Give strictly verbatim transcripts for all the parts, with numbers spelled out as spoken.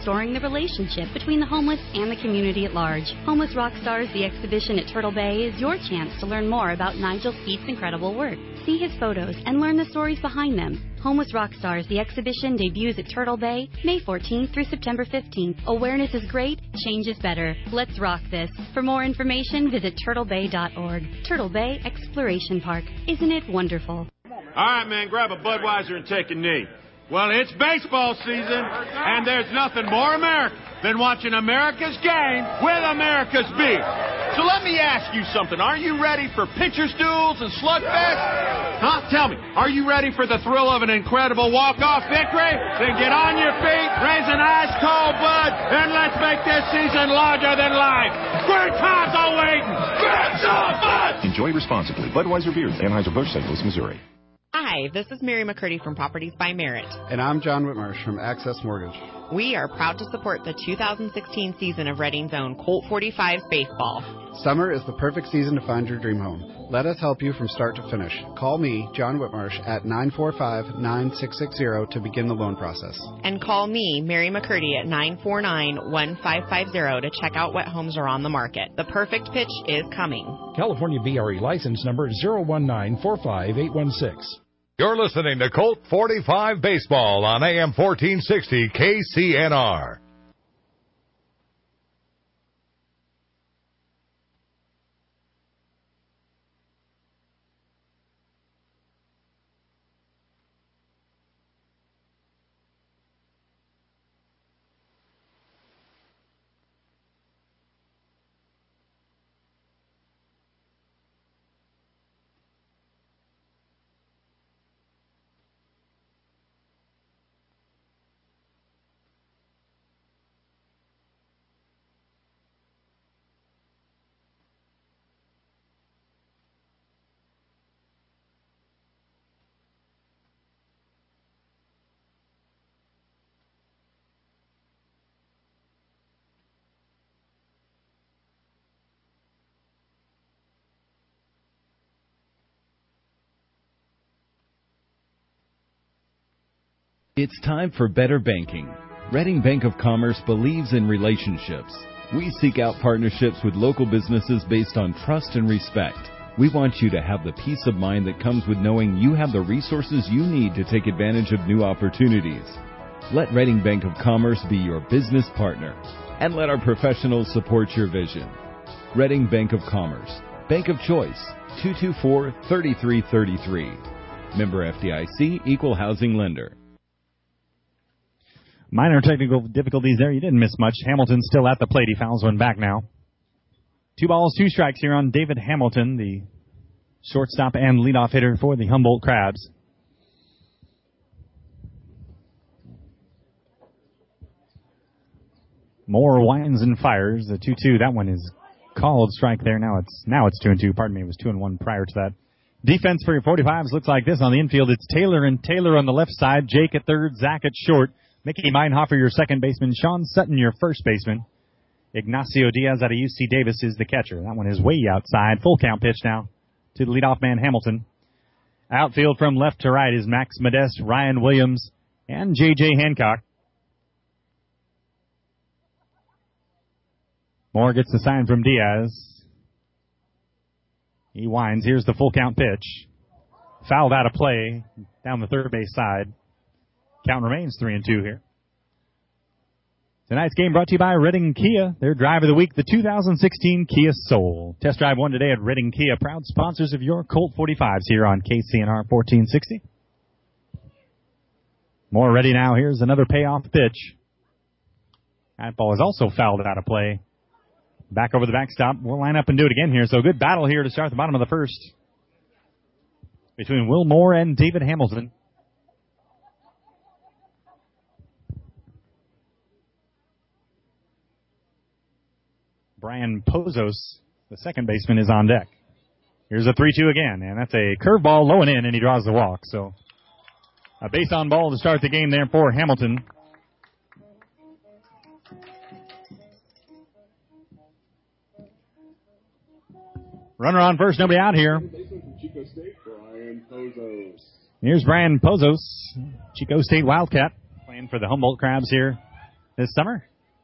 restoring the relationship between the homeless and the community at large. Homeless Rock Stars, the exhibition at Turtle Bay, is your chance to learn more about Nigel Skeet's incredible work. See his photos and learn the stories behind them. Homeless Rock Stars, the exhibition, debuts at Turtle Bay May fourteenth through September fifteenth. Awareness is great, change is better. Let's rock this. For more information, visit turtle bay dot org. Turtle Bay Exploration Park. Isn't it wonderful? All right, man, grab a Budweiser and take a knee. Well, it's baseball season, and there's nothing more American than watching America's game with America's beer. So let me ask you something. Are you ready for pitcher's duels and slugfest? Huh? Tell me, are you ready for the thrill of an incredible walk-off victory? Then get on your feet, raise an ice-cold Bud, and let's make this season larger than life. Great times are waiting. Grab some Bud! Enjoy responsibly. Budweiser Beer, Anheuser-Busch, Saint Louis, Missouri. Hi, this is Mary McCurdy from Properties by Merit. And I'm John Whitmarsh from Access Mortgage. We are proud to support the two thousand sixteen season of Reading's own Colt forty-five baseball. Summer is the perfect season to find your dream home. Let us help you from start to finish. Call me, John Whitmarsh, at nine four five, nine six six zero to begin the loan process. And call me, Mary McCurdy, at nine four nine, one five five zero to check out what homes are on the market. The perfect pitch is coming. California B R E license number zero one nine four five eight one six. You're listening to Colt forty-five Baseball on A M fourteen sixty K C N R. It's time for better banking. Reading Bank of Commerce believes in relationships. We seek out partnerships with local businesses based on trust and respect. We want you to have the peace of mind that comes with knowing you have the resources you need to take advantage of new opportunities. Let Reading Bank of Commerce be your business partner, and let our professionals support your vision. Reading Bank of Commerce, Bank of Choice, two two four, three three three three. Member F D I C, Equal Housing Lender. Minor technical difficulties there. You didn't miss much. Hamilton still at the plate. He fouls one back now. Two balls, two strikes here on David Hamilton, the shortstop and leadoff hitter for the Humboldt Crabs. More winds and fires. The two two. That one is called strike there. Now it's now it's two and two. Pardon me. It was two and one prior to that. Defense for your forty-fives looks like this on the infield. It's Taylor and Taylor on the left side. Jake at third. Zach at short. Mickey Meinhofer, your second baseman. Sean Sutton, your first baseman. Ignacio Diaz out of U C Davis is the catcher. That one is way outside. Full count pitch now to the leadoff man, Hamilton. Outfield from left to right is Max Modeste, Ryan Williams, and J J Hancock. Moore gets the sign from Diaz. He winds. Here's the full count pitch. Fouled out of play down the third base side. Count remains three and two here. Tonight's game brought to you by Reading Kia. Their drive of the week, the two thousand sixteen Kia Soul. Test drive one today at Reading Kia, proud sponsors of your Colt forty-fives here on K C N R fourteen sixty. More ready now. Here's another payoff pitch. That ball is also fouled out of play. Back over the backstop. We'll line up and do it again here. So good battle here to start the bottom of the first between Will Moore and David Hamilton. Brian Pozos, the second baseman, is on deck. Here's a three two again, and that's a curveball low and in, and he draws the walk. So a base on ball to start the game there for Hamilton. Runner on first, nobody out here. Here's Brian Pozos, Chico State Wildcat, playing for the Humboldt Crabs here this summer.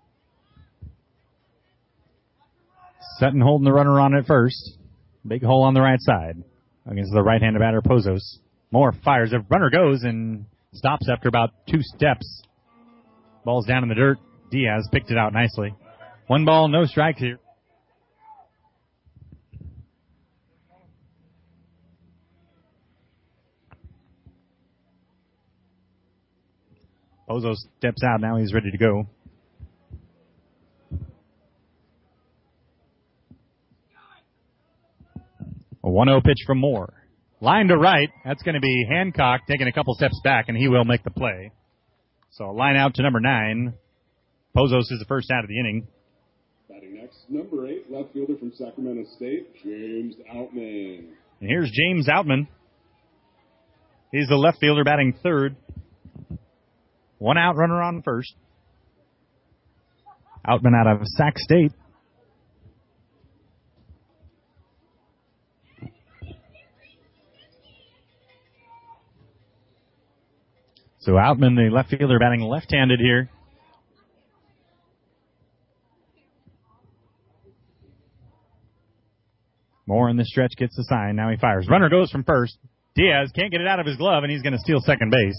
Sutton holding the runner on at first. Big hole on the right side against the right-handed batter, Pozos. Moore fires. The runner goes and stops after about two steps. Ball's down in the dirt. Diaz picked it out nicely. One ball, no strikes here. Pozos steps out. Now he's ready to go. A one oh pitch from Moore. Line to right. That's going to be Hancock taking a couple steps back, and he will make the play. So a line out to number nine. Pozos is the first out of the inning. Batting next, number eight, left fielder from Sacramento State, James Outman. And here's James Outman. He's the left fielder batting third. One out, runner on first. Outman out of Sac State. So Outman, the left fielder, batting left-handed here. Moore in the stretch gets the sign. Now he fires. Runner goes from first. Diaz can't get it out of his glove, and he's going to steal second base.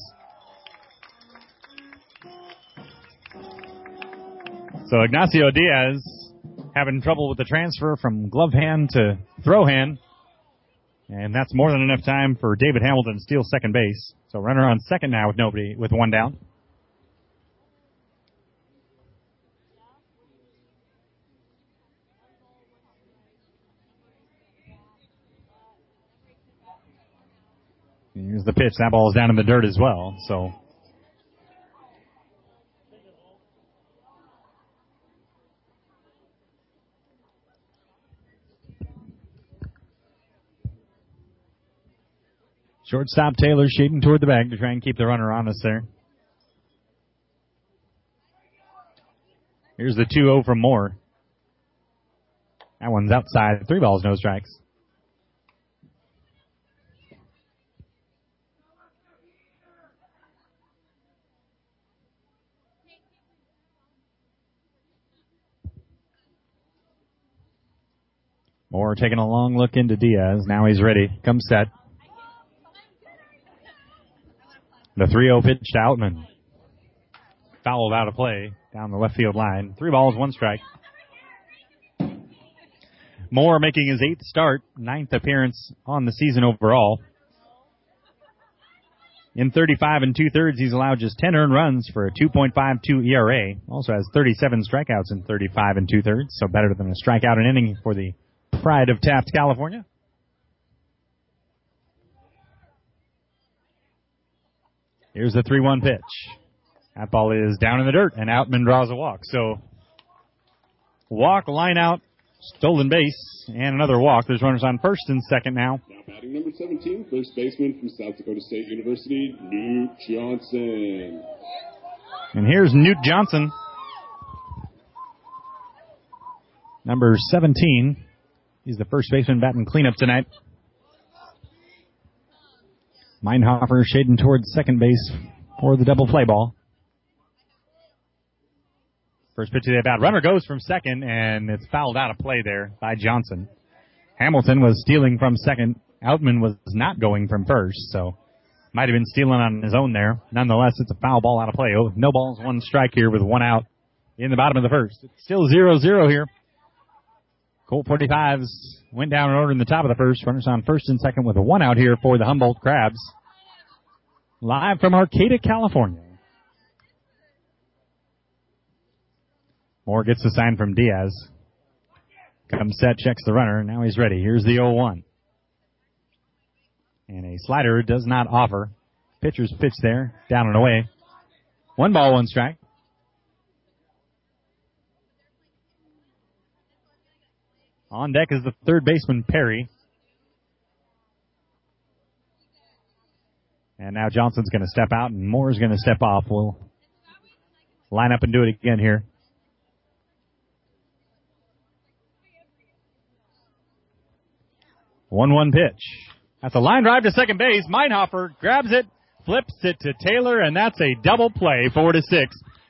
So Ignacio Diaz having trouble with the transfer from glove hand to throw hand. And that's more than enough time for David Hamilton to steal second base. So runner on second now with nobody, with one down. Here's the pitch. That ball is down in the dirt as well. So shortstop Taylor shading toward the bag to try and keep the runner honest there. Here's the two oh from Moore. That one's outside. Three balls, no strikes. Moore taking a long look into Diaz. Now he's ready. Comes set. The three oh pitch to Outman. Fouled out of play down the left field line. Three balls, one strike. Moore making his eighth start, ninth appearance on the season overall. In thirty-five and two-thirds, he's allowed just ten earned runs for a two point five two E R A. Also has thirty-seven strikeouts in thirty-five and two-thirds, so better than a strikeout an inning for the pride of Taft, California. Here's the three one pitch. That ball is down in the dirt, and Outman draws a walk. So, walk, line out, stolen base, and another walk. There's runners on first and second now. Now batting number seventeen, first baseman from South Dakota State University, Newt Johnson. And here's Newt Johnson. Number seventeen. He's the first baseman batting cleanup tonight. Meinhofer shading towards second base for the double play ball. First pitch of the at-bat. Runner goes from second, and it's fouled out of play there by Johnson. Hamilton was stealing from second. Outman was not going from first, so might have been stealing on his own there. Nonetheless, it's a foul ball out of play. Oh, no balls, one strike here with one out in the bottom of the first. It's still zero zero here. Colt forty-fives went down in order in the top of the first. Runners on first and second with a one out here for the Humboldt Crabs. Live from Arcata, California. Moore gets the sign from Diaz. Comes set, checks the runner. Now he's ready. Here's the oh one. And a slider does not offer. Pitcher's pitch there, down and away. One ball, one strike. On deck is the third baseman, Perry. And now Johnson's going to step out, and Moore's going to step off. We'll line up and do it again here. one one pitch. That's a line drive to second base. Meinhofer grabs it, flips it to Taylor, and that's a double play, four to six.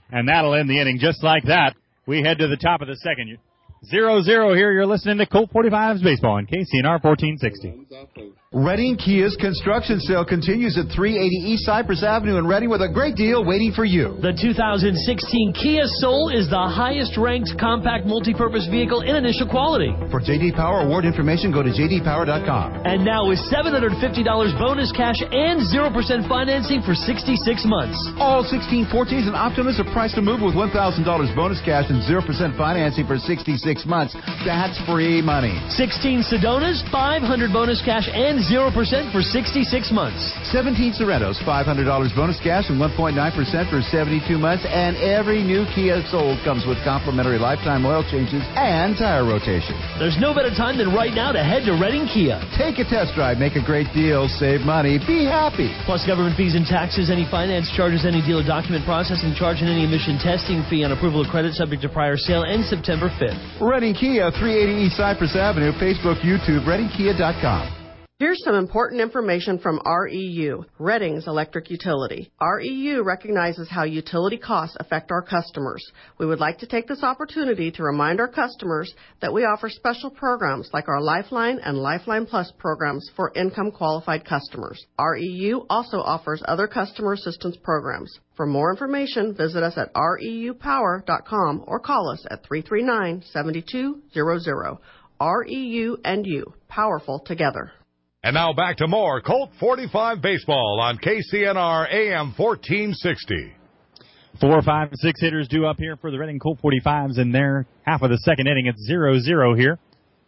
And that'll end the inning just like that. We head to the top of the second. zero zero here. You're listening to Colt forty-fives Baseball on K C N R fourteen sixty. Reading Kia's construction sale continues at three eighty East Cypress Avenue in Reading with a great deal waiting for you. The two thousand sixteen Kia Soul is the highest-ranked compact multi-purpose vehicle in initial quality. For J D Power award information, go to j d power dot com. And now with seven hundred fifty dollars bonus cash and zero percent financing for sixty-six months. All sixteen fourteens and Optimus are priced to move with one thousand dollars bonus cash and zero percent financing for sixty-six months. That's free money. sixteen Sedonas, five hundred dollars bonus cash and zero percent for sixty-six months. seventeen Sorrentos, five hundred dollars bonus cash and one point nine percent for seventy-two months. And every new Kia Soul comes with complimentary lifetime oil changes and tire rotation. There's no better time than right now to head to Reading Kia. Take a test drive, make a great deal, save money, be happy. Plus government fees and taxes, any finance charges, any dealer document processing charge, and any emission testing fee on approval of credit subject to prior sale ends September fifth. Reading Kia, three eighty East Cypress Avenue, Facebook, YouTube, reading kia dot com. Here's some important information from R E U, Reading's electric utility. R E U recognizes how utility costs affect our customers. We would like to take this opportunity to remind our customers that we offer special programs like our Lifeline and Lifeline Plus programs for income-qualified customers. R E U also offers other customer assistance programs. For more information, visit us at R E U power dot com or call us at three three nine, seven two zero zero. R E U and you, powerful together. And now back to more Colt forty-five Baseball on K C N R A M fourteen sixty. Four, five, six hitters due up here for the Reading Colt forty-fives in their half of the second inning. It's zero zero here.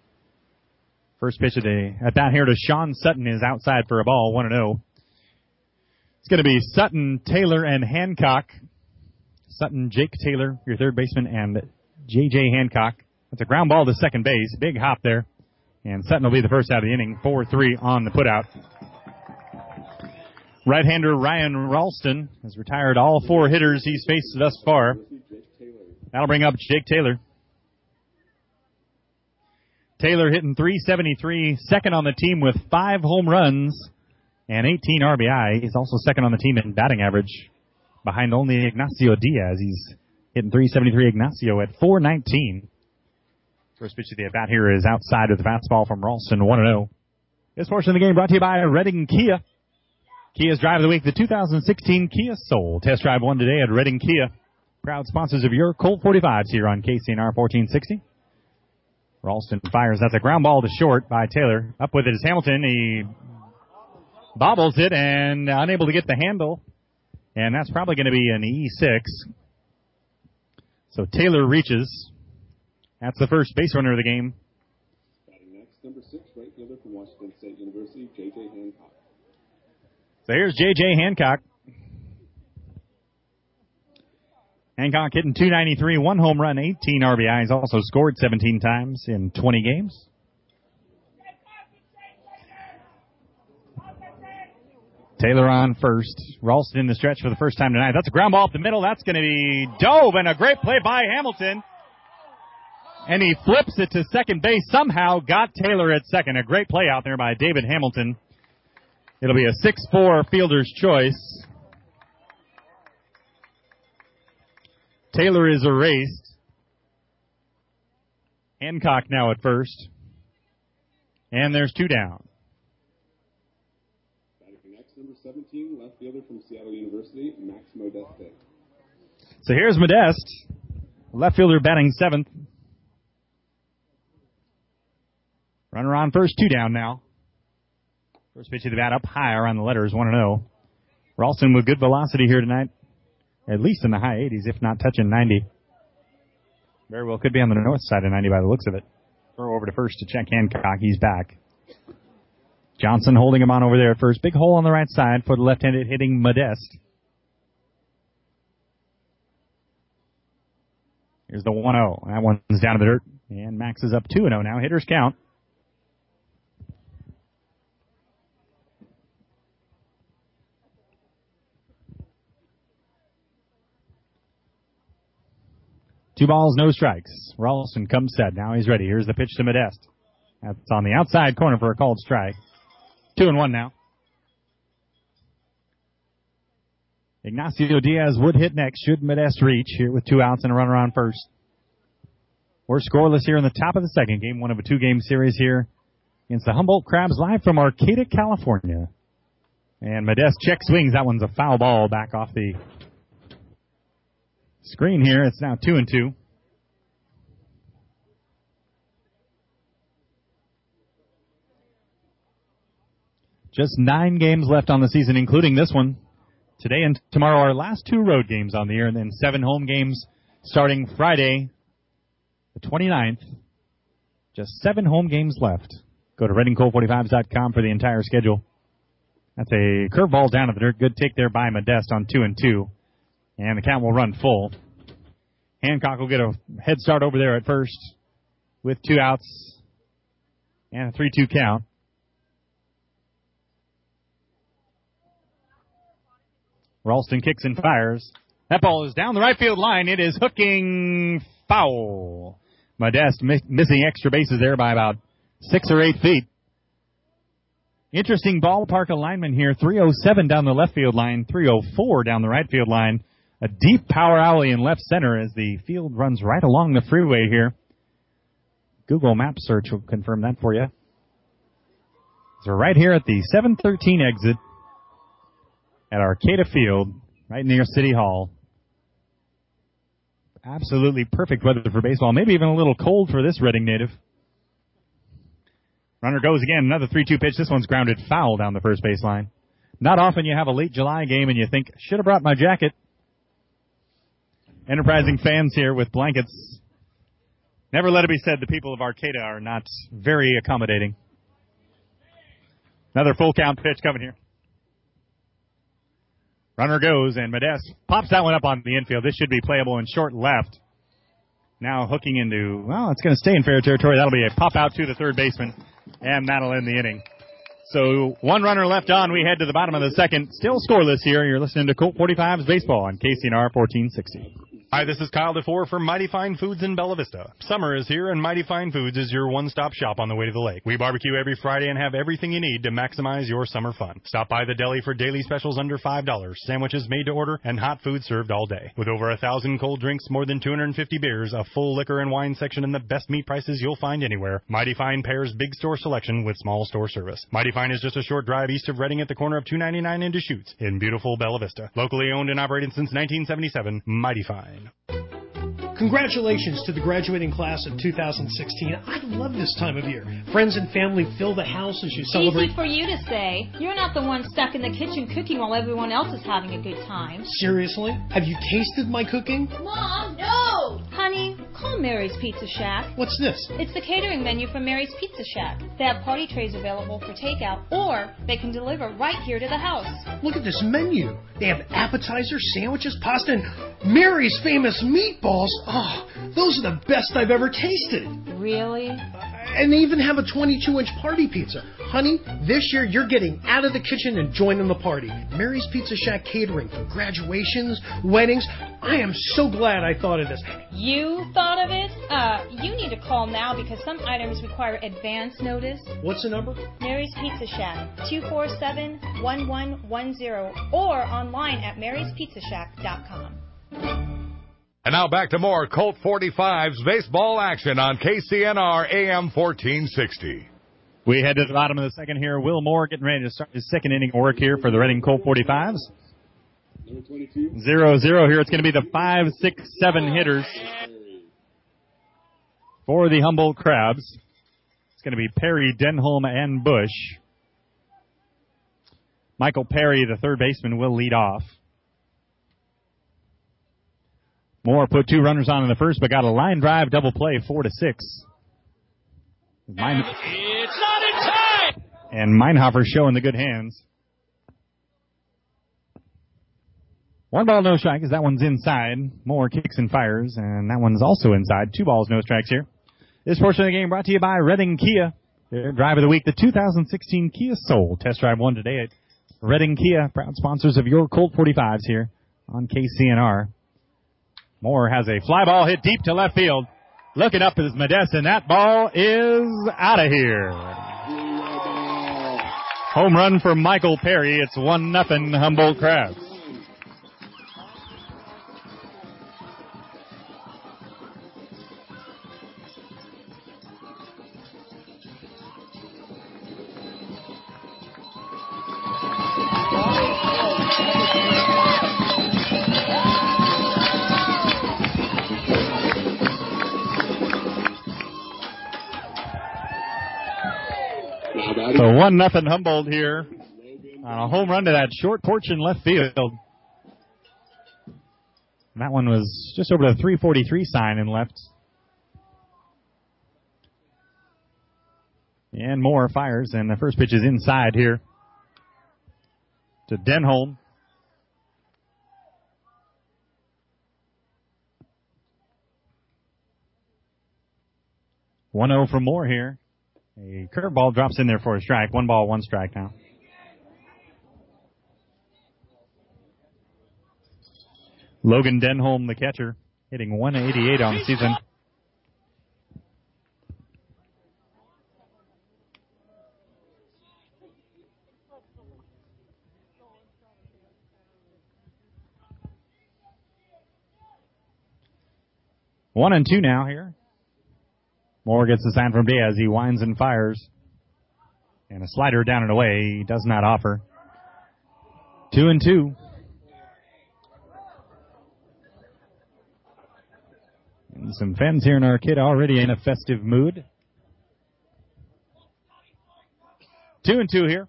First pitch of the at bat here to Sean Sutton is outside for a ball, one and oh. It's going to be Sutton, Taylor, and Hancock. Sutton, Jake Taylor, your third baseman, and J J Hancock. That's a ground ball to second base. Big hop there. And Sutton will be the first out of the inning, four three on the putout. Right-hander Ryan Ralston has retired all four hitters he's faced thus far. That'll bring up Jake Taylor. Taylor hitting three seventy-three, second on the team with five home runs and eighteen R B I. He's also second on the team in batting average, behind only Ignacio Diaz. He's hitting three seventy-three. Ignacio at four nineteen. First pitch of the at-bat here is outside with the fastball from Ralston, one and oh. This portion of the game brought to you by Reading Kia. Kia's Drive of the Week, the two thousand sixteen Kia Soul. Test drive one today at Reading Kia. Proud sponsors of your Colt forty-fives here on K C N R fourteen sixty. Ralston fires. That's a ground ball to short by Taylor. Up with it is Hamilton. He bobbles it and unable to get the handle. And that's probably going to be an E six. So Taylor reaches. That's the first base runner of the game. Batting next, number six, right fielder from Washington State University, J J Hancock. So here's J J Hancock. Hancock hitting two ninety-three, one home run, eighteen R B Is, also scored seventeen times in twenty games. Taylor on first. Ralston in the stretch for the first time tonight. That's a ground ball up the middle. That's going to be dove, and a great play by Hamilton. And he flips it to second base. Somehow got Taylor at second. A great play out there by David Hamilton. It'll be a six four fielder's choice. Taylor is erased. Hancock now at first. And there's two down. Batting next, number seventeen, left fielder from Seattle University, Max Modeste. So here's Modeste, left fielder batting seventh. Runner on first, two down now. First pitch of the bat up high around the letters, one and oh. Ralston with good velocity here tonight. At least in the high eighties, if not touching ninety. Very well could be on the north side of ninety by the looks of it. Throw over to first to check Hancock. He's back. Johnson holding him on over there at first. Big hole on the right side for the left-handed hitting Modeste. Here's the one oh. That one's down to the dirt. And Max is up two and oh now. Hitters count. Two balls, no strikes. Ralston comes set. Now he's ready. Here's the pitch to Modeste. That's on the outside corner for a called strike. Two and one now. Ignacio Diaz would hit next. Should Modeste reach here with two outs and a runner on first. We're scoreless here in the top of the second. Game one of a two-game series here against the Humboldt Crabs live from Arcata, California. And Modeste check swings. That one's a foul ball back off the screen here. It's now two and two. Just nine games left on the season, including this one. Today and tomorrow, our last two road games on the year, and then seven home games starting Friday, the twenty-ninth. Just seven home games left. Go to reading colt forty-fives dot com for the entire schedule. That's a curveball down to the dirt. Good take there by Modeste on two and two. And the count will run full. Hancock will get a head start over there at first with two outs and a three two count. Ralston kicks and fires. That ball is down the right field line. It is hooking foul. Modeste miss, missing extra bases there by about six or eight feet. Interesting ballpark alignment here. three oh seven down the left field line, three oh four down the right field line. A deep power alley in left center as the field runs right along the freeway here. Google Map search will confirm that for you. So right here at the seven thirteen exit at Arcata Field, right near City Hall. Absolutely perfect weather for baseball. Maybe even a little cold for this Reading native. Runner goes again. Another three two pitch. This one's grounded foul down the first baseline. Not often you have a late July game and you think, should have brought my jacket. Enterprising fans here with blankets. Never let it be said the people of Arcata are not very accommodating. Another full count pitch coming here. Runner goes, and Modeste pops that one up on the infield. This should be playable in short left. Now hooking into, well, it's going to stay in fair territory. That'll be a pop out to the third baseman, and that'll end the inning. So one runner left on. We head to the bottom of the second. Still scoreless here. You're listening to Colt forty-five's Baseball on K C N R fourteen sixty. Hi, this is Kyle DeFore from Mighty Fine Foods in Bella Vista. Summer is here, and Mighty Fine Foods is your one-stop shop on the way to the lake. We barbecue every Friday and have everything you need to maximize your summer fun. Stop by the deli for daily specials under five dollars, sandwiches made to order, and hot food served all day. With over a thousand cold drinks, more than two hundred fifty beers, a full liquor and wine section, and the best meat prices you'll find anywhere, Mighty Fine pairs big store selection with small store service. Mighty Fine is just a short drive east of Reading at the corner of two ninety-nine and Deschutes in beautiful Bella Vista. Locally owned and operated since nineteen seventy-seven, Mighty Fine. Congratulations to the graduating class of two thousand sixteen. I love this time of year. Friends and family fill the house as you celebrate. Easy for you to say. You're not the one stuck in the kitchen cooking while everyone else is having a good time. Seriously? Have you tasted my cooking? Mom, no! Honey, call Mary's Pizza Shack. What's this? It's the catering menu from Mary's Pizza Shack. They have party trays available for takeout, or they can deliver right here to the house. Look at this menu. They have appetizers, sandwiches, pasta, and Mary's famous meatballs. Oh, those are the best I've ever tasted. Really? And they even have a twenty-two inch party pizza. Honey, this year you're getting out of the kitchen and joining the party. Mary's Pizza Shack catering for graduations, weddings. I am so glad I thought of this. You thought of it? Uh, you need to call now because some items require advance notice. What's the number? Mary's Pizza Shack, two four seven, one one one zero, or online at marys pizza shack dot com. And now back to more Colt forty-five's baseball action on K C N R A M fourteen sixty. We head to the bottom of the second here. Will Moore getting ready to start his second inning work here for the Reading Colt forty-fives. Zero zero here. It's going to be the five, six, seven hitters for the Humboldt Crabs. It's going to be Perry, Denholm, and Bush. Michael Perry, the third baseman, will lead off. Moore put two runners on in the first, but got a line drive double play, four to six. Mein- it's not in time! And Meinhofer showing the good hands. One ball, no strike, as that one's inside. Moore kicks and fires, and that one's also inside. Two balls, no strikes here. This portion of the game brought to you by Reading Kia. Their drive of the week, the two thousand sixteen Kia Soul. Test drive one today at Reading Kia, proud sponsors of your Colt forty-fives here on K C N R. Moore has a fly ball hit deep to left field. Looking up is Modeste, and that ball is out of here. Home run for Michael Perry. It's one nothing Humboldt Crabs. So one nothing Humboldt here on a home run to that short porch in left field. And that one was just over the three forty-three sign in left. And Moore fires, and the first pitch is inside here to Denholm. one oh from Moore here. A curveball drops in there for a strike. One ball, one strike now. Logan Denholm, the catcher, hitting one eighty-eight on the season. One and two now here. Moore gets the sign from Diaz. He winds and fires. And a slider down and away. He does not offer. Two and two. And some fans here in our kid already in a festive mood. Two and two here.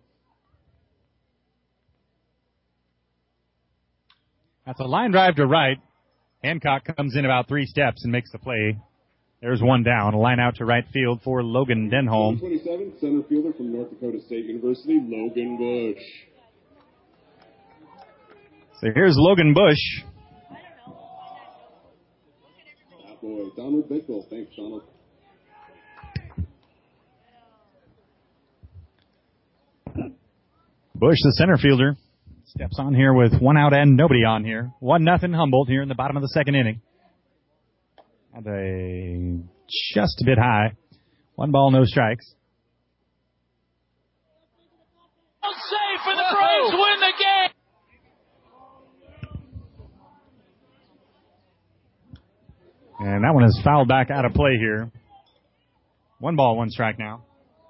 That's a line drive to right. Hancock comes in about three steps and makes the play. There's one down. A line out to right field for Logan Denholm. twenty-seven, center fielder from North Dakota State University, Logan Bush. So here's Logan Bush. That boy, Donald Bickle. Thanks, Donald. Bush, the center fielder, steps on here with one out and nobody on here. One nothing Humboldt here in the bottom of the second inning. And a just a bit high. One ball, no strikes. Safe for the Braves win the game. And that one is fouled back out of play here. One ball, one strike now.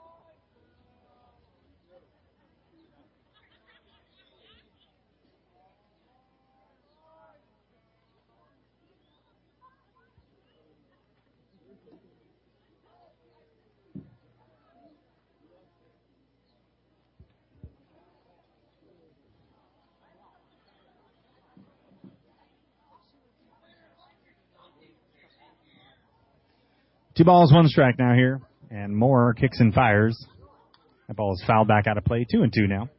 Two balls, one strike now here. And Moore kicks and fires. That ball is fouled back out of play. Two and two now.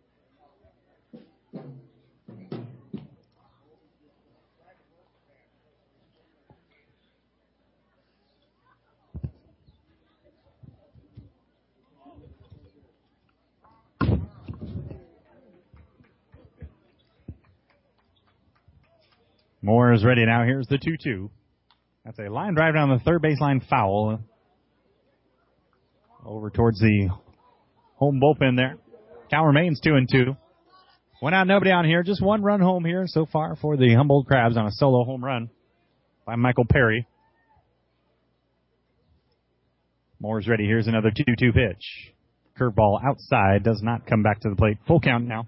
Moore is ready now. Here's the two two. That's a line drive down the third baseline foul. Over towards the home bullpen there. Count remains two and two. One out, nobody on here. Just one run home here so far for the Humboldt Crabs on a solo home run by Michael Perry. Moore's ready. Here's another two two pitch. Curveball outside. Does not come back to the plate. Full count now.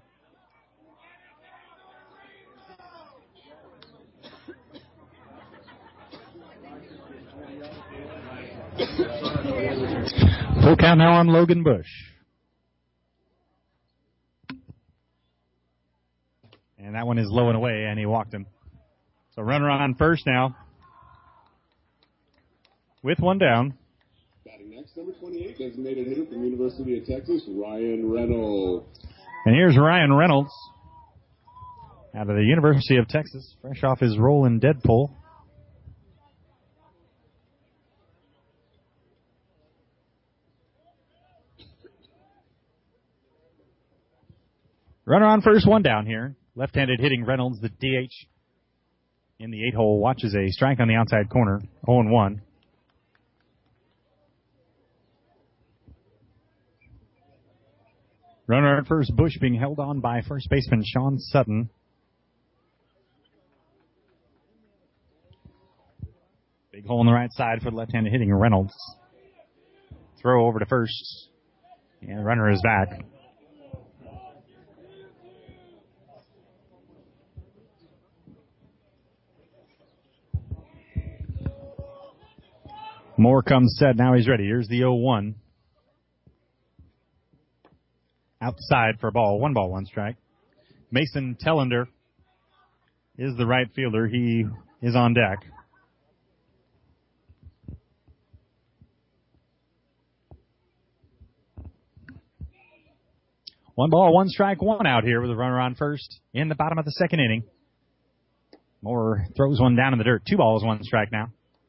Full count now on Logan Bush. And that one is low and away, and he walked him. So runner on first now. With one down. Batting next, number twenty-eight, designated hitter from University of Texas, Ryan Reynolds. And here's Ryan Reynolds out of the University of Texas, fresh off his role in Deadpool. Runner on first, one down here. Left-handed hitting Reynolds, the D H in the eight hole, watches a strike on the outside corner, oh and one. Runner at first, Bush being held on by first baseman Sean Sutton. Big hole on the right side for the left-handed hitting Reynolds. Throw over to first. And the runner is back. Moore comes set. Now he's ready. Here's the oh one. outside for a ball. One ball, one strike. Mason Tellender is the right fielder. He is on deck. One ball, one strike, one out here with a runner on first in the bottom of the second inning. Moore throws one down in the dirt. Two balls, one strike now.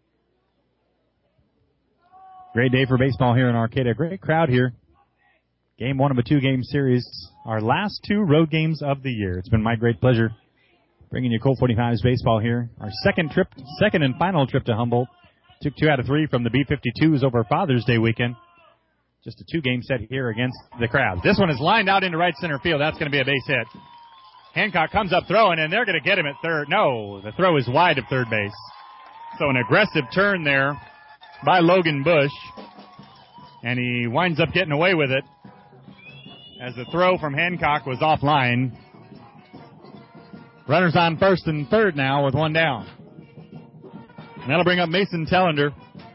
Great day for baseball here in Arcata. Great crowd here. Game one of a two-game series. Our last two road games of the year. It's been my great pleasure bringing you Colt forty-five's baseball here. Our second trip, second and final trip to Humboldt. Took two out of three from the B fifty-twos over Father's Day weekend. Just a two-game set here against the Crabs. This one is lined out into right center field. That's going to be a base hit. Hancock comes up throwing, and they're going to get him at third. No, the throw is wide of third base. So an aggressive turn there by Logan Bush, and he winds up getting away with it as the throw from Hancock was offline. Runners on first and third now with one down. And that'll bring up Mason Tellender.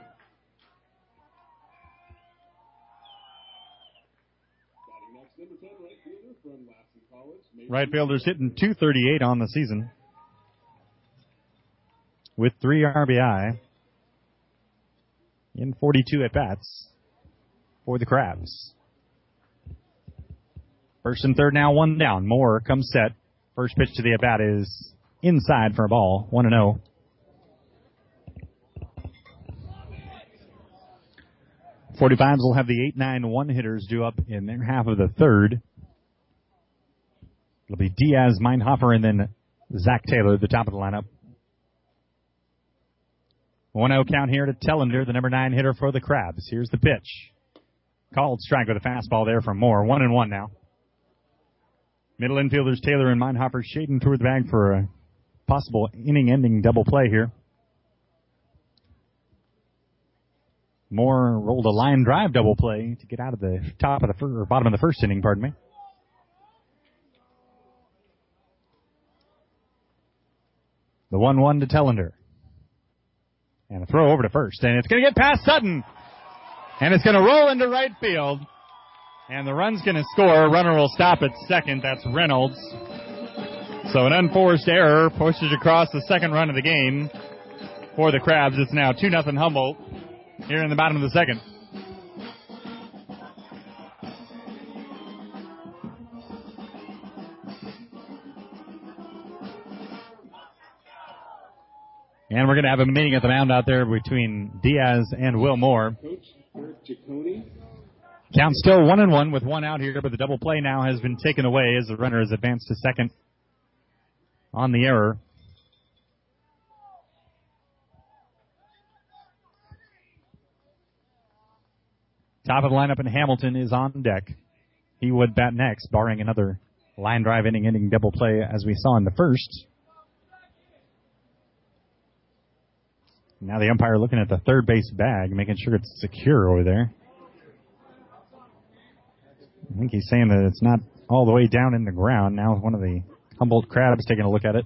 Right fielder's hitting two thirty-eight on the season with three R B I in forty-two at-bats for the Crabs. First and third now, one down. Moore comes set. First pitch to the at-bat is inside for a ball, one and oh. forty-fives will have the eight nine one-hitters due up in their half of the third. It'll be Diaz, Meinhofer, and then Zach Taylor at the top of the lineup. one oh count here to Tellender, the number nine hitter for the Crabs. Here's the pitch. Called strike with a fastball there from Moore. One and one now. Middle infielders Taylor and Meinhofer shading toward the bag for a possible inning-ending double play here. Moore rolled a line drive double play to get out of the top of the fir- or bottom of the first inning, pardon me. The one one to Tellender. And a throw over to first. And it's going to get past Sutton. And it's going to roll into right field. And the run's going to score. Runner will stop at second. That's Reynolds. So an unforced error pushes across the second run of the game for the Crabs. It's now two nothing Humboldt here in the bottom of the second. And we're going to have a meeting at the mound out there between Diaz and Will Moore. Coach Eric Ciccone. Count still one and one with one out here, but the double play now has been taken away as the runner has advanced to second on the error. Top of the lineup in Hamilton is on deck. He would bat next, barring another line drive inning ending double play as we saw in the first. Now the umpire looking at the third base bag, making sure it's secure over there. I think he's saying that it's not all the way down in the ground. Now one of the Humboldt Crabs taking a look at it.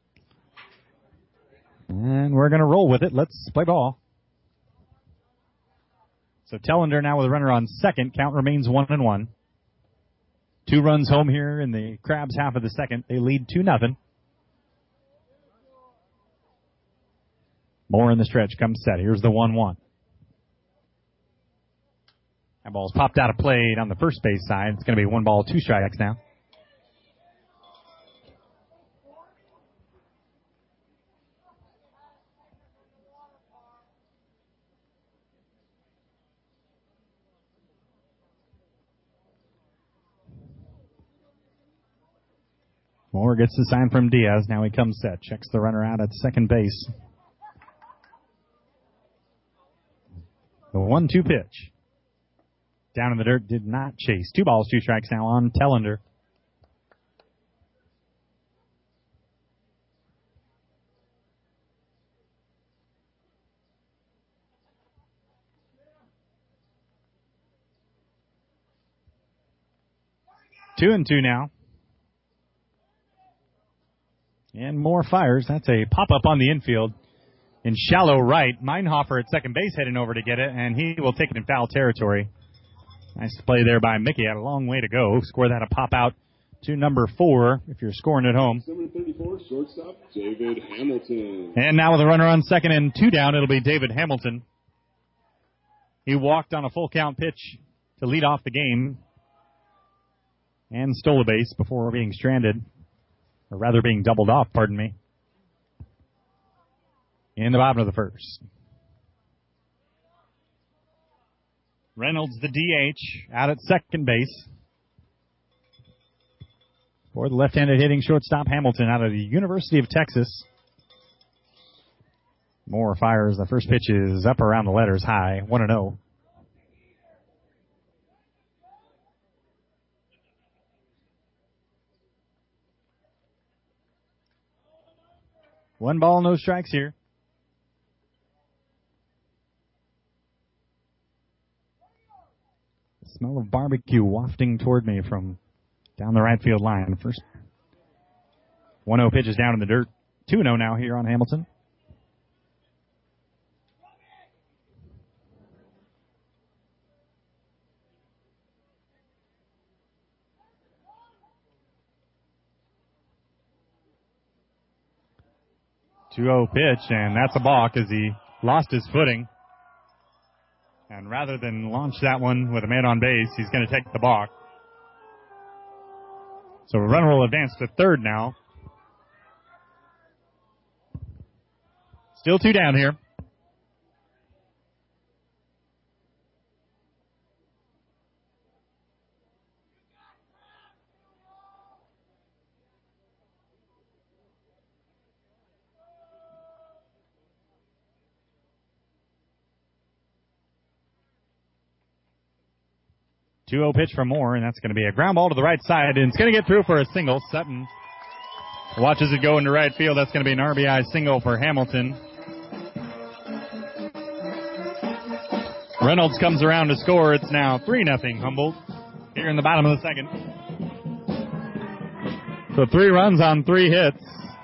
And we're going to roll with it. Let's play ball. So Tellender now with a runner on second. Count remains one and one. Two runs home here in the Crabs half of the second. They lead two nothing. Moore in the stretch comes set. Here's the one one. That ball's popped out of play on the first base side. It's going to be one ball, two strikes now. Moore gets the sign from Diaz. Now he comes set. Checks the runner out at second base. The one two pitch. Down in the dirt, did not chase. Two balls, two strikes now on Tellender. Two and two now. And Moore fires. That's a pop-up on the infield. In shallow right, Meinhofer at second base heading over to get it, and he will take it in foul territory. Nice play there by Mickey. Had a long way to go. Score that a pop out to number four if you're scoring at home. Number thirty-four, shortstop, David Hamilton. And now with a runner on second and two down, it'll be David Hamilton. He walked on a full count pitch to lead off the game and stole a base before being stranded, or rather being doubled off, pardon me, in the bottom of the first. Reynolds, the D H, out at second base. For the left-handed hitting shortstop Hamilton out of the University of Texas. Moore fires. The first pitch is up around the letters high, one and oh. One ball, no strikes here. The smell of barbecue wafting toward me from down the right field line. First one oh pitch is down in the dirt. two oh now here on Hamilton. two oh pitch, and that's a balk as he lost his footing. And rather than launch that one with a man on base, he's going to take the balk. So a runner will advance to third now. Still two down here. two oh pitch from Moore, and that's going to be a ground ball to the right side, and it's going to get through for a single. Sutton watches it go into right field. That's going to be an R B I single for Hamilton. Reynolds comes around to score. It's now three nothing Humboldt here in the bottom of the second. So three runs on three hits.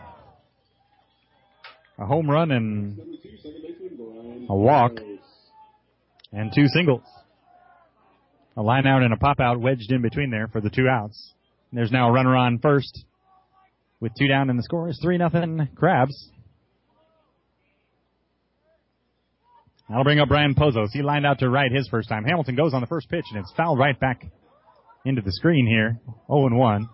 A home run and a walk and two singles. A line out and a pop out wedged in between there for the two outs. There's now a runner on first with two down, and the score is three nothing Crabs. That'll bring up Brian Pozos. He lined out to right his first time. Hamilton goes on the first pitch, and it's fouled right back into the screen here. oh and one.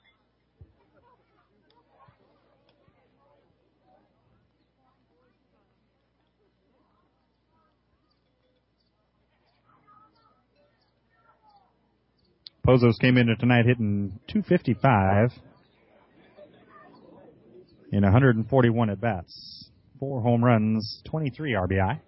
Pozos came into tonight hitting two fifty-five in one hundred forty-one at-bats. Four home runs, twenty-three R B I.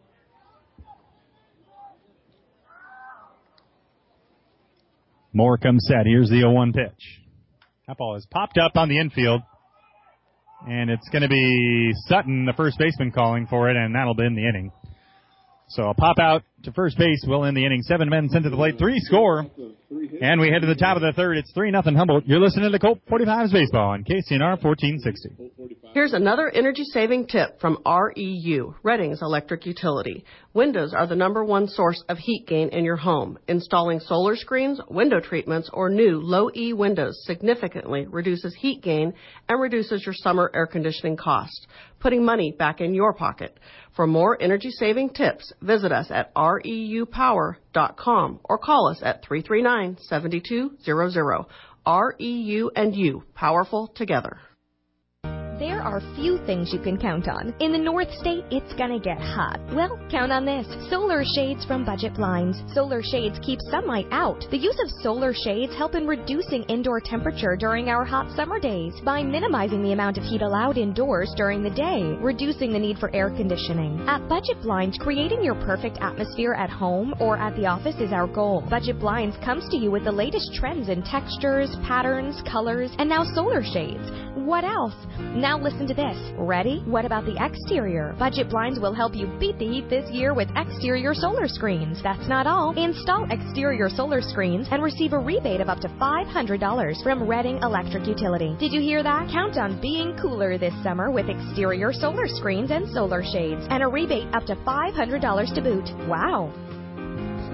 Moore comes set. Here's the oh one pitch. That ball is popped up on the infield, and it's going to be Sutton, the first baseman, calling for it, and that'll end the inning. So a pop out to first base will end the inning. Seven men sent to the plate, three score. And we head to the top of the third. It's three nothing Humboldt. You're listening to Colt forty-five's Baseball on K C N R fourteen sixty. Here's another energy-saving tip from R E U, Redding's Electric Utility. Windows are the number one source of heat gain in your home. Installing solar screens, window treatments, or new low-E windows significantly reduces heat gain and reduces your summer air conditioning costs, putting money back in your pocket. For more energy-saving tips, visit us at R E U power dot com or call us at three three nine, seven two zero zero. R E U and you, powerful together. There are few things you can count on. In the North State, it's gonna get hot. Well, count on this. Solar shades from Budget Blinds. Solar shades keep sunlight out. The use of solar shades help in reducing indoor temperature during our hot summer days by minimizing the amount of heat allowed indoors during the day, reducing the need for air conditioning. At Budget Blinds, creating your perfect atmosphere at home or at the office is our goal. Budget Blinds comes to you with the latest trends in textures, patterns, colors, and now solar shades. What else? Now listen to this. Ready? What about the exterior? Budget Blinds will help you beat the heat this year with exterior solar screens. That's not all. Install exterior solar screens and receive a rebate of up to five hundred dollars from Redding Electric Utility. Did you hear that? Count on being cooler this summer with exterior solar screens and solar shades and a rebate up to five hundred dollars to boot. Wow.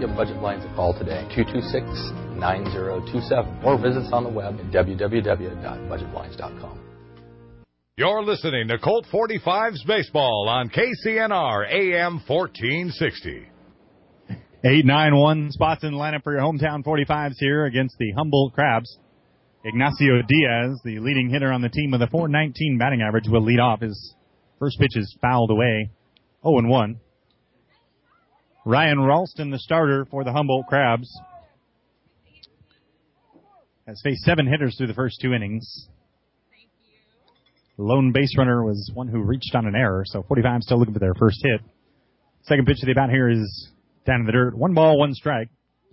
give Budget Blinds a call today, two two six, nine zero two seven, or visit us on the web at w w w dot budget blinds dot com. You're listening to Colt forty-fives Baseball on K C N R A M fourteen sixty. eight nine one spots in the lineup for your hometown forty-fives here against the Humboldt Crabs. Ignacio Diaz, the leading hitter on the team with a four nineteen batting average, will lead off. His first pitch is fouled away, oh and one. Ryan Ralston, the starter for the Humboldt Crabs, has faced seven hitters through the first two innings. The lone base runner was one who reached on an error, so forty-five still looking for their first hit. Second pitch of the at-bat here is down in the dirt. One ball, one strike.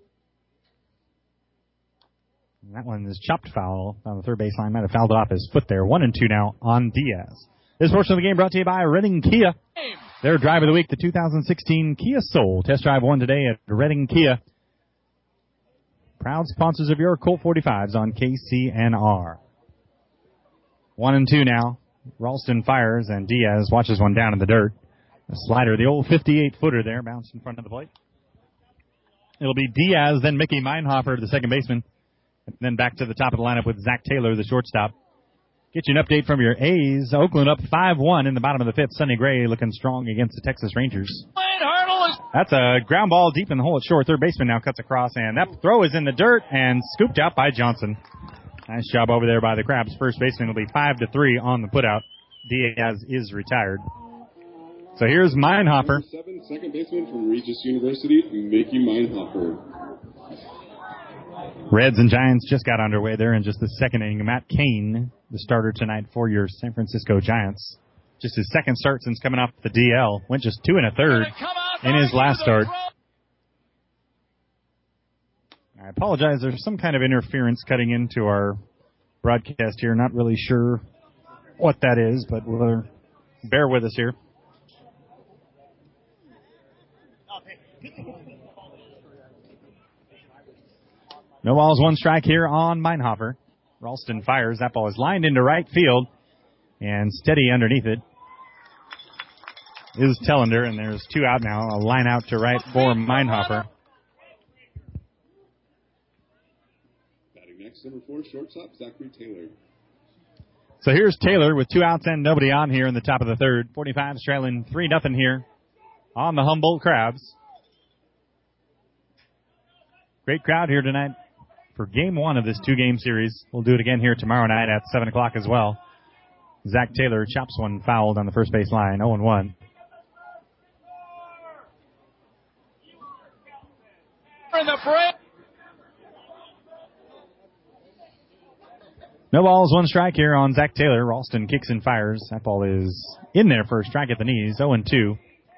And that one is chopped foul on the third baseline. Might have fouled it off his foot there. One and two now on Diaz. This portion of the game brought to you by Redding Kia. Their drive of the week, the two thousand sixteen Kia Soul. Test drive one today at Redding Kia. Proud sponsors of your Colt forty-fives on K C N R. One and two now. Ralston fires, and Diaz watches one down in the dirt. A slider, the old fifty-eight footer there, bounced in front of the plate. It'll be Diaz, then Mickey Meinhofer, the second baseman. And then back to the top of the lineup with Zach Taylor, the shortstop. Get you an update from your A's. Oakland up five one in the bottom of the fifth. Sonny Gray looking strong against the Texas Rangers. That's a ground ball deep in the hole at short. Third baseman now cuts across, and that throw is in the dirt and scooped out by Johnson. Nice job over there by the Crabs. First baseman will be five to three on the putout. Diaz is retired. So here's Meinhofer. Seven, second baseman from Regis University, Mickey Meinhofer. Reds and Giants just got underway there in just the second inning. Matt Cain, the starter tonight for your San Francisco Giants. Just his second start since coming off the D L. Went just two and a third in his last start. I apologize. There's some kind of interference cutting into our broadcast here. Not really sure what that is, but we'll bear with us here. No balls, one strike here on Meinhofer. Ralston fires. That ball is lined into right field and steady underneath it is Tellender, and there's two out now. A line out to right for Meinhofer. Batting next, number four, shortstop, Zachary Taylor. So here's Taylor with two outs and nobody on here in the top of the third. forty-five's trailing three nothing here on the Humboldt Crabs. Great crowd here tonight for game one of this two-game series. We'll do it again here tomorrow night at seven o'clock as well. Zach Taylor chops one fouled on the first base line, oh and one. In the break. No balls, one strike here on Zach Taylor. Ralston kicks and fires. That ball is in there for a strike at the knees, oh and two.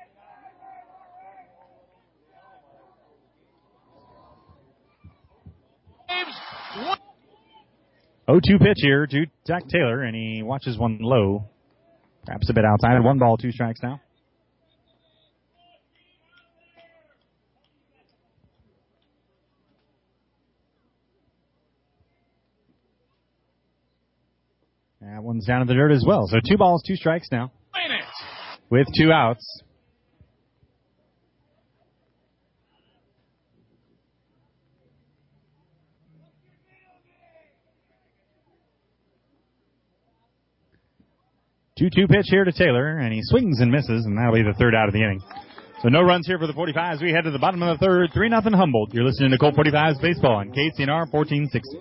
oh two pitch here to Zach Taylor, and he watches one low. Perhaps a bit outside. One ball, two strikes now. That one's down in the dirt as well. So two balls, two strikes now. With two outs. two two pitch here to Taylor, and he swings and misses, and that'll be the third out of the inning. So no runs here for the forty-fives. We head to the bottom of the third, three nothing Humboldt. You're listening to Colt forty-fives Baseball on K C N R fourteen sixty.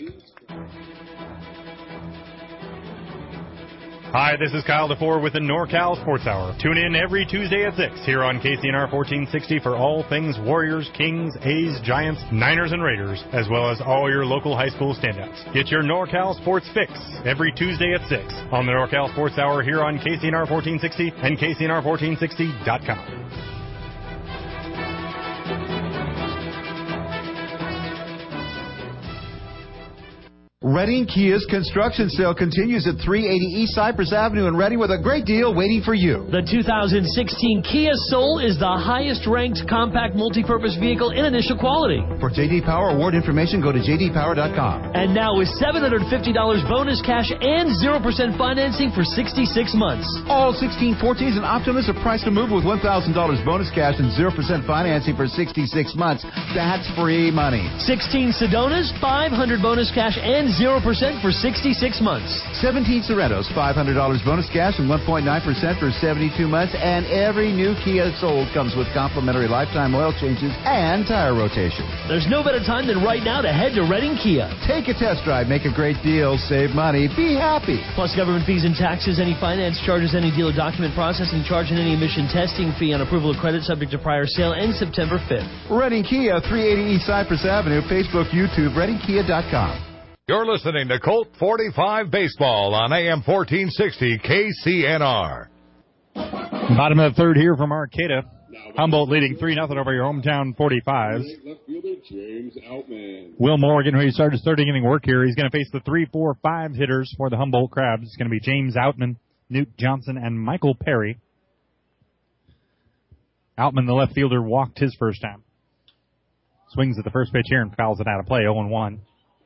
Hi, this is Kyle DeFore with the NorCal Sports Hour. Tune in every Tuesday at six here on K C N R fourteen sixty for all things Warriors, Kings, A's, Giants, Niners, and Raiders, as well as all your local high school standouts. Get your NorCal Sports fix every Tuesday at six on the NorCal Sports Hour here on K C N R fourteen sixty and K C N R fourteen sixty dot com. Reading Kia's construction sale continues at three eighty East Cypress Avenue in Reading with a great deal waiting for you. The two thousand sixteen Kia Soul is the highest-ranked compact multi-purpose vehicle in initial quality. For J D Power award information, go to j d power dot com. And now with seven hundred fifty dollars bonus cash and zero percent financing for sixty-six months. All sixteen fourteens and Optimus are priced to move with one thousand dollars bonus cash and zero percent financing for sixty-six months. That's free money. sixteen Sedonas, five hundred dollars bonus cash and zero percent for sixty-six months. seventeen Sorrentos, five hundred dollars bonus cash and one point nine percent for seventy-two months. And every new Kia sold comes with complimentary lifetime oil changes and tire rotation. There's no better time than right now to head to Reading Kia. Take a test drive, make a great deal, save money, be happy. Plus government fees and taxes, any finance charges, any dealer document processing charge, and any emission testing fee on approval of credit subject to prior sale ends September fifth. Reading Kia, three eighty East Cypress Avenue, Facebook, YouTube, reading kia dot com. You're listening to Colt forty-five Baseball on A M fourteen sixty K C N R. Bottom of the third here from Arcata. Humboldt leading three nothing over your hometown forty-fives. Left fielder James Outman. Will Morgan, who started his third inning work here, he's going to face the three, four, five hitters for the Humboldt Crabs. It's going to be James Outman, Newt Johnson, and Michael Perry. Outman, the left fielder, walked his first time. Swings at the first pitch here and fouls it out of play, oh and one.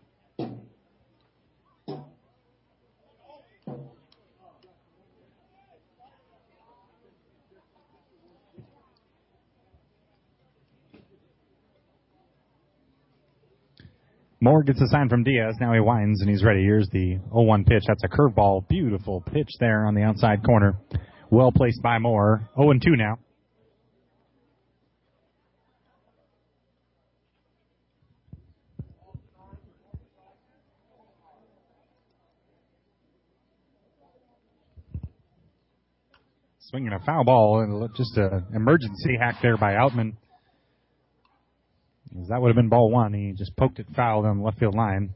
Moore gets a sign from Diaz. Now he winds and he's ready. Here's the oh one pitch. That's a curveball. Beautiful pitch there on the outside corner. Well placed by Moore. oh and two now. Swinging a foul ball and just an emergency hack there by Outman. That would have been ball one. He just poked it foul on the left field line.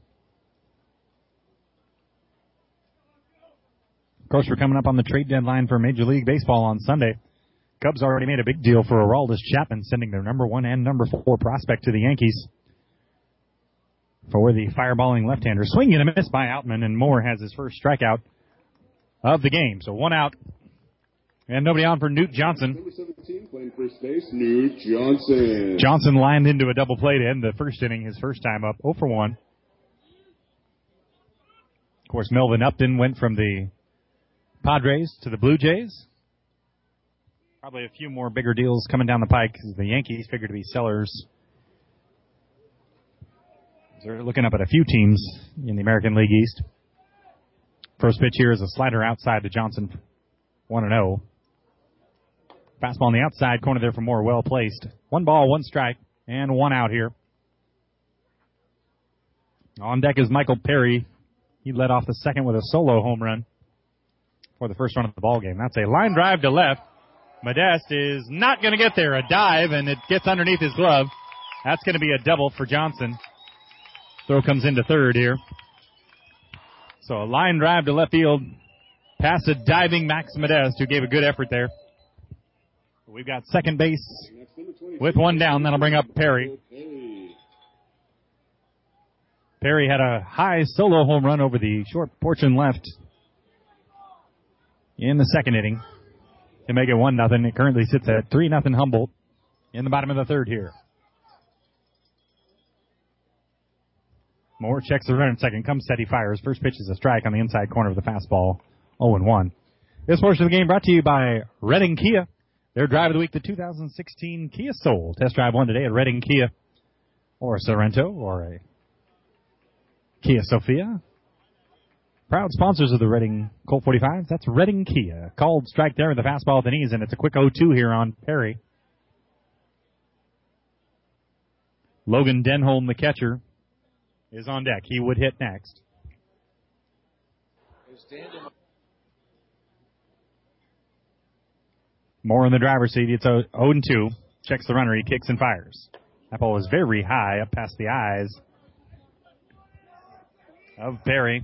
Of course, we're coming up on the trade deadline for Major League Baseball on Sunday. Cubs already made a big deal for Aroldis Chapman, sending their number one and number four prospect to the Yankees for the fireballing left-hander. Swing and a miss by Outman, and Moore has his first strikeout of the game. So one out. And nobody on for Newt Johnson. Number seventeen, playing first base, Newt Johnson. Johnson lined into a double play to end the first inning, his first time up, oh for one. Of course, Melvin Upton went from the Padres to the Blue Jays. Probably a few more bigger deals coming down the pike because the Yankees figure to be sellers. They're looking up at a few teams in the American League East. First pitch here is a slider outside to Johnson, one and oh. Fastball on the outside corner there for Moore, well placed. One ball, one strike, and one out here. On deck is Michael Perry. He led off the second with a solo home run for the first run of the ball game. That's a line drive to left. Modeste is not going to get there. A dive, and it gets underneath his glove. That's going to be a double for Johnson. Throw comes into third here. So a line drive to left field past a diving Max Modeste, who gave a good effort there. We've got second base with one down. That'll bring up Perry. Perry had a high solo home run over the short porch and left in the second inning to make it one nothing. It currently sits at three nothing Humboldt in the bottom of the third here. Moore checks the runner at second. Comes steady, fires. First pitch is a strike on the inside corner of the fastball. oh and one. This portion of the game brought to you by Reading Kia. Their drive of the week, the two thousand sixteen Kia Soul. Test drive one today at Reading Kia, or a Sorrento, or a Kia Sophia. Proud sponsors of the Reading Colt forty-five. That's Reading Kia. Called strike there with the fastball at the knees, and it's a quick oh two here on Perry. Logan Denholm, the catcher, is on deck. He would hit next. Moore in the driver's seat. It's oh and two. Checks the runner. He kicks and fires. That ball is very high up past the eyes of Perry.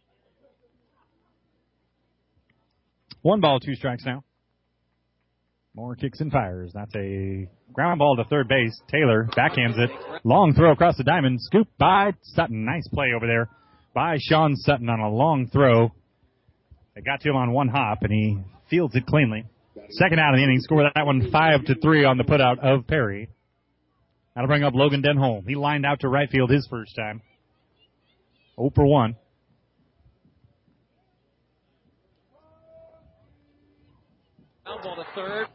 One ball, two strikes now. More kicks and fires. That's a ground ball to third base. Taylor backhands it. Long throw across the diamond. Scoop by Sutton. Nice play over there by Sean Sutton on a long throw. It got to him on one hop, and he fields it cleanly. Second out of the inning. Score that one five to three on the putout of Perry. That'll bring up Logan Denholm. He lined out to right field his first time. oh for one. Ground ball to third.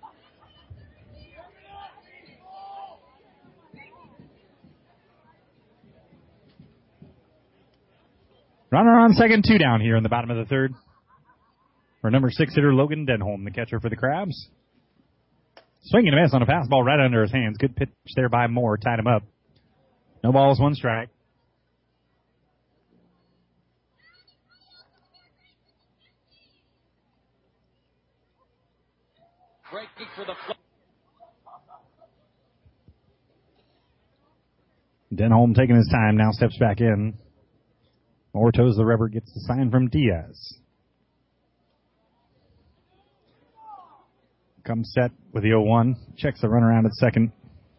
Runner on second, two down here in the bottom of the third. For number six hitter Logan Denholm, the catcher for the Crabs. Swinging a miss on a fastball right under his hands. Good pitch there by Moore. Tied him up. No balls, one strike. Breaking for the fl- Denholm taking his time, now steps back in. Moore toes the rubber, gets the sign from Diaz. Comes set with the oh one. Checks the runner out at second.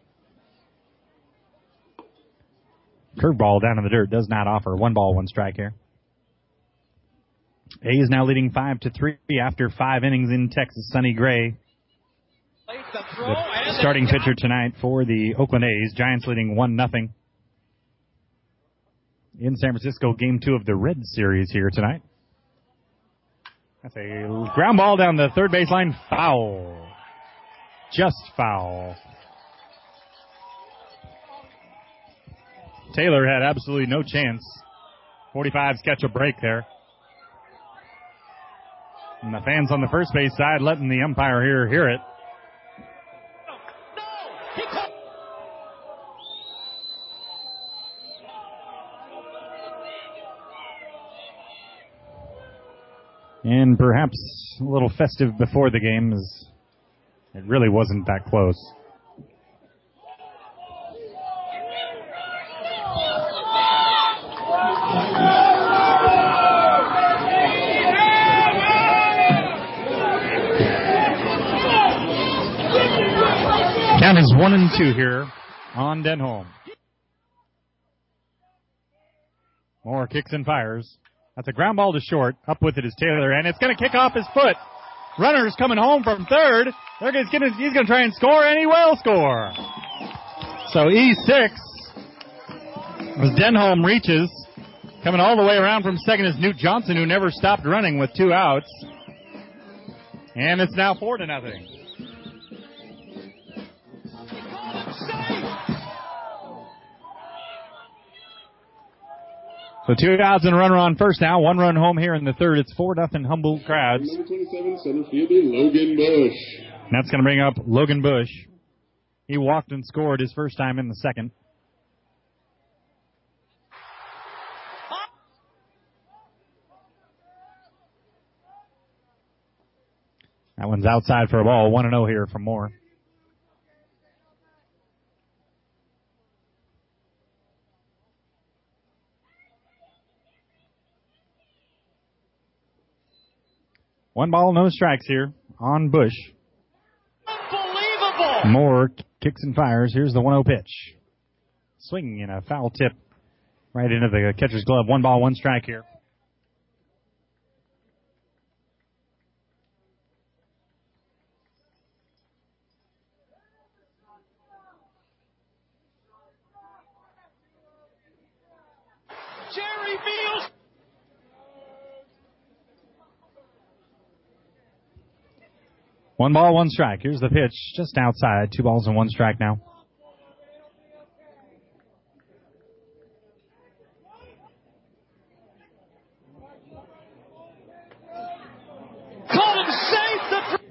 Curveball down in the dirt does not offer. One ball, one strike here. A's now leading five to three after five innings in Texas. Sonny Gray, the starting pitcher tonight for the Oakland A's. Giants leading one nothing in San Francisco. Game two of the Red Series here tonight. That's a ground ball down the third baseline. Foul. Just foul. Taylor had absolutely no chance. forty-fives catch a break there. And the fans on the first base side letting the umpire here hear it. And perhaps a little festive before the game, as it really wasn't that close. Count is one and two here on Denholm. Moore kicks and fires. That's a ground ball to short. Up with it is Taylor, and it's going to kick off his foot. Runner's coming home from third. They're gonna, he's going to try and score, and he will score. So E six, as Denholm reaches, coming all the way around from second is Newt Johnson, who never stopped running with two outs. And it's now four to nothing. So two outs and a runner on first now. One run home here in the third. It's four nothing Humboldt Crabs. Number twenty-seven, center fielder Logan Bush. And that's going to bring up Logan Bush. He walked and scored his first time in the second. That one's outside for a ball. one and oh here from Moore. One ball, no strikes here on Bush. Unbelievable! Moore kicks and fires. Here's the one oh pitch. Swinging and a foul tip right into the catcher's glove. One ball, one strike here. Jerry Beals. One ball, one strike. Here's the pitch, just outside. Two balls and one strike now. Call him safe.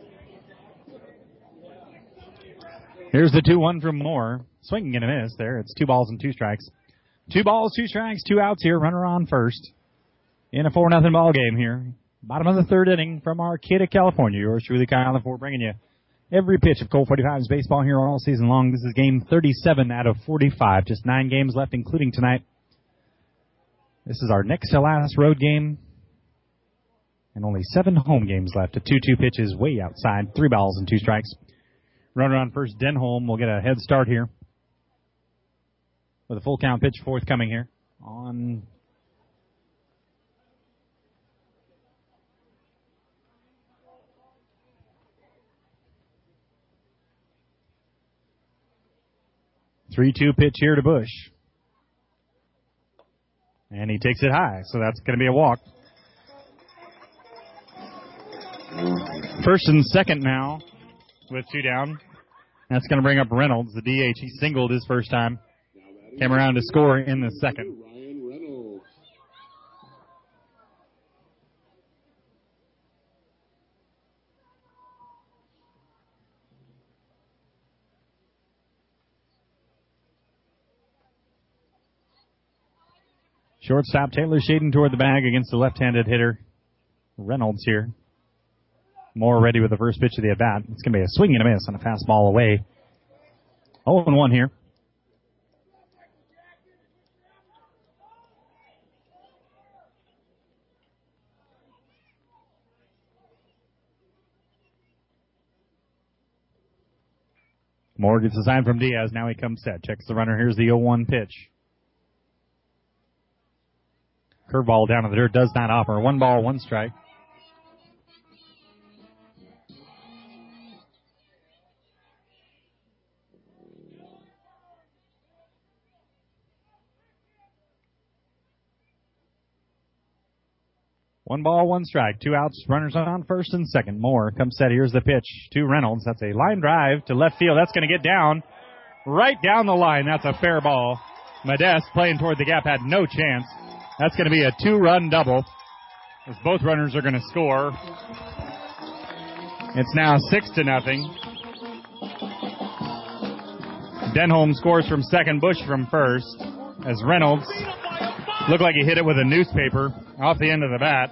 Here's the two one from Moore. Swinging and a miss there. It's two balls and two strikes. Two balls, two strikes, two outs here. Runner on first. In a four nothing ball game here. Bottom of the third inning from Arcata, California. Yours truly, Kyle LaFour, bringing you every pitch of Colt forty-fives baseball here all season long. This is game thirty-seven out of forty-five. Just nine games left, including tonight. This is our next to last road game and only seven home games left. A two two pitch is way outside. Three balls and two strikes. Runner on first, Denholm will get a head start here with a full count pitch forthcoming here on three two pitch here to Bush. And he takes it high, so that's going to be a walk. First and second now with two down. That's going to bring up Reynolds, the D H. He singled his first time. Came around to score in the second. Ryan Reynolds. Shortstop Taylor shading toward the bag against the left-handed hitter Reynolds here. Moore ready with the first pitch of the at-bat. It's going to be a swing and a miss on a fastball away. oh and one here. Moore gets a sign from Diaz. Now he comes set. Checks the runner. Here's the oh one pitch. Curveball down to the dirt does not offer. One ball, one strike. One ball, one strike. Two outs, runners on first and second. Moore comes set. Here's the pitch to Reynolds. That's a line drive to left field. That's going to get down, right down the line. That's a fair ball. Modeste playing toward the gap had no chance. That's going to be a two-run double as both runners are going to score. It's now six to nothing. Denholm scores from second, Bush from first, as Reynolds looked like he hit it with a newspaper off the end of the bat.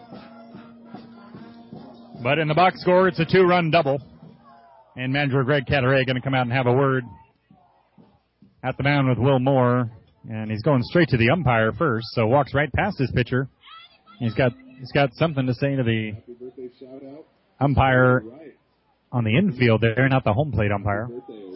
But in the box score, it's a two-run double. And manager Greg Cataray going to come out and have a word at the mound with Will Moore. And he's going straight to the umpire first, so walks right past his pitcher. He's got he's got something to say to the umpire on the infield there, not the home plate umpire.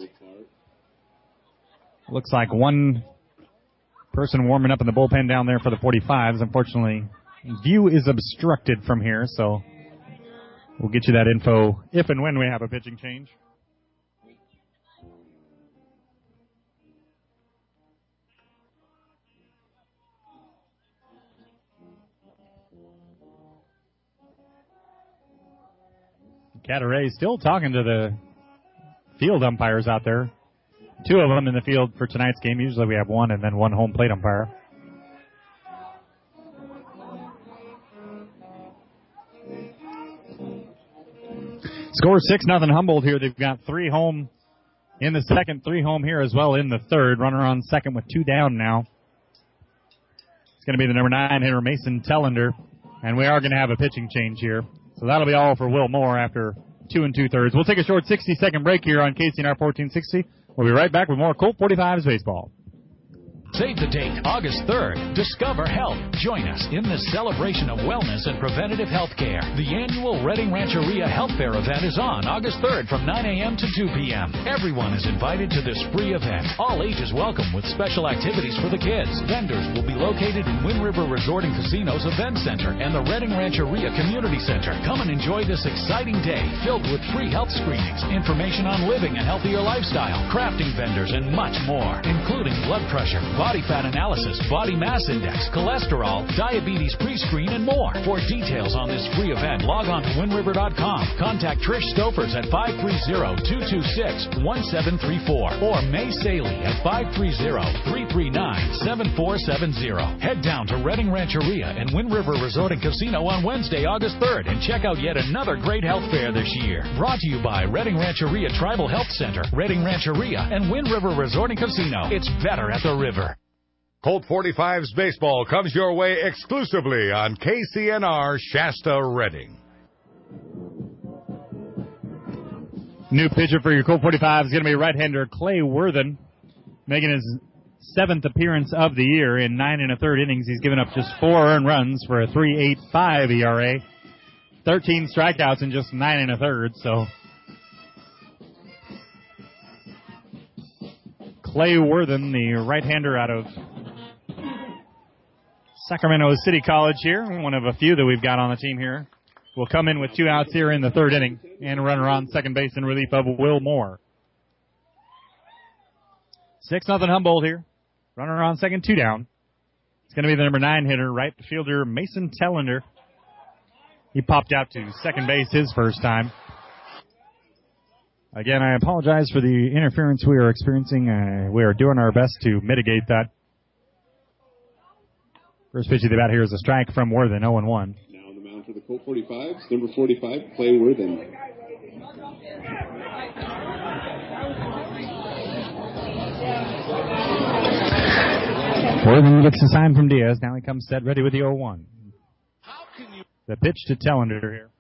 Looks like one person warming up in the bullpen down there for the forty-fives. Unfortunately, view is obstructed from here, so we'll get you that info if and when we have a pitching change. Cataray still talking to the field umpires out there. Two of them in the field for tonight's game. Usually we have one and then one home plate umpire. Score six nothing Humboldt here. They've got three home in the second, three home here as well in the third. Runner on second with two down now. It's going to be the number nine hitter, Mason Tellender. And we are going to have a pitching change here. So that'll be all for Will Moore after two and two-thirds. We'll take a short sixty-second break here on K C N R fourteen sixty. We'll be right back with more Colt forty-fives baseball. Save the date, August third. Discover Health. Join us in this celebration of wellness and preventative health care. The annual Redding Rancheria Health Fair event is on August third from nine a.m. to two p.m. Everyone is invited to this free event. All ages welcome with special activities for the kids. Vendors will be located in Wind River Resort and Casino's Event Center and the Redding Rancheria Community Center. Come and enjoy this exciting day filled with free health screenings, information on living a healthier lifestyle, crafting vendors, and much more, including blood pressure, body fat analysis, body mass index, cholesterol, diabetes pre-screen, and more. For details on this free event, log on to wind river dot com. Contact Trish Stofers at five three zero, two two six, one seven three four or May Saley at five three zero, three three nine, seven four seven zero. Head down to Redding Rancheria and Wind River Resort and Casino on Wednesday, August third, and check out yet another great health fair this year. Brought to you by Redding Rancheria Tribal Health Center, Redding Rancheria, and Wind River Resort and Casino. It's better at the river. Colt forty-fives baseball comes your way exclusively on K C N R Shasta Redding. New pitcher for your Colt forty-fives is going to be right-hander Clay Worthen, making his seventh appearance of the year. In nine and a third innings, he's given up just four earned runs for a three point eight five E R A. thirteen strikeouts in just nine and a third, so Clay Worthen, the right-hander out of Sacramento City College here, one of a few that we've got on the team here, will come in with two outs here in the third inning and a runner on second base in relief of Will Moore. six nothing Humboldt here. Runner on second, two down. It's going to be the number nine hitter, right fielder Mason Tellender. He popped out to second base his first time. Again, I apologize for the interference we are experiencing. Uh, we are doing our best to mitigate that. First pitch of the bat here is a strike from Worthen, oh and one. Now on the mound for the Colt forty-fives, number forty-five, Clay Worthen. Worthen gets a sign from Diaz. Now he comes set ready with the oh one. The pitch to Tellender here.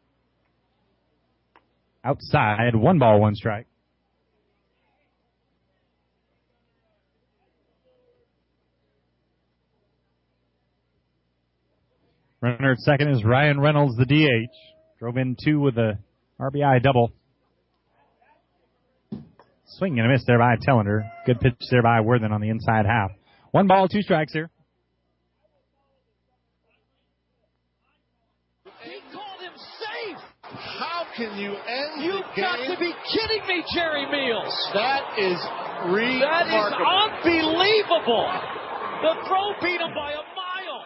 Outside, one ball, one strike. Runner at second is Ryan Reynolds, the D H. Drove in two with a R B I double. Swing and a miss there by Tellender. Good pitch there by Worthen on the inside half. One ball, two strikes here. How can you end You've the got game? to be kidding me, Jerry Meals. That is remarkable. That is unbelievable. The throw beat him by a mile.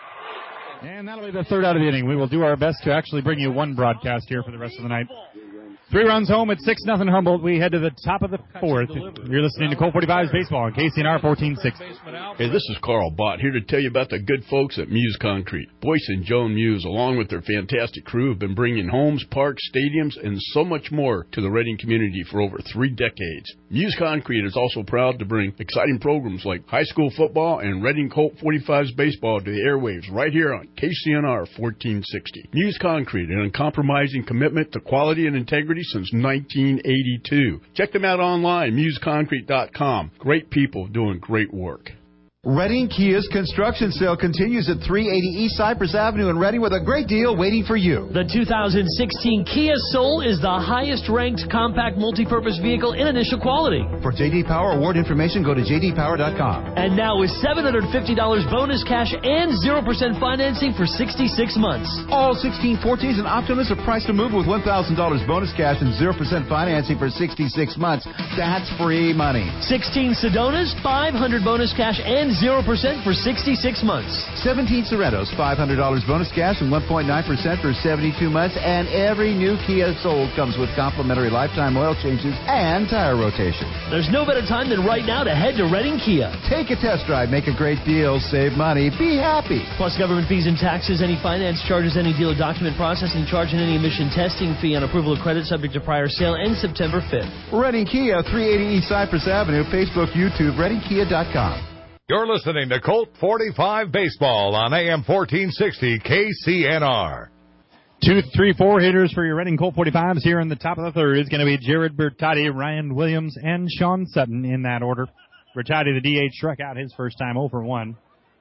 And that'll be the third out of the inning. We will do our best to actually bring you one broadcast here for the rest of the night. Three runs home at six nothing Humboldt. We head to the top of the fourth. You're listening to Colt forty-five's Baseball on K C N R fourteen sixty. Hey, this is Carl Bott here to tell you about the good folks at Muse Concrete. Boyce and Joan Muse, along with their fantastic crew, have been bringing homes, parks, stadiums, and so much more to the Reading community for over three decades. Muse Concrete is also proud to bring exciting programs like high school football and Reading Colt forty-five's Baseball to the airwaves right here on K C N R fourteen sixty. Muse Concrete, an uncompromising commitment to quality and integrity since nineteen eighty-two. Check them out online, muse concrete dot com. Great people doing great work. Reading Kia's construction sale continues at three eighty East Cypress Avenue in Reading with a great deal waiting for you. The two thousand sixteen Kia Soul is the highest-ranked compact multi-purpose vehicle in initial quality. For J D Power award information, go to j d power dot com. And now with seven hundred fifty dollars bonus cash and zero percent financing for sixty-six months. All sixteen fourteens and Optimus are priced to move with one thousand dollars bonus cash and zero percent financing for sixty-six months. That's free money. sixteen Sedonas, five hundred dollars bonus cash and zero percent for sixty-six months. seventeen Sorrentos, five hundred dollars bonus cash and one point nine percent for seventy-two months. And every new Kia sold comes with complimentary lifetime oil changes and tire rotation. There's no better time than right now to head to Reading Kia. Take a test drive, make a great deal, save money, be happy. Plus government fees and taxes, any finance charges, any dealer document processing charge, and any emission testing fee on approval of credit subject to prior sale ends September fifth. Reading Kia, three eighty East Cypress Avenue, Facebook, YouTube, reading kia dot com. You're listening to Colt forty-five Baseball on A M fourteen sixty K C N R. Two, three, four hitters for your Reading Colt forty-fives here in the top of the third is going to be Jared Bertotti, Ryan Williams, and Sean Sutton in that order. Bertotti, the D H, struck out his first time, oh for one.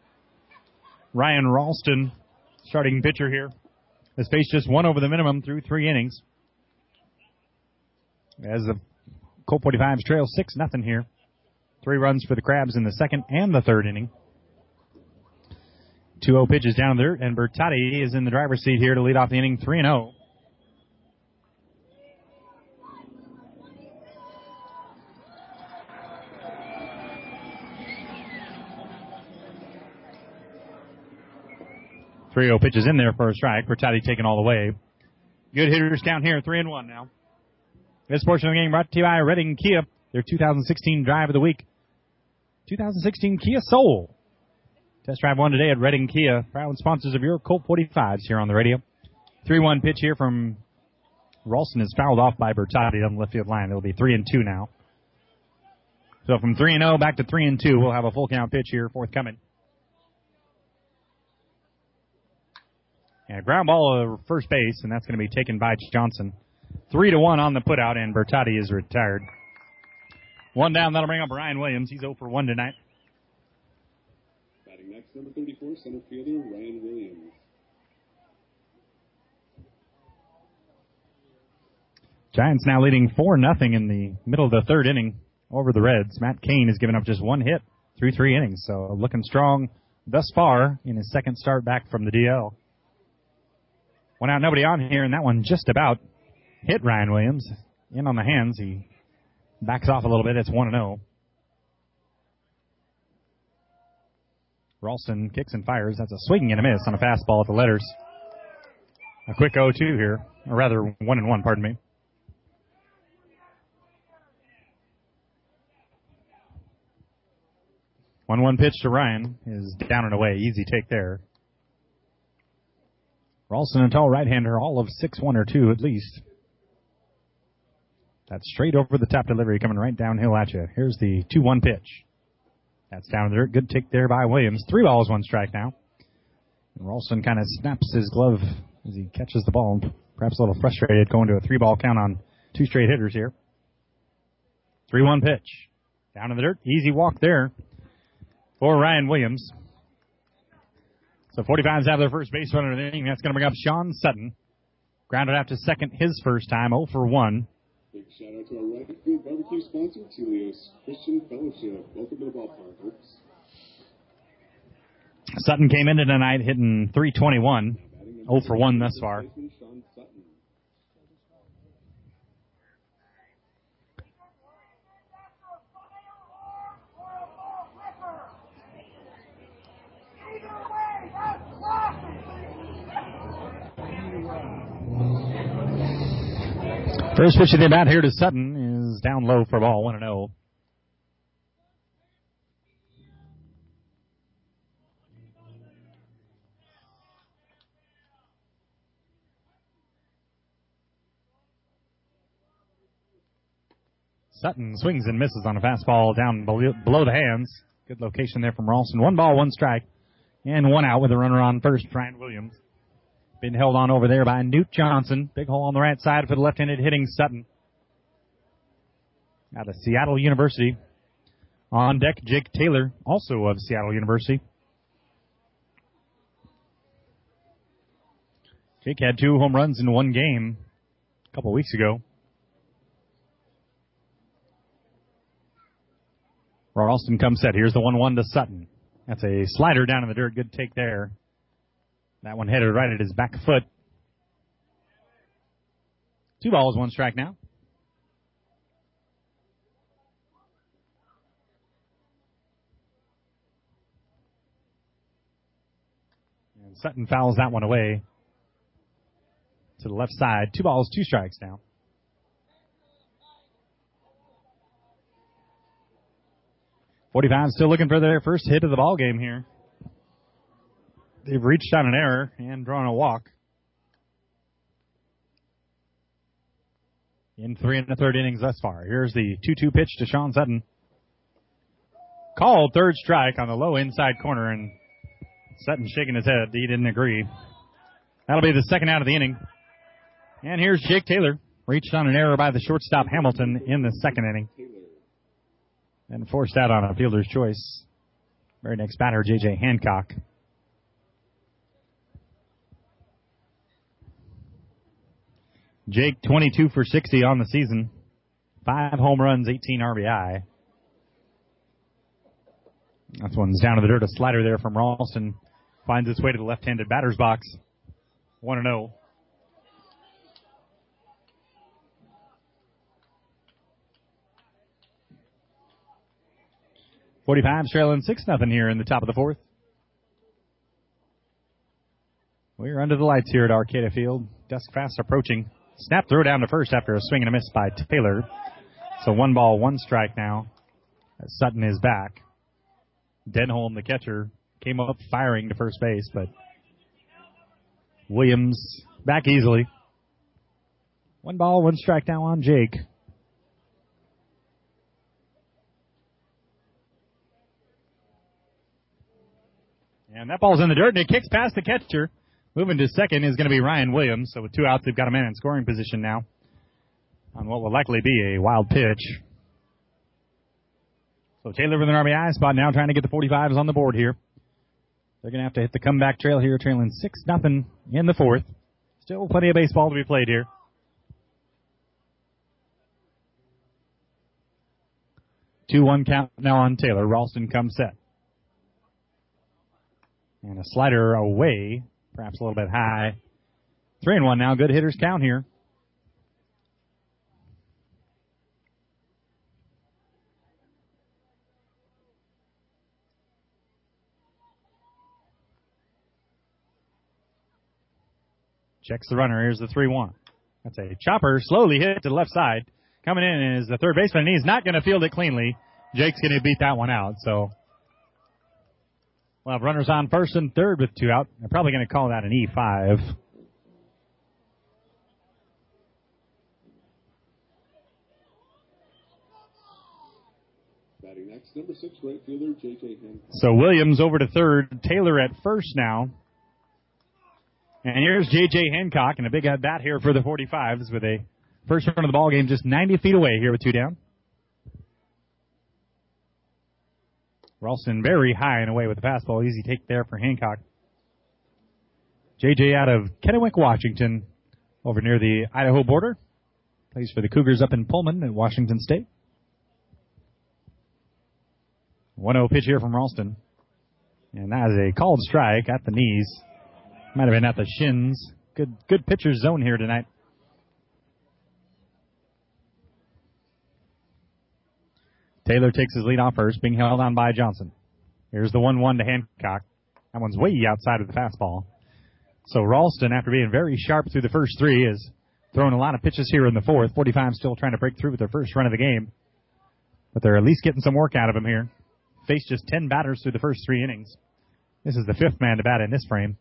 Ryan Ralston, starting pitcher here, has faced just one over the minimum through three innings. As the Colt forty-fives trail six nothing here. Three runs for the Crabs in the second and the third inning. two oh pitches down there, and Bertotti is in the driver's seat here to lead off the inning three and oh. three oh pitches in there for a strike. Bertotti taken all the way. Good hitters down here, three and one now. This portion of the game brought to you by Reading Kia, their two thousand sixteen Drive of the Week. two thousand sixteen Kia Soul. Test drive one today at Reading Kia, proud sponsors of your Colt forty-fives here on the radio. three one pitch here from Ralston is fouled off by Bertotti on the left field line. It'll be three and two now. So from three and oh back to three and two, we'll have a full count pitch here forthcoming. And a ground ball to first base, and that's going to be taken by Johnson. Three to one on the putout, and Bertotti is retired. One down, that'll bring up Ryan Williams. He's oh for one tonight. Batting next, number thirty-four, center fielder Ryan Williams. Giants now leading four nothing in the middle of the third inning over the Reds. Matt Cain has given up just one hit through three innings, so looking strong thus far in his second start back from the D L. One out, nobody on here, and that one just about hit Ryan Williams. In on the hands, he backs off a little bit. It's one and oh. Ralston kicks and fires. That's a swing and a miss on a fastball at the letters. A quick oh two here, or rather one and one, pardon me. one one pitch to Ryan is down and away. Easy take there. Ralston, a tall right-hander, all of six one or two at least. That's straight over the top delivery coming right downhill at you. Here's the two one pitch. That's down in the dirt. Good take there by Williams. Three balls, one strike now. And Ralston kind of snaps his glove as he catches the ball. Perhaps a little frustrated going to a three-ball count on two straight hitters here. three one pitch. Down in the dirt. Easy walk there for Ryan Williams. So forty-fives have their first base runner of the inning. That's going to bring up Sean Sutton. Grounded out to second his first time, oh for one. Big shout out to our right field barbecue sponsor, Telios Christian Fellowship. Welcome to the ballpark, folks. Sutton came into tonight hitting three twenty-one, oh for one thus far. First pitch of the bat here to Sutton is down low for a ball, one and oh. Sutton swings and misses on a fastball down below the hands. Good location there from Ralston. One ball, one strike, and one out with a runner on first, Ryan Williams. Been held on over there by Newt Johnson. Big hole on the right side for the left-handed hitting Sutton. Out of Seattle University. On deck, Jake Taylor, also of Seattle University. Jake had two home runs in one game a couple weeks ago. Ralston comes set. Here's the one one to Sutton. That's a slider down in the dirt. Good take there. That one headed right at his back foot. Two balls, one strike now. And Sutton fouls that one away to the left side. Two balls, two strikes now. forty-five still looking for their first hit of the ball game here. They've reached on an error and drawn a walk. In three and a third innings thus far. Here's the two two pitch to Sean Sutton. Called third strike on the low inside corner, and Sutton shaking his head. He didn't agree. That'll be the second out of the inning. And here's Jake Taylor. Reached on an error by the shortstop Hamilton in the second inning. And forced out on a fielder's choice. Very next batter, J J Hancock. Jake, twenty-two for sixty on the season. Five home runs, eighteen R B I. That one's down to the dirt. A slider there from Ralston. Finds its way to the left-handed batter's box. one and oh. forty-five trailing six nothing here in the top of the fourth. We're under the lights here at Arcata Field. Dusk fast approaching. Snap throw down to first after a swing and a miss by Taylor. So one ball, one strike now. As Sutton is back. Denholm, the catcher, came up firing to first base, but Williams back easily. One ball, one strike now on Jake. And that ball's in the dirt, and it kicks past the catcher. Moving to second is going to be Ryan Williams. So with two outs, they've got a man in scoring position now on what will likely be a wild pitch. So Taylor with an R B I spot now, trying to get the forty-fives on the board here. They're going to have to hit the comeback trail here, trailing six nothing in the fourth. Still plenty of baseball to be played here. two one count now on Taylor. Ralston comes set. And a slider away, perhaps a little bit high. three and one now. Good hitters count here. Checks the runner. Here's the three one. That's a chopper, slowly hit to the left side. Coming in is the third baseman, and he's not going to field it cleanly. Jake's going to beat that one out. So we'll have runners on first and third with two out. They're probably going to call that an E five. Batting next, number six, right fielder, J J Hancock. So Williams over to third. Taylor at first now. And here's J J Hancock, and a big at bat here for the forty-fives with a first run of the ball game just ninety feet away here with two down. Ralston very high and away with the fastball. Easy take there for Hancock. J J out of Kennewick, Washington, over near the Idaho border. Plays for the Cougars up in Pullman at Washington State. one oh pitch here from Ralston. And that is a called strike at the knees. Might have been at the shins. Good good pitcher's zone here tonight. Taylor takes his lead off first, being held on by Johnson. Here's the one one to Hancock. That one's way outside of the fastball. So Ralston, after being very sharp through the first three, is throwing a lot of pitches here in the fourth. forty-five still trying to break through with their first run of the game. But they're at least getting some work out of him here. Faced just ten batters through the first three innings. This is the fifth man to bat in this frame.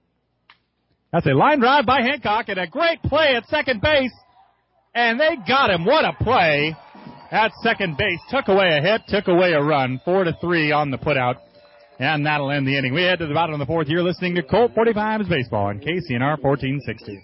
That's a line drive by Hancock and a great play at second base. And they got him. What a play at second base. Took away a hit, took away a run. Four to three on the putout. And that'll end the inning. We head to the bottom of the fourth. You're listening to Colt forty-fives Baseball on K C N R fourteen sixty.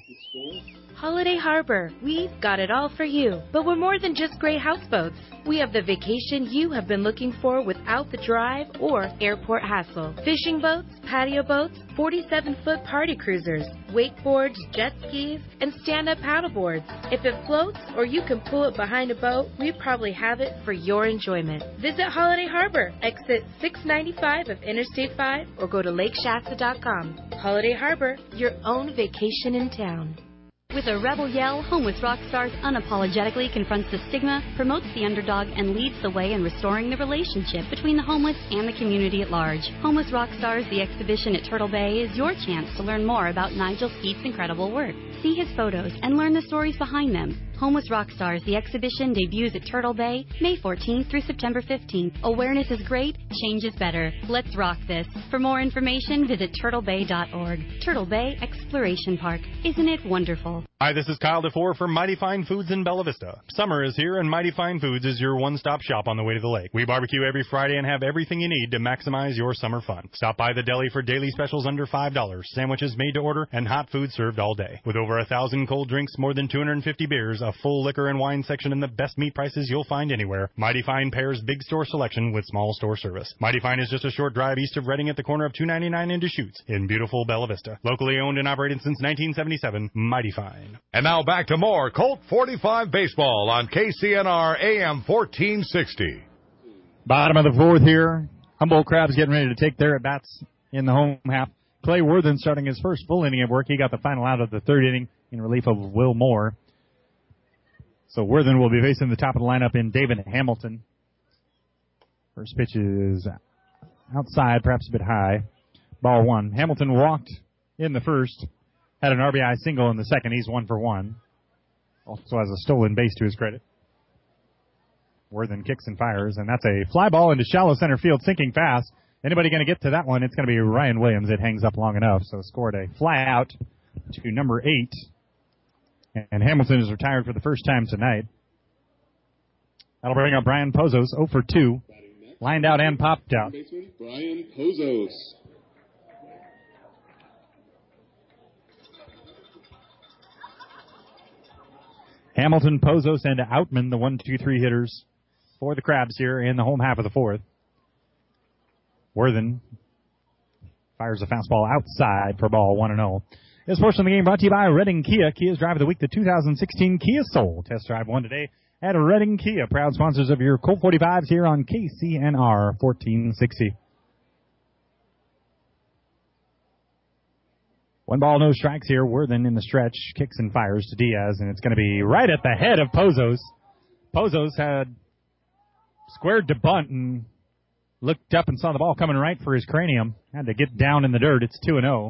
Holiday Harbor, we've got it all for you. But we're more than just gray houseboats. We have the vacation you have been looking for without the drive or airport hassle. Fishing boats, patio boats, forty-seven foot party cruisers, wakeboards, jet skis, and stand-up paddleboards. If it floats or you can pull it behind a boat, we probably have it for your enjoyment. Visit Holiday Harbor, exit six ninety-five of Interstate five, or go to lake shasta dot com. Holiday Harbor, your own vacation in town. With a rebel yell, Homeless Rockstars unapologetically confronts the stigma, promotes the underdog, and leads the way in restoring the relationship between the homeless and the community at large. Homeless Rockstars, the exhibition at Turtle Bay, is your chance to learn more about Nigel Skeet's incredible work. See his photos and learn the stories behind them. Homeless Rockstars, the exhibition debuts at Turtle Bay, May fourteenth through September fifteenth. Awareness is great, change is better. Let's rock this. For more information, visit turtle bay dot org. Turtle Bay Exploration Park. Isn't it wonderful? Hi, this is Kyle DeFore from Mighty Fine Foods in Bella Vista. Summer is here, and Mighty Fine Foods is your one-stop shop on the way to the lake. We barbecue every Friday and have everything you need to maximize your summer fun. Stop by the deli for daily specials under five dollars, sandwiches made to order, and hot food served all day. With over a thousand cold drinks, more than two hundred fifty beers, a full liquor and wine section, and the best meat prices you'll find anywhere, Mighty Fine pairs big store selection with small store service. Mighty Fine is just a short drive east of Reading at the corner of two ninety-nine and Deschutes in beautiful Bella Vista. Locally owned and operated since nineteen seventy-seven, Mighty Fine. And now back to more Colt forty-five Baseball on K C N R A M fourteen sixty. Bottom of the fourth here. Humboldt Crabs getting ready to take their at-bats in the home half. Clay Worthen starting his first full inning of work. He got the final out of the third inning in relief of Will Moore. So Worthen will be facing the top of the lineup in David Hamilton. First pitch is outside, perhaps a bit high. Ball one. Hamilton walked in the first. Had an R B I single in the second. He's one for one. Also has a stolen base to his credit. Worthen kicks and fires, and that's a fly ball into shallow center field, sinking fast. Anybody going to get to that one? It's going to be Ryan Williams. It hangs up long enough, so scored a fly out to number eight. And Hamilton is retired for the first time tonight. That'll bring up Brian Pozos, oh for two. Lined out and popped out. Brian Pozos. Hamilton, Pozos, and Outman, the one, two, three hitters for the Crabs here in the home half of the fourth. Worthen fires a fastball outside for ball one and oh. This portion of the game brought to you by Reading Kia. Kia's Drive of the Week, the two thousand sixteen Kia Soul. Test drive one today at Redding Kia, proud sponsors of your Colt forty-fives here on K C N R fourteen sixty. One ball, no strikes here. Worthen in the stretch, kicks and fires to Diaz, and it's going to be right at the head of Pozos. Pozos had squared to bunt and looked up and saw the ball coming right for his cranium. Had to get down in the dirt. It's two and oh.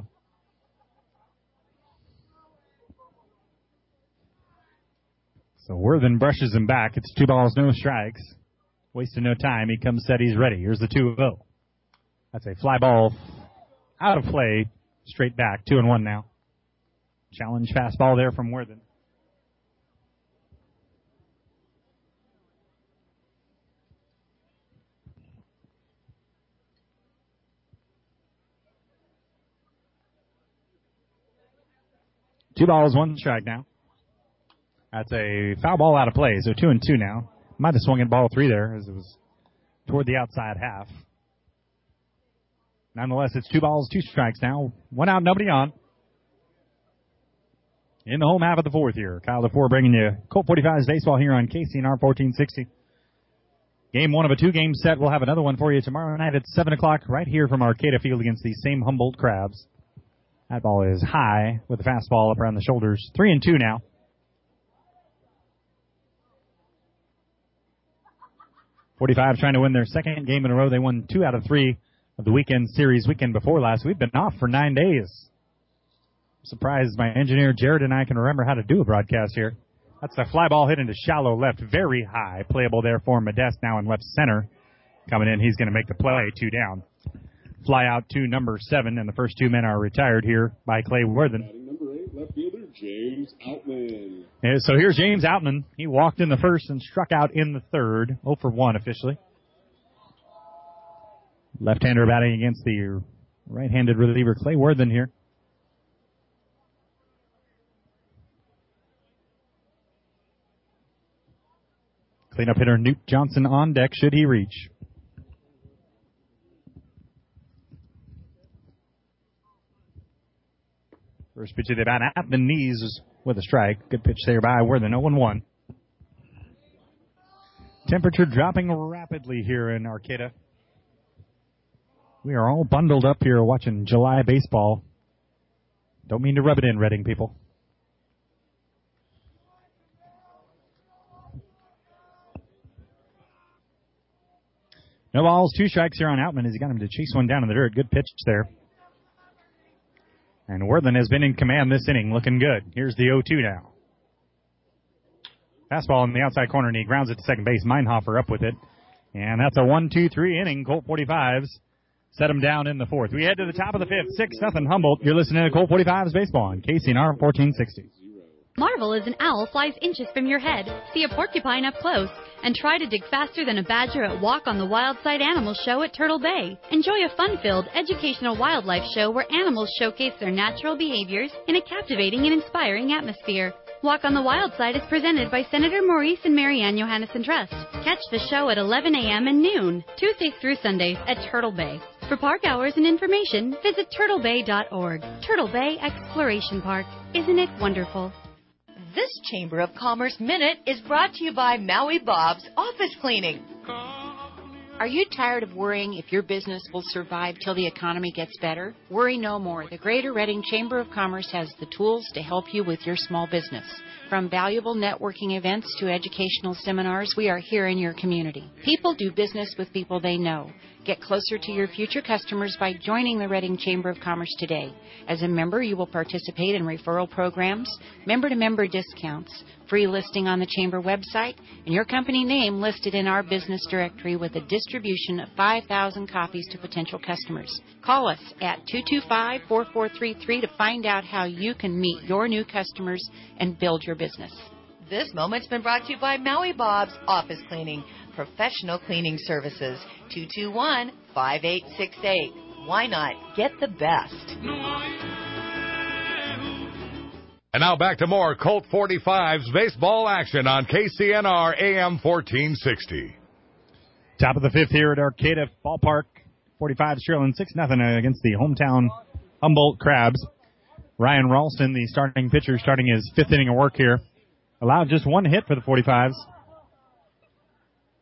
So Worthen brushes him back. It's two balls, no strikes. Wasting no time. He comes set. He's ready. Here's the two oh. That's a fly ball out of play. Straight back. Two and one now. Challenge fastball there from Worthen. Two balls, one strike now. That's a foul ball out of play, so two and two now. Might have swung at ball three there as it was toward the outside half. Nonetheless, it's two balls, two strikes now. One out, nobody on. In the home half of the fourth here. Kyle DeFore bringing you Colt forty-fives baseball here on K C N R fourteen sixty. Game one of a two-game set. We'll have another one for you tomorrow night at seven o'clock right here from Arcata Field against these same Humboldt Crabs. That ball is high with the fastball up around the shoulders. Three and two now. forty-five trying to win their second game in a row. They won two out of three of the weekend series weekend before last. We've been off for nine days. I'm surprised my engineer Jared and I can remember how to do a broadcast here. That's a fly ball hit into shallow left, very high. Playable there for Modeste now in left center. Coming in, he's going to make the play, two down. Fly out to number seven, and the first two men are retired here by Clay Worthen. Number eight, left fielder James Outman. Yeah, so here's James Outman. He walked in the first and struck out in the third. oh for one officially. Left-hander batting against the right-handed reliever Clay Worthen here. Cleanup hitter Newt Johnson on deck should he reach. First pitch of the bat at the knees with a strike. Good pitch there by Worthen. oh and one. Temperature dropping rapidly here in Arcata. We are all bundled up here watching July baseball. Don't mean to rub it in, Redding people. No balls, two strikes here on Outman as he got him to chase one down in the dirt. Good pitch there. And Worthen has been in command this inning, looking good. Here's the oh two now. Fastball in the outside corner, and he grounds it to second base. Meinhofer up with it. And that's a one two three inning. Colt forty-fives set him down in the fourth. We head to the top of the fifth. six nothing Humboldt. You're listening to Colt forty-fives baseball on K C N R fourteen sixty. Marvel is an owl flies inches from your head. See a porcupine up close and try to dig faster than a badger at Walk on the Wild Side Animal Show at Turtle Bay. Enjoy a fun-filled, educational wildlife show where animals showcase their natural behaviors in a captivating and inspiring atmosphere. Walk on the Wild Side is presented by Senator Maurice and Marianne Johannesson Trust. Catch the show at eleven a.m. and noon, Tuesdays through Sundays at Turtle Bay. For park hours and information, visit turtle bay dot org. Turtle Bay Exploration Park. Isn't it wonderful? This Chamber of Commerce Minute is brought to you by Maui Bob's Office Cleaning. Are you tired of worrying if your business will survive till the economy gets better? Worry no more. The Greater Reading Chamber of Commerce has the tools to help you with your small business. From valuable networking events to educational seminars, we are here in your community. People do business with people they know. Get closer to your future customers by joining the Reading Chamber of Commerce today. As a member, you will participate in referral programs, member-to-member discounts, free listing on the Chamber website, and your company name listed in our business directory with a distribution of five thousand copies to potential customers. Call us at two two five, four four three three to find out how you can meet your new customers and build your business. This moment's been brought to you by Maui Bob's Office Cleaning, professional cleaning services. two two one, five eight six eight. Why not get the best? And now back to more Colt forty-fives baseball action on K C N R A M fourteen sixty. Top of the fifth here at Arcata Ballpark. forty-fives trailing six nothing against the hometown Humboldt Crabs. Ryan Ralston, the starting pitcher, starting his fifth inning of work here. Allowed just one hit for the forty-fives.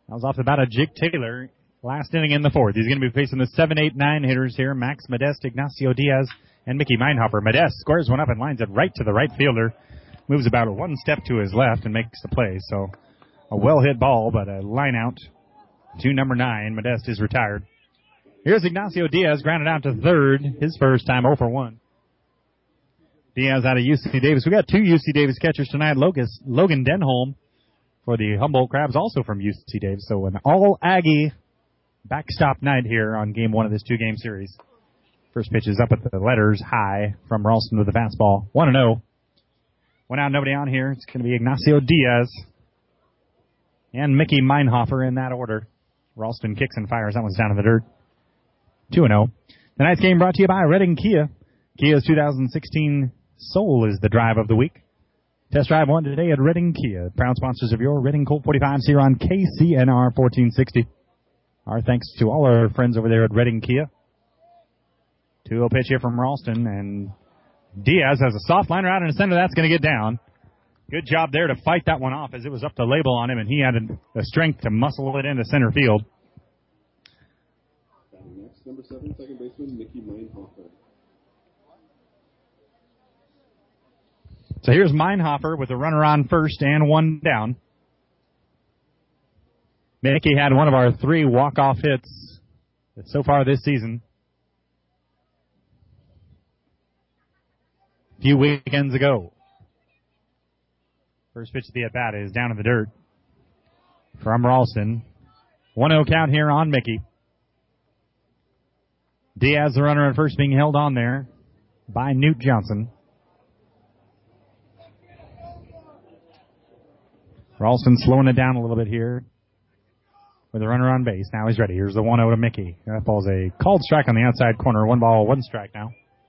That was off the bat of Jake Taylor. Last inning in the fourth. He's going to be facing the seven, eight, nine hitters here. Max Modeste, Ignacio Diaz, and Mickey Meinhofer. Modeste squares one up and lines it right to the right fielder. Moves about one step to his left and makes the play. So a well-hit ball, but a line out to number nine. Modeste is retired. Here's Ignacio Diaz, grounded out to third. His first time, oh for one. Diaz out of U C Davis. We got two U C Davis catchers tonight. Logan, Logan Denholm for the Humboldt Crabs, also from U C Davis. So an all-Aggie backstop night here on game one of this two-game series. First pitch is up at the letters, high from Ralston with the fastball. one and oh. One out, nobody on here. It's going to be Ignacio Diaz and Mickey Meinhofer in that order. Ralston kicks and fires. That one's down in the dirt. two and oh. Tonight's game brought to you by Redding Kia. Kia's two thousand sixteen Soul is the drive of the week. Test drive one today at Redding Kia. Proud sponsors of your Redding Colt forty-fives here on K C N R fourteen sixty. Our thanks to all our friends over there at Redding Kia. two oh pitch here from Ralston, and Diaz has a soft liner out in the center. That's going to get down. Good job there to fight that one off as it was up to label on him, and he had the strength to muscle it into center field. Next, number seven, second baseman, Mickey Meinhofer. So here's Meinhofer with a runner on first and one down. Mickey had one of our three walk-off hits so far this season. A few weekends ago. First pitch of the at-bat is down in the dirt from Ralston. one oh count here on Mickey. Diaz, the runner at first, being held on there by Newt Johnson. Ralston slowing it down a little bit here with a runner on base. Now he's ready. Here's the one oh to Mickey. That ball's a called strike on the outside corner. One ball, one strike now.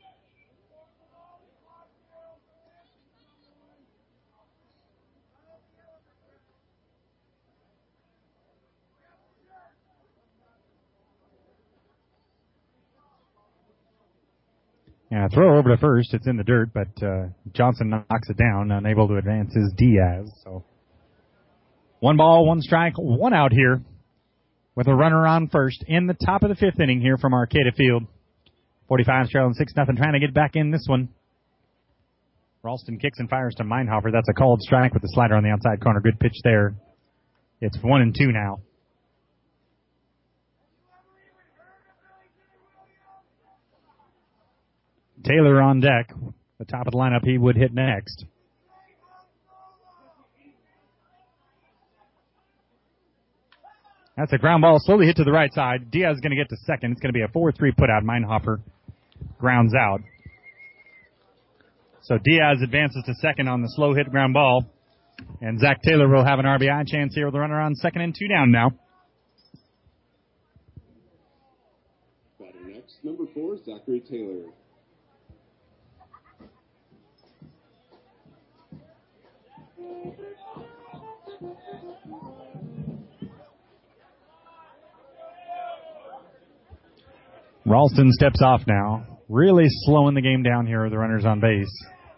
Yeah, throw over to first. It's in the dirt, but uh, Johnson knocks it down, unable to advance his Diaz. So one ball, one strike, one out here with a runner on first in the top of the fifth inning here from Arcata Field. forty-five trailing six nothing, trying to get back in this one. Ralston kicks and fires to Meinhofer. That's a called strike with the slider on the outside corner. Good pitch there. It's one and two now. Taylor on deck. The top of the lineup he would hit next. That's a ground ball, slowly hit to the right side. Diaz is going to get to second. It's going to be a four three putout. Meinhofer grounds out. So Diaz advances to second on the slow hit ground ball. And Zach Taylor will have an R B I chance here with a runner on second and two down now. Batting next, number four, Zachary Taylor. Ralston steps off now. Really slowing the game down here with the runners on base.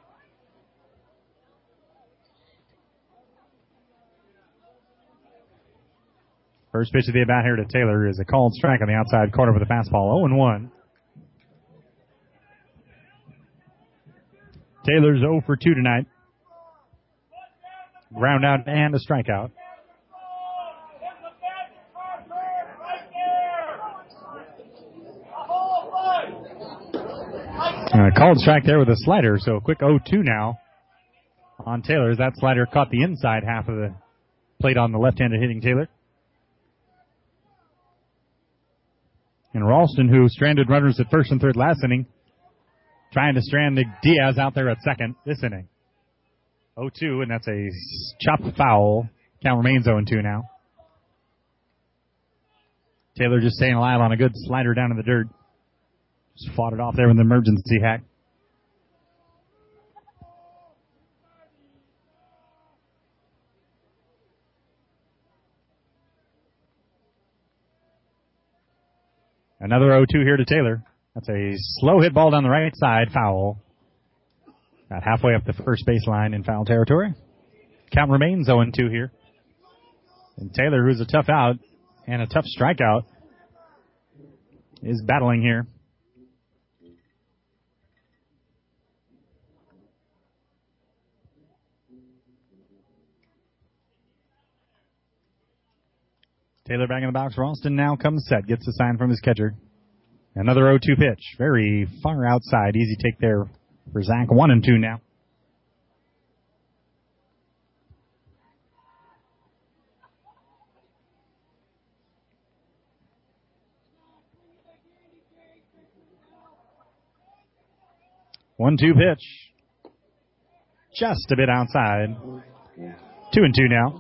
First pitch of the at-bat here to Taylor is a called strike on the outside corner with a fastball. oh and one. Taylor's oh for two tonight. Ground out and a strikeout. Uh, called strike there with a slider, so a quick oh two now on Taylor. That slider caught the inside half of the plate on the left-handed hitting Taylor. And Ralston, who stranded runners at first and third last inning, trying to strand Diaz out there at second this inning. oh two, and that's a chopped foul. Count remains oh and two now. Taylor just staying alive on a good slider down in the dirt. Just fought it off there with an emergency hack. Another oh two here to Taylor. That's a slow hit ball down the right side, foul. About halfway up the first baseline in foul territory. Count remains oh and two here. And Taylor, who's a tough out and a tough strikeout, is battling here. Taylor back in the box. Ralston now comes set. Gets a sign from his catcher. Another oh two pitch. Very far outside. Easy take there for Zach. One and two now. One two pitch. Just a bit outside. Two and two now.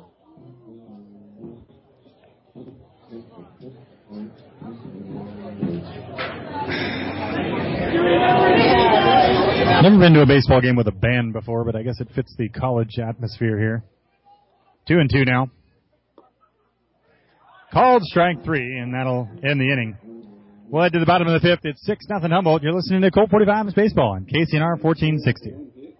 Never been to a baseball game with a band before, but I guess it fits the college atmosphere here. Two and two now. Called strike three, and that'll end the inning. We'll head to the bottom of the fifth. It's six nothing Humboldt. You're listening to Colt forty-five's Baseball on K C N R fourteen sixty.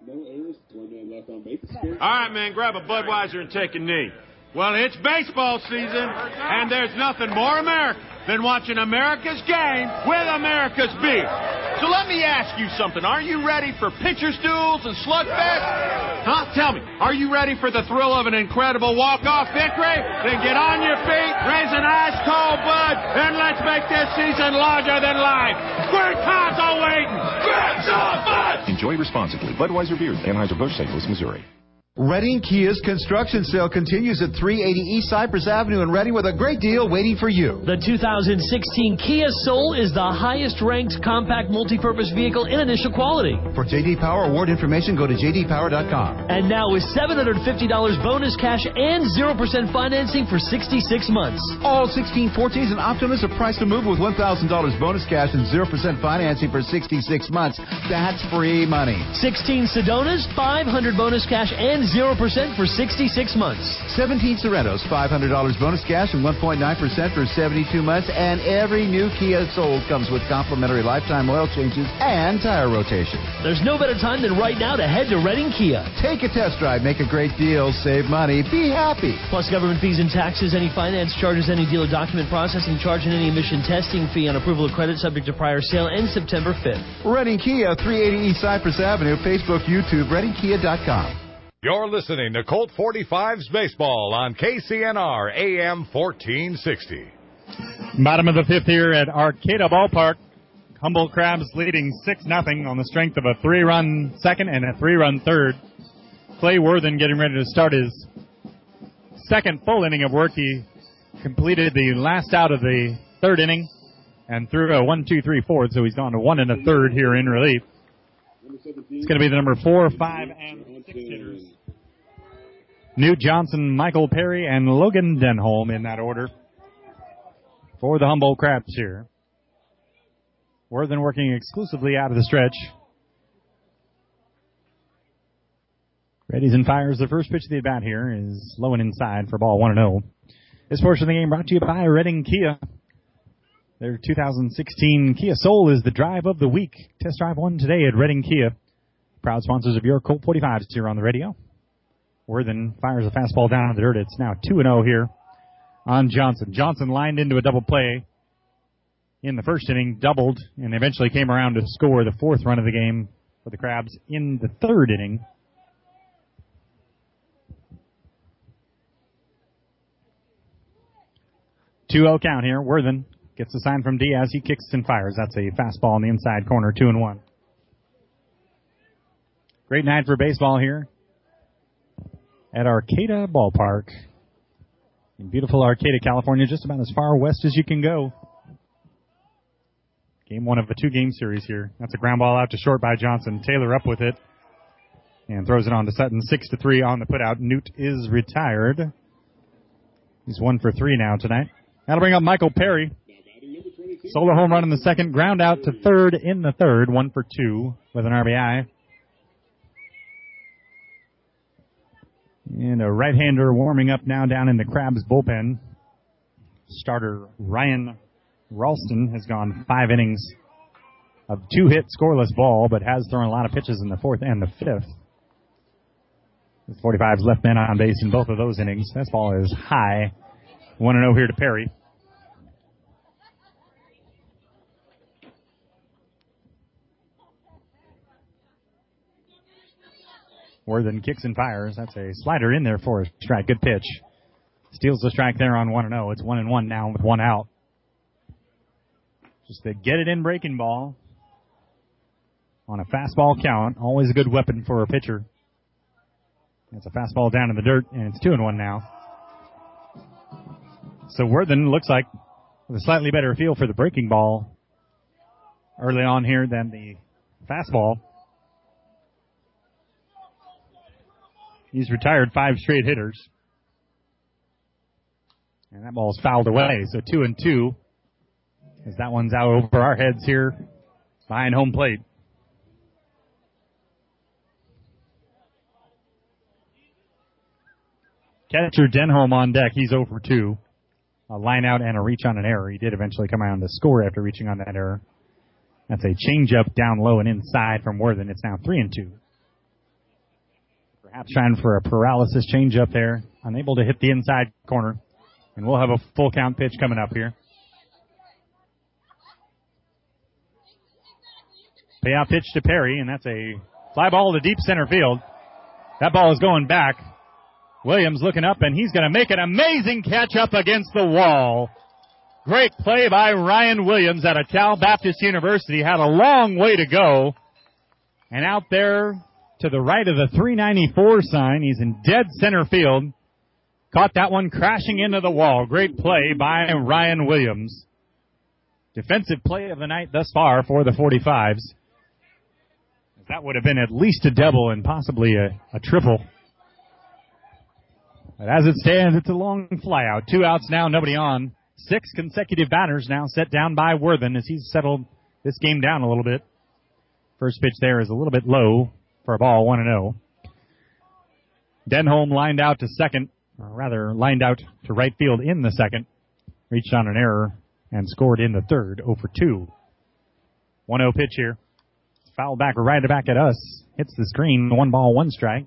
All right, man, grab a Budweiser and take a knee. Well, it's baseball season, and there's nothing more American than watching America's game with America's beer. So let me ask you something. Are you ready for pitcher's duels and slugfest? Huh? Tell me, are you ready for the thrill of an incredible walk-off victory? Then get on your feet, raise an ice-cold Bud, and let's make this season larger than life. Great times are waiting. Grab some Bud! Enjoy responsibly. Budweiser Beer, Anheuser-Busch, Saint Louis, Missouri. Reading Kia's construction sale continues at three eighty East Cypress Avenue in Reading with a great deal waiting for you. The two thousand sixteen Kia Soul is the highest-ranked compact multi-purpose vehicle in initial quality. For J D Power award information, go to j d power dot com. And now with seven hundred fifty dollars bonus cash and zero percent financing for sixty-six months. All sixteen fourteens and Optimus are priced to move with one thousand dollars bonus cash and zero percent financing for sixty-six months. That's free money. sixteen Sedonas, five hundred dollars bonus cash and zero percent for sixty-six months. seventeen Sorrentos, five hundred dollars bonus cash and one point nine percent for seventy-two months. And every new Kia sold comes with complimentary lifetime oil changes and tire rotation. There's no better time than right now to head to Reading Kia. Take a test drive, make a great deal, save money, be happy. Plus government fees and taxes, any finance charges, any dealer document processing charge, and any emission testing fee on approval of credit subject to prior sale ends September fifth. Reading Kia, three eighty East Cypress Avenue, Facebook, YouTube, reading kia dot com. You're listening to Colt forty-five's Baseball on K C N R A M fourteen sixty. Bottom of the fifth here at Arcata Ballpark. Humboldt Crabs leading six nothing on the strength of a three-run second and a three-run third. Clay Worthen getting ready to start his second full inning of work. He completed the last out of the third inning and threw a one, two, three, fourth, so he's gone to one and a third here in relief. It's going to be the number four, five, and six hitters. Newt Johnson, Michael Perry, and Logan Denholm in that order for the Humboldt Crabs here. Worthen working exclusively out of the stretch. Readies and fires. The first pitch of the at-bat here is low and inside for ball one and oh. This portion of the game brought to you by Reading Kia. Their two thousand sixteen Kia Soul is the drive of the week. Test drive one today at Reading Kia. Proud sponsors of your Colt forty-fives here on the radio. Worthen fires a fastball down on the dirt. It's now two and oh here on Johnson. Johnson lined into a double play in the first inning, doubled, and eventually came around to score the fourth run of the game for the Crabs in the third inning. two oh count here. Worthen gets a sign from Diaz. He kicks and fires. That's a fastball in the inside corner, two and one. Great night for baseball here at Arcata Ballpark in beautiful Arcata, California, just about as far west as you can go. Game one of a two-game series here. That's a ground ball out to short by Johnson. Taylor up with it and throws it on to Sutton. Six to three on the putout. Newt is retired. He's one for three now tonight. That'll bring up Michael Perry. Solo home run in the second. Ground out to third in the third. One for two with an R B I. And a right-hander warming up now down in the Crabs bullpen. Starter Ryan Ralston has gone five innings of two-hit scoreless ball, but has thrown a lot of pitches in the fourth and the fifth. The forty-five's left man on base in both of those innings. That ball is high one and oh here to Perry. Worthen kicks and fires. That's a slider in there for a strike. Good pitch. Steals the strike there on one and oh. It's one and one now with one out. Just a get it in breaking ball on a fastball count. Always a good weapon for a pitcher. It's a fastball down in the dirt, and it's two and one now. So Worthen looks like with a slightly better feel for the breaking ball early on here than the fastball. He's retired five straight hitters. And that ball's fouled away. So two and two. As that one's out over our heads here behind home plate. Catcher Denholm on deck. He's oh for two. A line out and a reach on an error. He did eventually come out to score after reaching on that error. That's a changeup down low and inside from Worthen. It's now three and two. Perhaps trying for a paralysis changeup there. Unable to hit the inside corner. And we'll have a full count pitch coming up here. Payoff pitch to Perry, and that's a fly ball to deep center field. That ball is going back. Williams looking up, and he's going to make an amazing catch up against the wall. Great play by Ryan Williams out of Cal Baptist University. Had a long way to go. And out there to the right of the three ninety-four sign, he's in dead center field. Caught that one crashing into the wall. Great play by Ryan Williams. Defensive play of the night thus far for the forty-fives. That would have been at least a double and possibly a, a triple. But as it stands, it's a long fly out. Two outs now, nobody on. Six consecutive batters now set down by Worthen as he's settled this game down a little bit. First pitch there is a little bit low for a ball, one and oh. Denholm lined out to second, or rather lined out to right field in the second. Reached on an error and scored in the third, oh for two. one oh pitch here. Foul back right back at us. Hits the screen. One ball, one strike.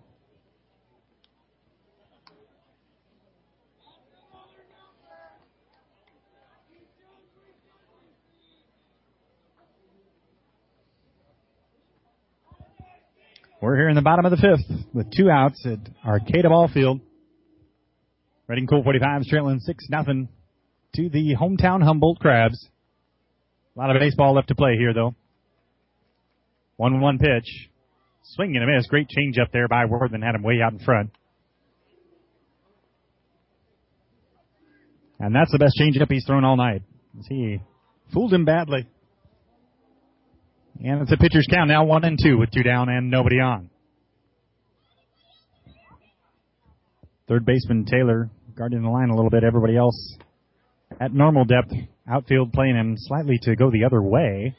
We're here in the bottom of the fifth with two outs at Arcata Ball Field. Reading Colt forty-fives trailing six nothing to the hometown Humboldt Crabs. A lot of baseball left to play here, though. one one pitch. Swing and a miss. Great change up there by Worthen. Had him way out in front. And that's the best change up he's thrown all night. He fooled him badly. And it's a pitcher's count now, one and two with two down and nobody on. Third baseman Taylor guarding the line a little bit. Everybody else at normal depth. Outfield playing him slightly to go the other way.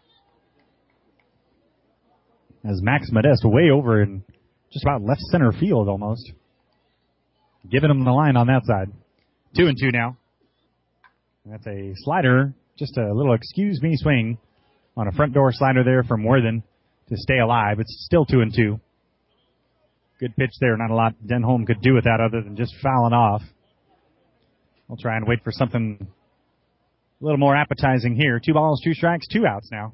As Max Modeste way over in just about left center field almost. Giving him the line on that side. Two and two now. And that's a slider. Just a little excuse me swing on a front door slider there from Worthen to stay alive. It's still two and two. Good pitch there. Not a lot Denholm could do with that other than just fouling off. We'll try and wait for something a little more appetizing here. Two balls, two strikes, two outs now.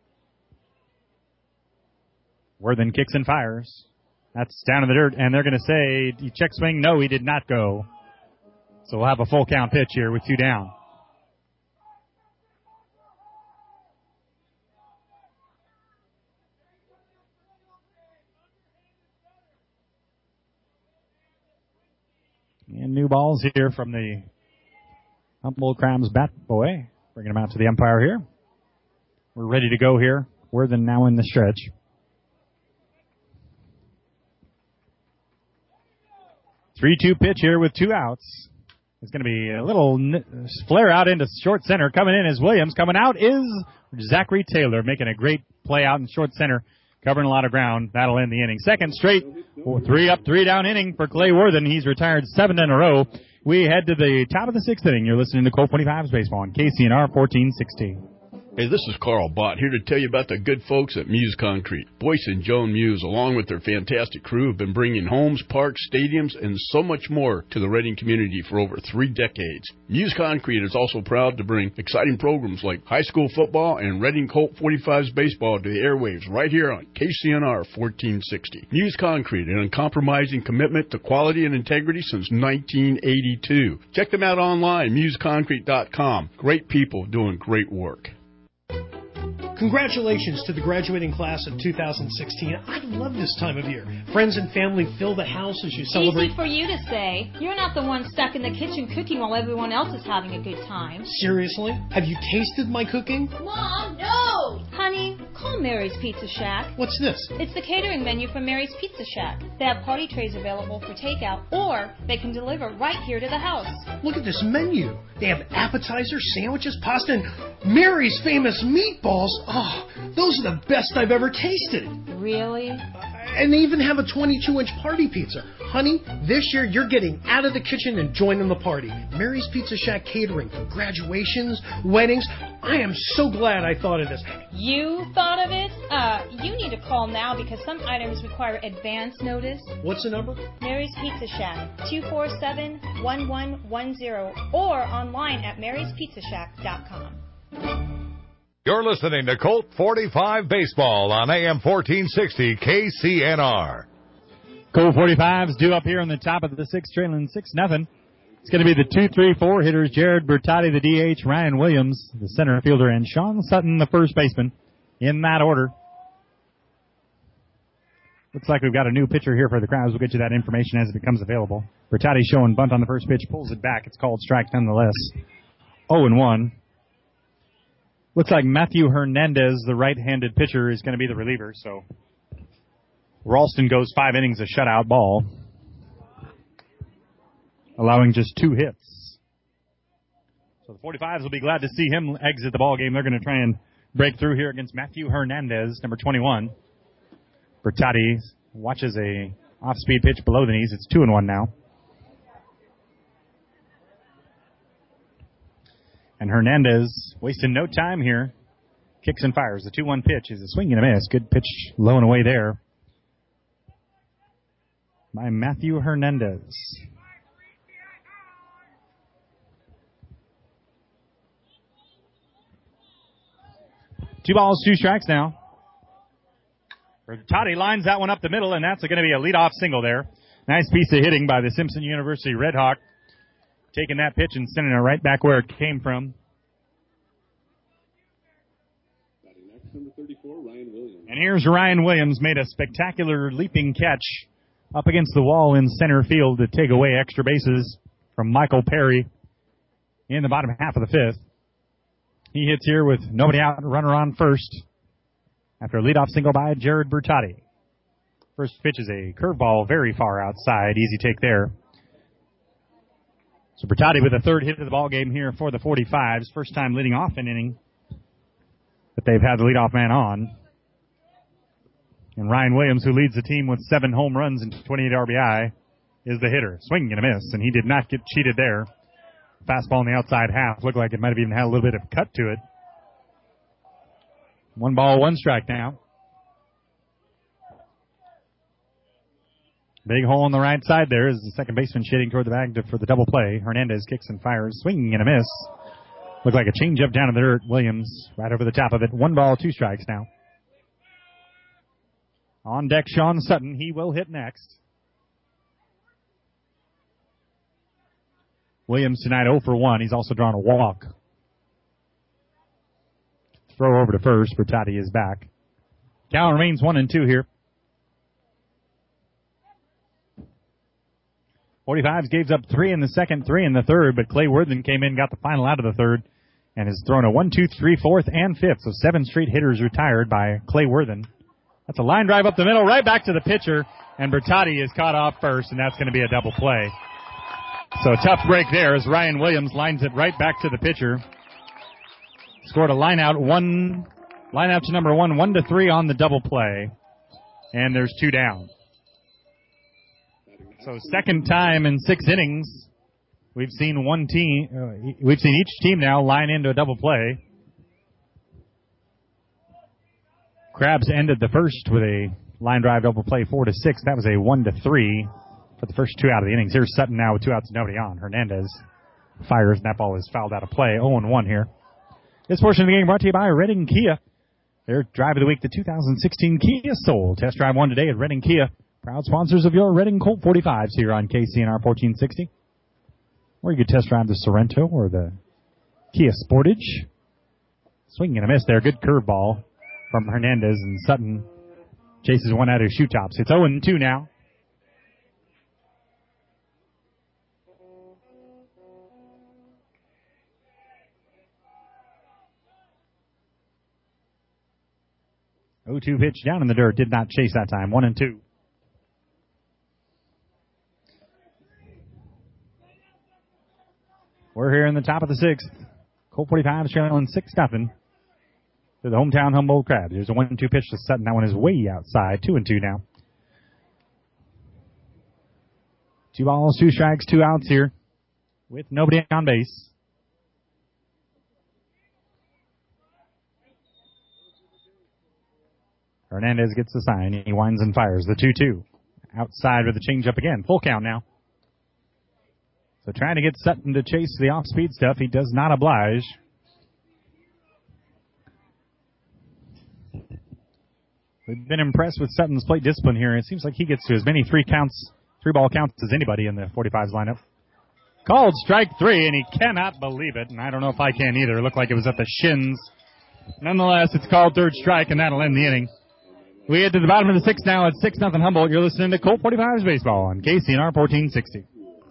Worthen kicks and fires. That's down in the dirt, and they're going to say, he check swing. No, he did not go. So we'll have a full count pitch here with two down. And new balls here from the Humboldt Crabs bat boy. Bringing them out to the umpire here. We're ready to go here. Worthen now in the stretch. three two pitch here with two outs. It's going to be a little n- flare out into short center. Coming in is Williams. Coming out is Zachary Taylor, making a great play out in short center, covering a lot of ground. That'll end the inning. Second straight, three up, three down inning for Clay Worthen. He's retired seven in a row. We head to the top of the sixth inning. You're listening to Colt forty-fives Baseball on K C N R fourteen sixty. Hey, this is Carl Bott here to tell you about the good folks at Muse Concrete. Boyce and Joan Muse, along with their fantastic crew, have been bringing homes, parks, stadiums, and so much more to the Reading community for over three decades. Muse Concrete is also proud to bring exciting programs like high school football and Reading Colt forty-fives baseball to the airwaves right here on K C N R fourteen sixty. Muse Concrete, an uncompromising commitment to quality and integrity since nineteen eighty-two. Check them out online, muse concrete dot com. Great people doing great work. Congratulations to the graduating class of two thousand sixteen. I love this time of year. Friends and family fill the house as you celebrate. Easy for you to say. You're not the one stuck in the kitchen cooking while everyone else is having a good time. Seriously? Have you tasted my cooking? Mom, no! Honey, call Mary's Pizza Shack. What's this? It's the catering menu from Mary's Pizza Shack. They have party trays available for takeout, or they can deliver right here to the house. Look at this menu. They have appetizers, sandwiches, pasta, and Mary's famous meatballs. Oh, those are the best I've ever tasted. Really? And they even have a twenty-two inch party pizza. Honey, this year you're getting out of the kitchen and joining the party. Mary's Pizza Shack catering for graduations, weddings. I am so glad I thought of this. You thought of it? Uh, you need to call now because some items require advance notice. What's the number? Mary's Pizza Shack, two four seven, one one one zero, or online at marys pizza shack dot com. You're listening to Colt forty-five Baseball on A M fourteen sixty K C N R. Colt forty-fives due up here on the top of the sixth, trailing six nothing. It's going to be the two three four hitters, Jared Bertotti, the D H, Ryan Williams, the center fielder, and Sean Sutton, the first baseman, in that order. Looks like we've got a new pitcher here for the Crowds. We'll get you that information as it becomes available. Bertotti showing bunt on the first pitch, pulls it back. It's called strike nonetheless. oh and one. Looks like Matthew Hernandez, the right-handed pitcher, is going to be the reliever. So Ralston goes five innings of shutout ball, allowing just two hits. So the forty-fives will be glad to see him exit the ball game. They're going to try and break through here against Matthew Hernandez, number twenty-one. Bertotti watches a off-speed pitch below the knees. It's two and one now. And Hernandez wasting no time here. Kicks and fires. The two one pitch is a swing and a miss. Good pitch low and away there by Matthew Hernandez. Two balls, two strikes now. Bertotti lines that one up the middle, and that's going to be a leadoff single there. Nice piece of hitting by the Simpson University Red Hawk. Taking that pitch and sending it right back where it came from. Number thirty-four, Ryan Williams. And here's Ryan Williams, made a spectacular leaping catch up against the wall in center field to take away extra bases from Michael Perry in the bottom half of the fifth. He hits here with nobody out, runner on first after a leadoff single by Jared Bertotti. First pitch is a curveball very far outside. Easy take there. So Bertotti with a third hit of the ball game here for the forty-fives. First time leading off an inning that they've had the leadoff man on. And Ryan Williams, who leads the team with seven home runs and twenty-eight R B I, is the hitter. Swinging and a miss, and he did not get cheated there. Fastball on the outside half. Looked like it might have even had a little bit of cut to it. One ball, one strike now. Big hole on the right side there as the second baseman shading toward the bag to, for the double play. Hernandez kicks and fires, swinging and a miss. Looked like a changeup down in the dirt. Williams right over the top of it. One ball, two strikes now. On deck, Sean Sutton. He will hit next. Williams tonight oh for one. He's also drawn a walk. Throw over to first. Bertotti is back. Count remains one and two here. forty-fives gives up three in the second, three in the third, but Clay Worthen came in, got the final out of the third, and has thrown a one, two, three, fourth, and fifth. So seven straight hitters retired by Clay Worthen. That's a line drive up the middle, right back to the pitcher, and Bertotti is caught off first, and that's going to be a double play. So tough break there as Ryan Williams lines it right back to the pitcher. Scored a line out, one, line out to number one, one to three on the double play, and there's two down. So second time in six innings, we've seen one team, uh, we've seen each team now line into a double play. Crabs ended the first with a line drive double play, four to six. That was a one to three for the first two out of the innings. Here's Sutton now with two outs and nobody on. Hernandez fires, and that ball is fouled out of play. oh and one here. This portion of the game brought to you by Redding Kia. Their drive of the week, the two thousand sixteen Kia Soul. Test drive one today at Redding Kia. Proud sponsors of your Redding Colt forty-fives here on K C N R fourteen sixty. Or you could test drive the Sorrento or the Kia Sportage. Swing and a miss there. Good curveball from Hernandez, and Sutton chases one out of shoe tops. It's oh and two now. oh two pitch down in the dirt. Did not chase that time. one and two. We're here in the top of the sixth. Colt forty-five trailing six nothing to the hometown Humboldt Crabs. There's a one two pitch to Sutton. That one is way outside. two and two now. Two balls, two strikes, two outs here with nobody on base. Hernandez gets the sign. He winds and fires the two two. Outside with the changeup again. Full count now. So trying to get Sutton to chase the off-speed stuff. He does not oblige. We've been impressed with Sutton's plate discipline here. It seems like he gets to as many three counts, three ball counts as anybody in the forty-fives lineup. Called strike three, and he cannot believe it. And I don't know if I can either. It looked like it was at the shins. Nonetheless, it's called third strike, and that'll end the inning. We get to the bottom of the sixth now at six nothing Humboldt. You're listening to Colt forty-fives baseball on K C N R fourteen sixty.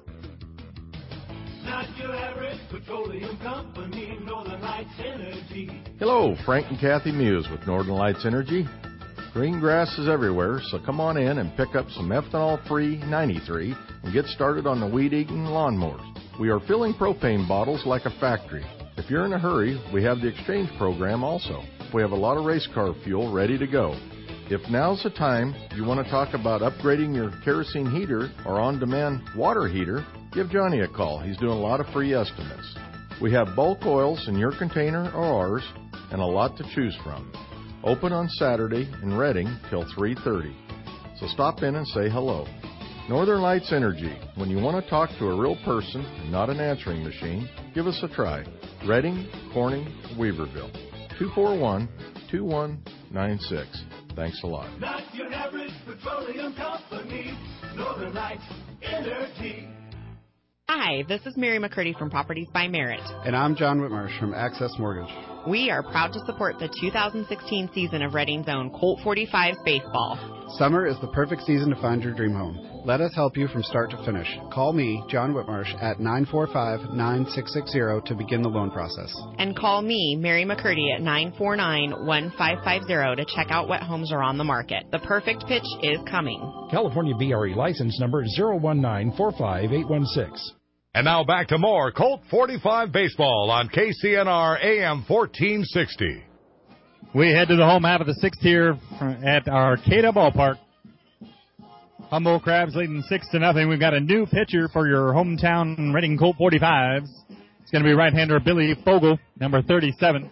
Hello, Frank and Kathy Muse with Northern Lights Energy. Green grass is everywhere, so come on in and pick up some ethanol-free ninety-three and get started on the weed-eating lawnmowers. We are filling propane bottles like a factory. If you're in a hurry, we have the exchange program also. We have a lot of race car fuel ready to go. If now's the time you want to talk about upgrading your kerosene heater or on-demand water heater, give Johnny a call. He's doing a lot of free estimates. We have bulk oils in your container or ours and a lot to choose from. Open on Saturday in Redding till three thirty. So stop in and say hello. Northern Lights Energy. When you want to talk to a real person and not an answering machine, give us a try. Redding, Corning, Weaverville. two four one, two one nine six. Thanks a lot. Not your average petroleum company. Northern Lights Energy. Hi, this is Mary McCurdy from Properties by Merit. And I'm John Whitmarsh from Access Mortgage. We are proud to support the two thousand sixteen season of Redding's own Colt forty-fives baseball. Summer is the perfect season to find your dream home. Let us help you from start to finish. Call me, John Whitmarsh, at nine four five, nine six six zero to begin the loan process. And call me, Mary McCurdy, at nine four nine, one five five zero to check out what homes are on the market. The perfect pitch is coming. California B R E license number zero one nine four five eight one six. And now back to more Colt forty-five baseball on K C N R A M fourteen sixty. We head to the home half of the sixth here at Arcata Ballpark. Humboldt Crabs leading six to nothing. We've got a new pitcher for your hometown Redding Colt forty-fives. It's going to be right-hander Billy Fogel, number thirty-seven.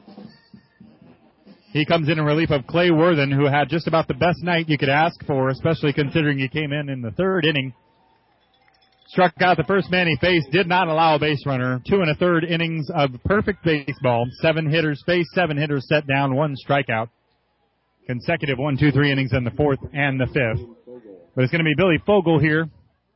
He comes in in relief of Clay Worthen, who had just about the best night you could ask for, especially considering he came in in the third inning. Struck out the first man he faced, did not allow a base runner. Two and a third innings of perfect baseball. Seven hitters faced, seven hitters set down, one strikeout. Consecutive one, two, three innings in the fourth and the fifth. But it's going to be Billy Fogel here.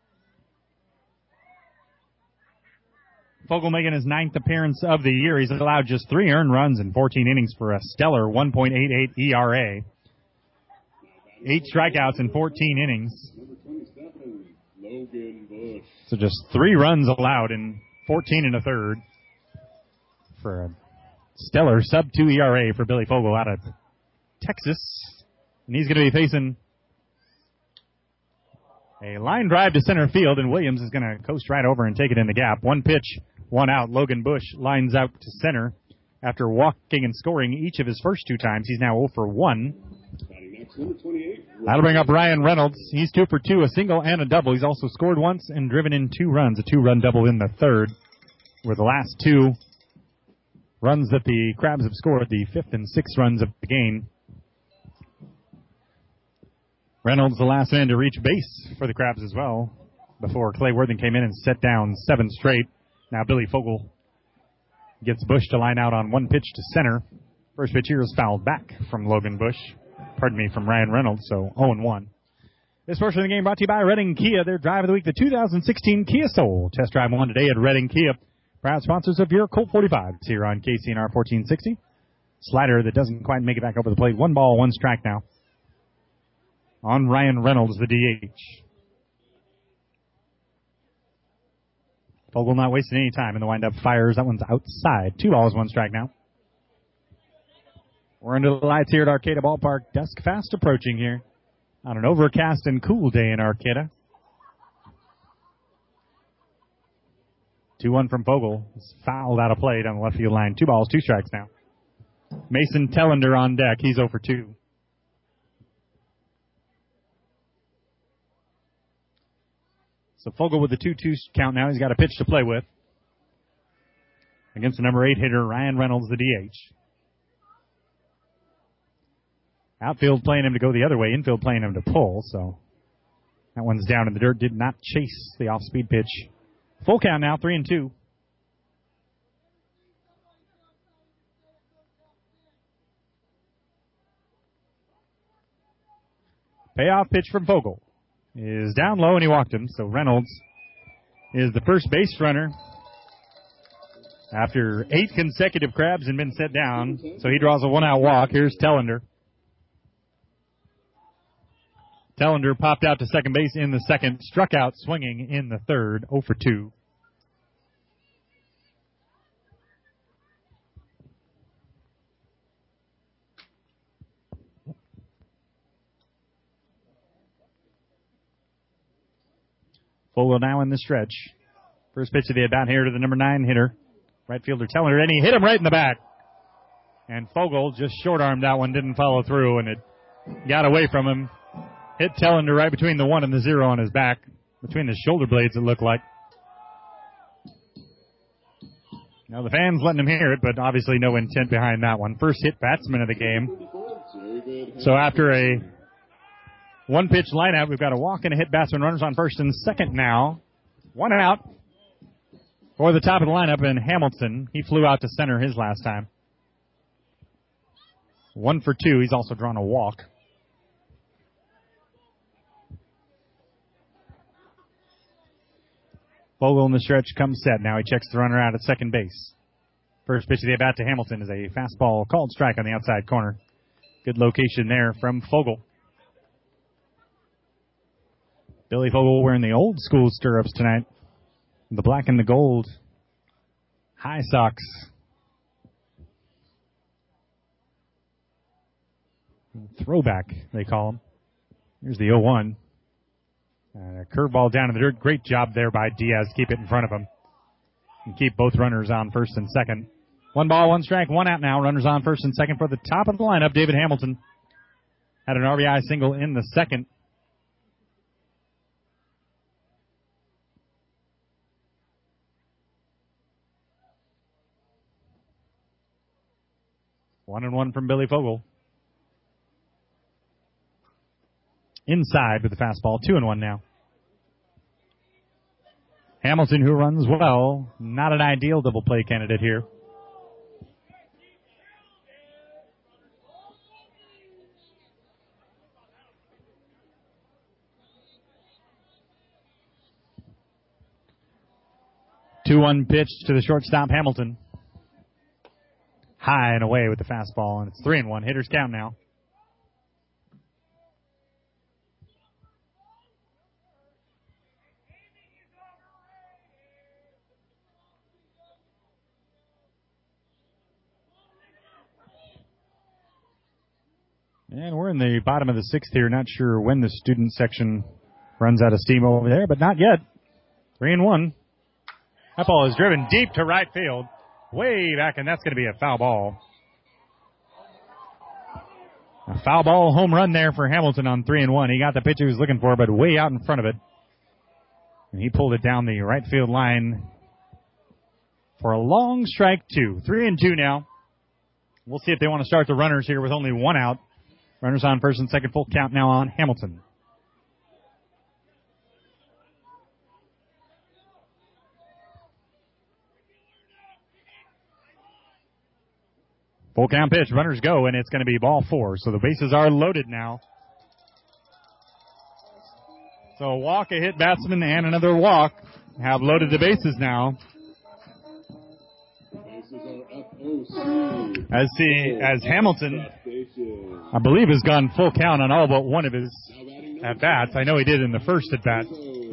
Fogel making his ninth appearance of the year. He's allowed just three earned runs in fourteen innings for a stellar one point eight eight E R A. Eight strikeouts in fourteen innings. So just three runs allowed in fourteen and a third for a stellar sub two E R A for Billy Fogel out of Texas. And he's going to be facing a line drive to center field, and Williams is going to coast right over and take it in the gap. One pitch, one out. Logan Bush lines out to center after walking and scoring each of his first two times. He's now oh for one. That'll bring up Ryan Reynolds. He's two for two, a single and a double. He's also scored once and driven in two runs, a two-run double in the third, were the last two runs that the Crabs have scored, the fifth and sixth runs of the game. Reynolds, the last man to reach base for the Crabs as well, before Clay Worthing came in and set down seven straight. Now Billy Fogel gets Bush to line out on one pitch to center. First pitch here is fouled back from Logan Bush. Pardon me, from Ryan Reynolds, so oh and one. This portion of the game brought to you by Redding Kia, their drive of the week, the two thousand sixteen Kia Soul. Test drive one today at Redding Kia. Proud sponsors of your Colt forty-fives here on K C N R fourteen sixty. Slider that doesn't quite make it back over the plate. One ball, one strike now. On Ryan Reynolds, the D H. Fogel not wasting any time in the windup. Fires. That one's outside. Two balls, one strike now. We're under the lights here at Arcata Ballpark. Dusk fast approaching here on an overcast and cool day in Arcata. two one from Fogel. He's fouled out of play on the left field line. Two balls, two strikes now. Mason Tellender on deck. He's oh for two. So Fogel with the two two count now. He's got a pitch to play with against the number eight hitter, Ryan Reynolds, the D H. Outfield playing him to go the other way. Infield playing him to pull. So that one's down in the dirt. Did not chase the off-speed pitch. Full count now, three and two. Payoff pitch from Fogel is down low, and he walked him. So Reynolds is the first base runner after eight consecutive Crabs had been set down. So he draws a one-out walk. Here's Tellender. Tellender popped out to second base in the second, struck out swinging in the third, oh for two. Fogel now in the stretch. First pitch of the at-bat here to the number nine hitter, right fielder Tellender, and he hit him right in the back. And Fogel just short-armed that one, didn't follow through, and it got away from him. Hit Tellender right between the one and the zero on his back, between the shoulder blades, it looked like. Now the fans letting him hear it, but obviously no intent behind that one. First hit batsman of the game. So after a one-pitch lineup, we've got a walk and a hit batsman. Runners on first and second now. One out for the top of the lineup, and Hamilton, he flew out to center his last time. One for two. He's also drawn a walk. Fogel in the stretch comes set. Now he checks the runner out at second base. First pitch of the at-bat to Hamilton is a fastball called strike on the outside corner. Good location there from Fogel. Billy Fogel wearing the old school stirrups tonight. The black and the gold high socks. Throwback, they call them. Here's the oh one. Uh, curveball down in the dirt. Great job there by Diaz. Keep it in front of him. And keep both runners on first and second. One ball, one strike, one out now. Runners on first and second for the top of the lineup. David Hamilton had an R B I single in the second. One and one from Billy Fogel. Inside with the fastball. Two and one now. Hamilton, who runs well, not an ideal double play candidate here. two one pitch to the shortstop, Hamilton. High and away with the fastball, and it's three and one. Hitters count now. And we're in the bottom of the sixth here. Not sure when the student section runs out of steam over there, but not yet. Three and one. That ball is driven deep to right field. Way back, and that's going to be a foul ball. A foul ball home run there for Hamilton on three and one. He got the pitch he was looking for, but way out in front of it. And he pulled it down the right field line for a long strike two. Three and two now. We'll see if they want to start the runners here with only one out. Runners on first and second, full count now on Hamilton. Full count pitch, runners go, and it's going to be ball four. So the bases are loaded now. So a walk, a hit batsman, and another walk have loaded the bases now. As see, as Hamilton, I believe, has gone full count on all but one of his at-bats. I know he did in the first at-bat.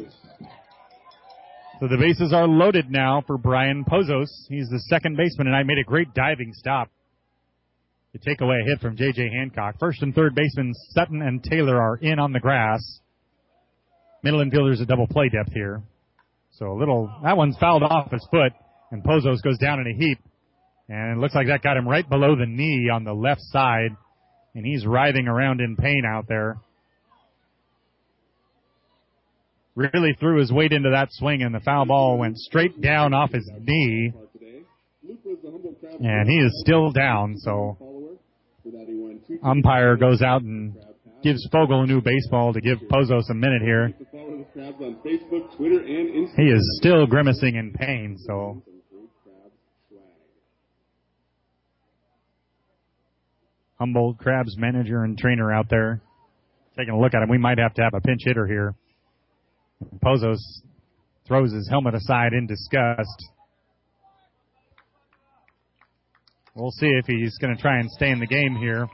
So the bases are loaded now for Brian Pozos. He's the second baseman, and I made a great diving stop to take away a hit from J J Hancock. First and third basemen Sutton and Taylor are in on the grass. Middle infielders a double play depth here. So a little, that one's fouled off his foot, and Pozos goes down in a heap. And it looks like that got him right below the knee on the left side, and he's writhing around in pain out there. Really threw his weight into that swing, and the foul ball went straight down off his knee. And he is still down, so umpire goes out and gives Fogel a new baseball to give Pozos a minute here. He is still grimacing in pain, so Humboldt Crabs manager and trainer out there taking a look at him. We might have to have a pinch hitter here. Pozos throws his helmet aside in disgust. We'll see if he's going to try and stay in the game here.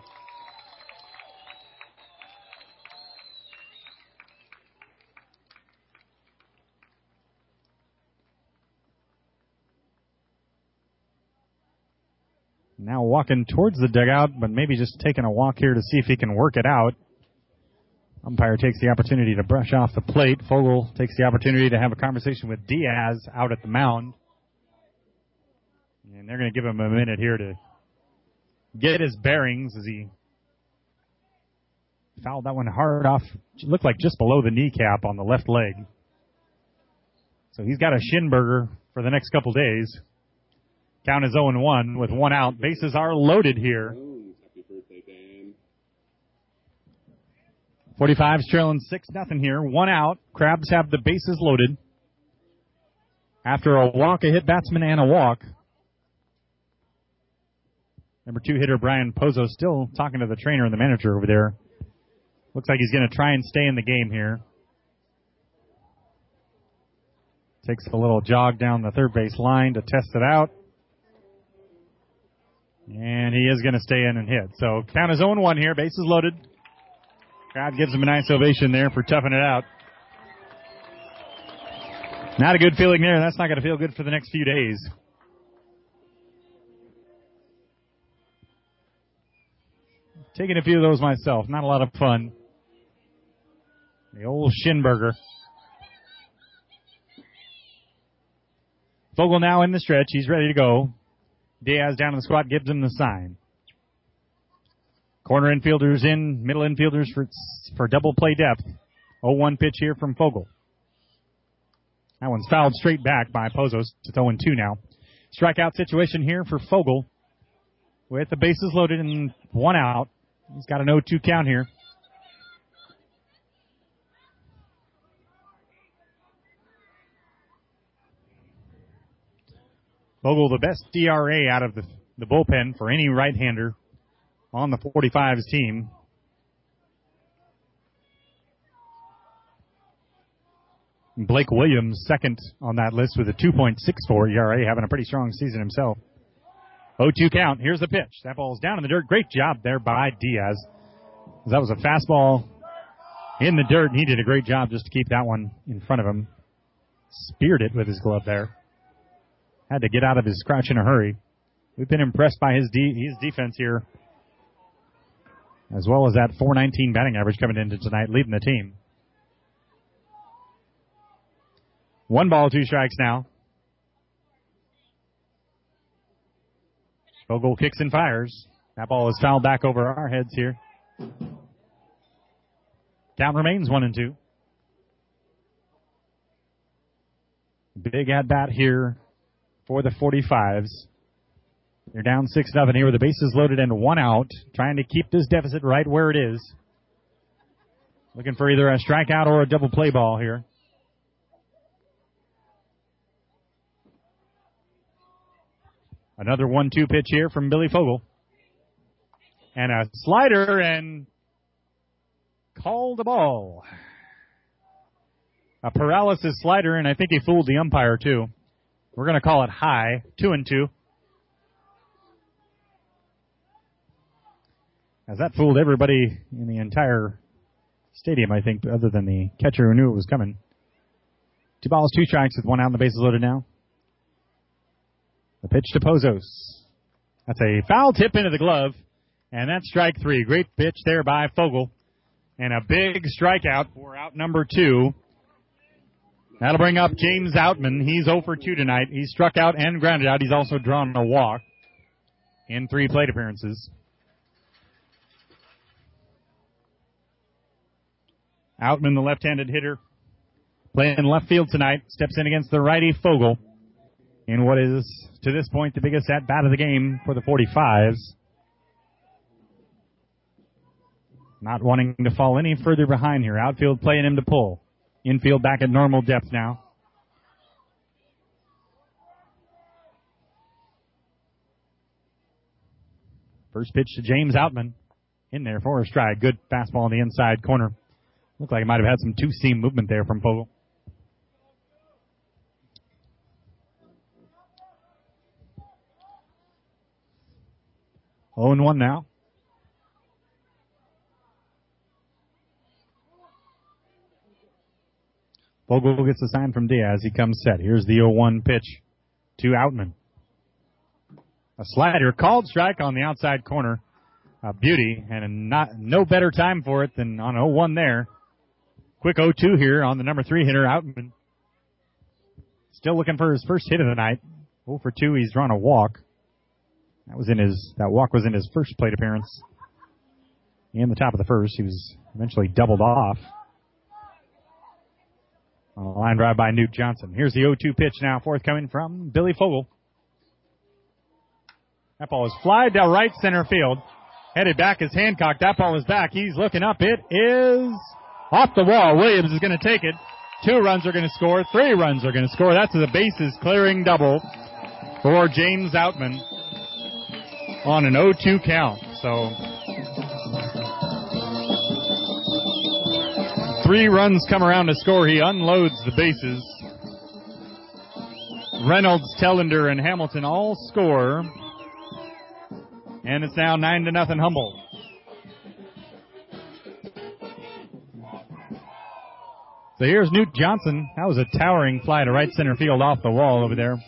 Now walking towards the dugout, but maybe just taking a walk here to see if he can work it out. Umpire takes the opportunity to brush off the plate. Fogel takes the opportunity to have a conversation with Diaz out at the mound. And they're going to give him a minute here to get his bearings as he fouled that one hard off. It looked like just below the kneecap on the left leg. So he's got a shin burger for the next couple days. Count is oh and one with one out. Bases are loaded here. forty-five's trailing six nothing here. One out. Crabs have the bases loaded. After a walk, a hit batsman, and a walk. Number two hitter Brian Pozo still talking to the trainer and the manager over there. Looks like he's going to try and stay in the game here. Takes a little jog down the third base line to test it out. And he is going to stay in and hit. So count is oh and one here. Bases loaded. Crowd gives him a nice ovation there for toughing it out. Not a good feeling there. That's not going to feel good for the next few days. Taking a few of those myself. Not a lot of fun. The old Shinburger. Fogel now in the stretch. He's ready to go. Diaz down in the squat gives him the sign. Corner infielders in, middle infielders for for double play depth. oh one pitch here from Fogel. That one's fouled straight back by Pozos. It's oh and two now. Strikeout situation here for Fogel with the bases loaded and one out. He's got an oh two count here. Fogel, the best D R A out of the, the bullpen for any right-hander on the forty-fives team. Blake Williams second on that list with a two point six four E R A, having a pretty strong season himself. oh two count. Here's the pitch. That ball's down in the dirt. Great job there by Diaz. That was a fastball in the dirt, and he did a great job just to keep that one in front of him. Speared it with his glove there. Had to get out of his crouch in a hurry. We've been impressed by his de- his defense here, as well as that four nineteen batting average coming into tonight, leading the team. One ball, two strikes now. Fogel kicks and fires. That ball is fouled back over our heads here. Count remains one and two. Big at bat here for the forty-fives. They're down six nothing here with the bases loaded and one out, trying to keep this deficit right where it is. Looking for either a strikeout or a double play ball here. Another one two pitch here from Billy Fogel. And a slider and called the ball. A paralysis slider, and I think he fooled the umpire, too. We're going to call it high, two and two. As that fooled everybody in the entire stadium, I think, other than the catcher who knew it was coming. Two balls, two strikes with one out and the bases loaded now. The pitch to Pozos. That's a foul tip into the glove, and that's strike three. Great pitch there by Fogel. And a big strikeout for out number two. That'll bring up James Outman. He's oh for two tonight. He struck out and grounded out. He's also drawn a walk in three plate appearances. Outman, the left-handed hitter, playing left field tonight, steps in against the righty Fogel in what is, to this point, the biggest at-bat of the game for the forty-fives. Not wanting to fall any further behind here. Outfield playing him to pull. Infield back at normal depth now. First pitch to James Outman. In there for a strike. Good fastball on the inside corner. Looked like he might have had some two-seam movement there from Fogel. oh and one now. Fogel gets a sign from Diaz. He comes set. Here's the oh one pitch to Outman. A slider, called strike on the outside corner. A beauty, and a not, no better time for it than on oh one there. Quick oh two here on the number three hitter, Outman. Still looking for his first hit of the night. oh for two, he's drawn a walk. That was in his, that walk was in his first plate appearance. In the top of the first, he was eventually doubled off. On a line drive by Newt Johnson. Here's the oh two pitch now, forthcoming from Billy Fogel. That ball is fly down right center field. Headed back is Hancock. That ball is back. He's looking up. It is off the wall. Williams is going to take it. Two runs are going to score. Three runs are going to score. That's the bases clearing double for James Outman on an oh two count. So three runs come around to score. He unloads the bases. Reynolds, Tellender, and Hamilton all score. And it's now nine to nothing Humboldt. So here's Newt Johnson. That was a towering fly to right center field off the wall over there.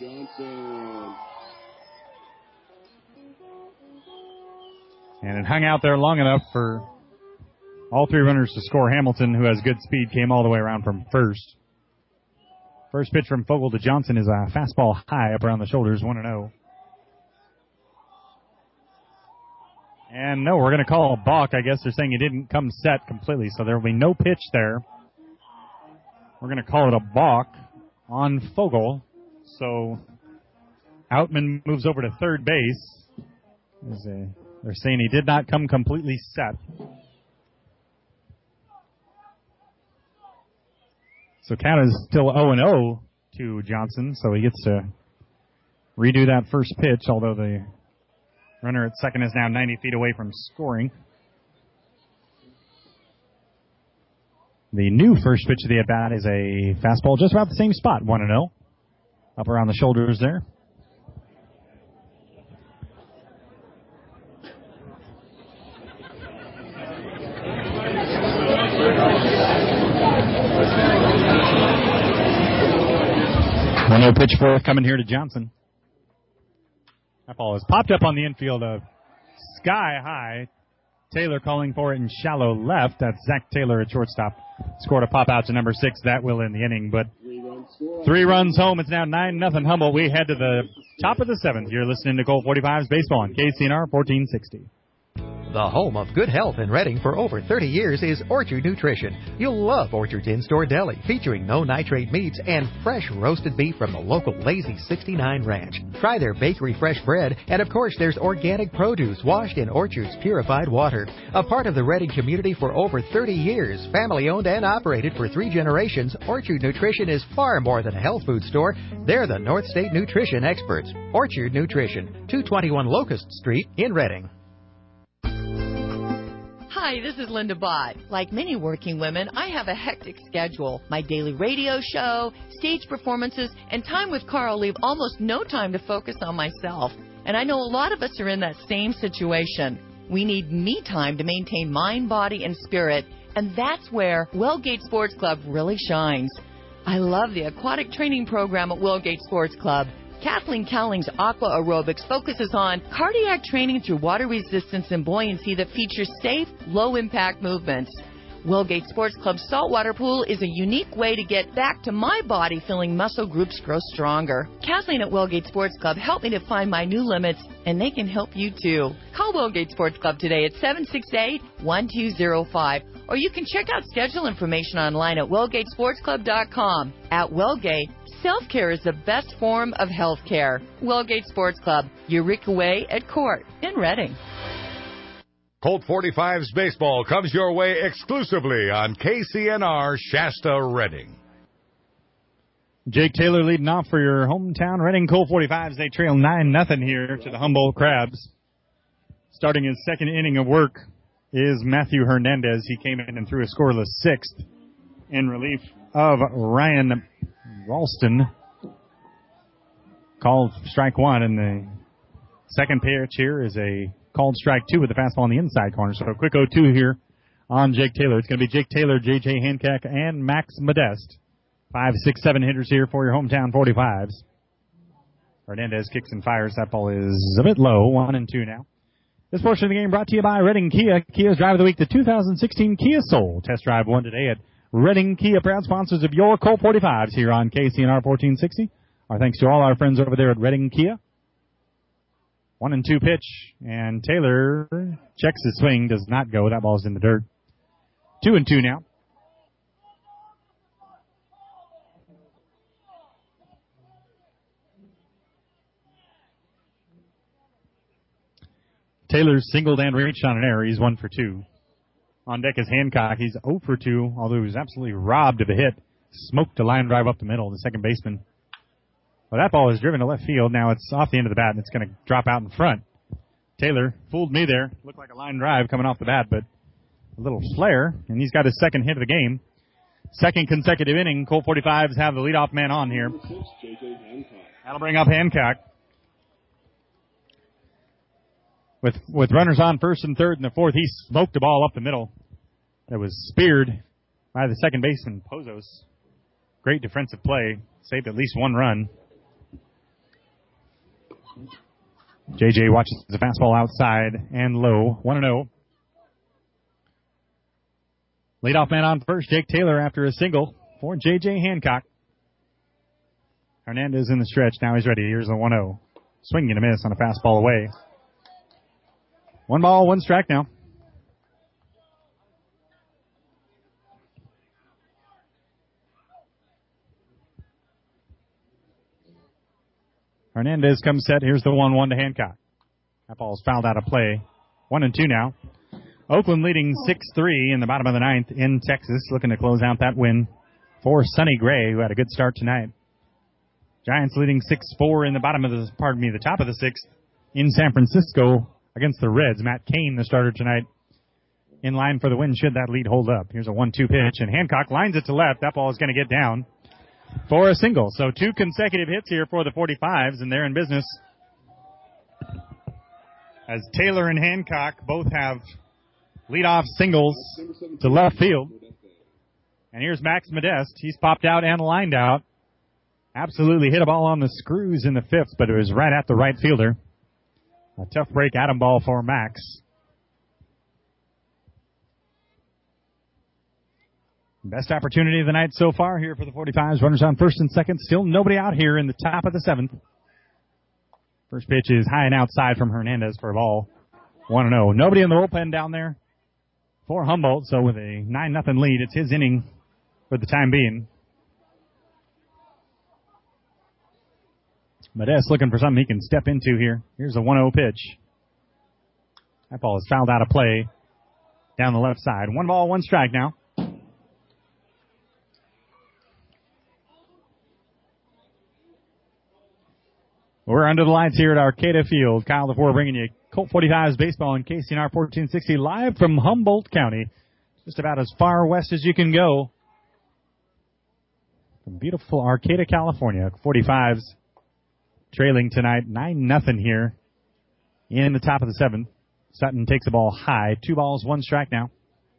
And it hung out there long enough for all three runners to score. Hamilton, who has good speed, came all the way around from first. First pitch from Fogel to Johnson is a fastball high up around the shoulders, one and oh. And no, we're going to call a balk. I guess they're saying he didn't come set completely, so there will be no pitch there. We're going to call it a balk on Fogel. So Outman moves over to third base. There's a, they're saying he did not come completely set. So count is still oh and oh to Johnson, so he gets to redo that first pitch, although the runner at second is now ninety feet away from scoring. The new first pitch of the at-bat is a fastball just about the same spot, one and oh. Up around the shoulders there. one oh pitch forth coming here to Johnson. That ball is popped up on the infield of sky high. Taylor calling for it in shallow left. That's Zach Taylor at shortstop. Scored a pop out to number six. That will end the inning, but three runs home. It's now nine nothing Humboldt. We head to the top of the seventh. You're listening to Colt forty-five's Baseball on K C N R fourteen sixty. The home of good health in Reading for over thirty years is Orchard Nutrition. You'll love Orchard's in-store deli, featuring no-nitrate meats and fresh roasted beef from the local Lazy sixty-nine Ranch. Try their bakery fresh bread, and of course there's organic produce washed in Orchard's purified water. A part of the Reading community for over thirty years, family-owned and operated for three generations, Orchard Nutrition is far more than a health food store. They're the North State Nutrition experts. Orchard Nutrition, two twenty-one Locust Street in Reading. Hi, this is Linda Bott. Like many working women, I have a hectic schedule. My daily radio show, stage performances, and time with Carl leave almost no time to focus on myself. And I know a lot of us are in that same situation. We need me time to maintain mind, body, and spirit, and that's where Wellgate Sports Club really shines. I love the aquatic training program at Wellgate Sports Club. Kathleen Cowling's Aqua Aerobics focuses on cardiac training through water resistance and buoyancy that features safe, low-impact movements. Wellgate Sports Club's saltwater pool is a unique way to get back to my body feeling muscle groups grow stronger. Kathleen at Wellgate Sports Club helped me to find my new limits, and they can help you too. Call Wellgate Sports Club today at seven six eight, one two zero five, or you can check out schedule information online at wellgate sports club dot com. At Wellgate, self-care is the best form of health care. Wellgate Sports Club, Eureka Way at Court in Reading. Colt forty-fives baseball comes your way exclusively on K C N R Shasta Reading. Jake Taylor leading off for your hometown Reading Colt forty-fives. They trail nine nothing here to the Humboldt Crabs. Starting his second inning of work is Matthew Hernandez. He came in and threw a scoreless sixth in relief of Ryan Ralston. Called strike one, and the second pitch here is a called strike two with the fastball on the inside corner. So a quick oh two here on Jake Taylor. It's going to be Jake Taylor, J J Hancock, and Max Modeste. Five, six, seven hitters here for your hometown forty-fives. Hernandez kicks and fires. That ball is a bit low. One and two now. This portion of the game brought to you by Reading Kia. Kia's Drive of the Week, the two thousand sixteen Kia Soul. Test drive one today at Reading Kia, proud sponsors of your Colt forty-fives here on K C N R fourteen sixty. Our thanks to all our friends over there at Reading Kia. One and two pitch, and Taylor checks his swing, does not go. That ball's in the dirt. Two and two now. Taylor singled and reached on an error. He's one for two. On deck is Hancock. He's oh for two, although he was absolutely robbed of a hit. Smoked a line drive up the middle. The second baseman. Well, that ball is driven to left field. Now it's off the end of the bat, and it's going to drop out in front. Taylor fooled me there. Looked like a line drive coming off the bat, but a little flare, and he's got his second hit of the game. Second consecutive inning. Colt forty-fives have the leadoff man on here. That'll bring up Hancock. With with runners on first and third in the fourth, he smoked the ball up the middle. That was speared by the second baseman, Pozos. Great defensive play. Saved at least one run. J J watches the fastball outside and low. one and oh. Leadoff man on first, Jake Taylor after a single for J J Hancock. Hernandez in the stretch. Now he's ready. Here's a one oh. Swing and a miss on a fastball away. One ball, one strike now. Hernandez comes set. Here's the one one to Hancock. That ball's fouled out of play. One and two now. Oakland leading six three in the bottom of the ninth in Texas, looking to close out that win for Sonny Gray, who had a good start tonight. Giants leading six four in the bottom of the, pardon me, the top of the sixth in San Francisco against the Reds. Matt Cain, the starter tonight, in line for the win should that lead hold up. Here's a one two pitch, and Hancock lines it to left. That ball is going to get down for a single. So two consecutive hits here for the forty-fives, and they're in business. As Taylor and Hancock both have leadoff singles to left field. And here's Max Modeste. He's popped out and lined out. Absolutely hit a ball on the screws in the fifth, but it was right at the right fielder. A tough break atom ball for Max. Best opportunity of the night so far here for the forty-fives. Runners on first and second. Still nobody out here in the top of the seventh. First pitch is high and outside from Hernandez for a ball. one and oh. Nobody in the bullpen down there for Humboldt. So with a nine nothing lead, it's his inning for the time being. Modeste looking for something he can step into here. Here's a one oh pitch. That ball is fouled out of play down the left side. One ball, one strike now. We're under the lights here at Arcata Field. Kyle DeFore bringing you Colt forty-fives baseball in K C N R fourteen sixty, live from Humboldt County, just about as far west as you can go. From beautiful Arcata, California, forty-fives trailing tonight, nine nothing here in the top of the seventh. Sutton takes the ball high, two balls, one strike now.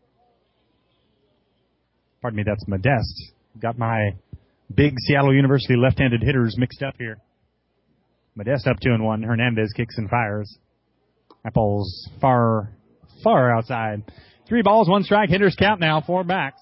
Pardon me, that's Modeste. Got my big Seattle University left-handed hitters mixed up here. Modeste up two and one. Hernandez kicks and fires. That ball's far, far outside. Three balls, one strike. Hitters count now. Four backs.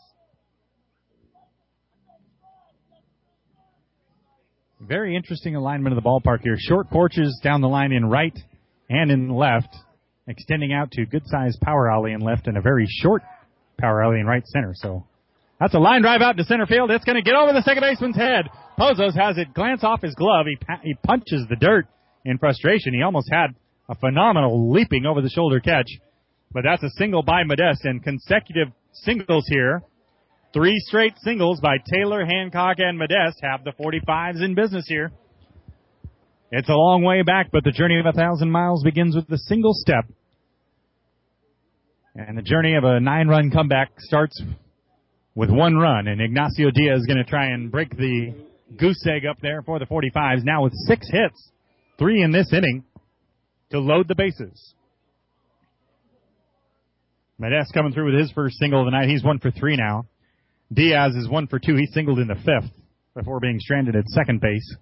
Very interesting alignment of the ballpark here. Short porches down the line in right and in left, extending out to good-sized power alley in left and a very short power alley in right center. So that's a line drive out to center field. It's going to get over the second baseman's head. Pozos has it glance off his glove. He he punches the dirt in frustration. He almost had a phenomenal leaping over the shoulder catch. But that's a single by Modeste and consecutive singles here. Three straight singles by Taylor, Hancock, and Modeste have the forty-fives in business here. It's a long way back, but the journey of a thousand miles begins with a single step. And the journey of a nine-run comeback starts with one run, and Ignacio Diaz is going to try and break the goose egg up there for the forty-fives, now with six hits, three in this inning, to load the bases. Modeste coming through with his first single of the night. He's one for three now. Diaz is one for two. He singled in the fifth before being stranded at second base.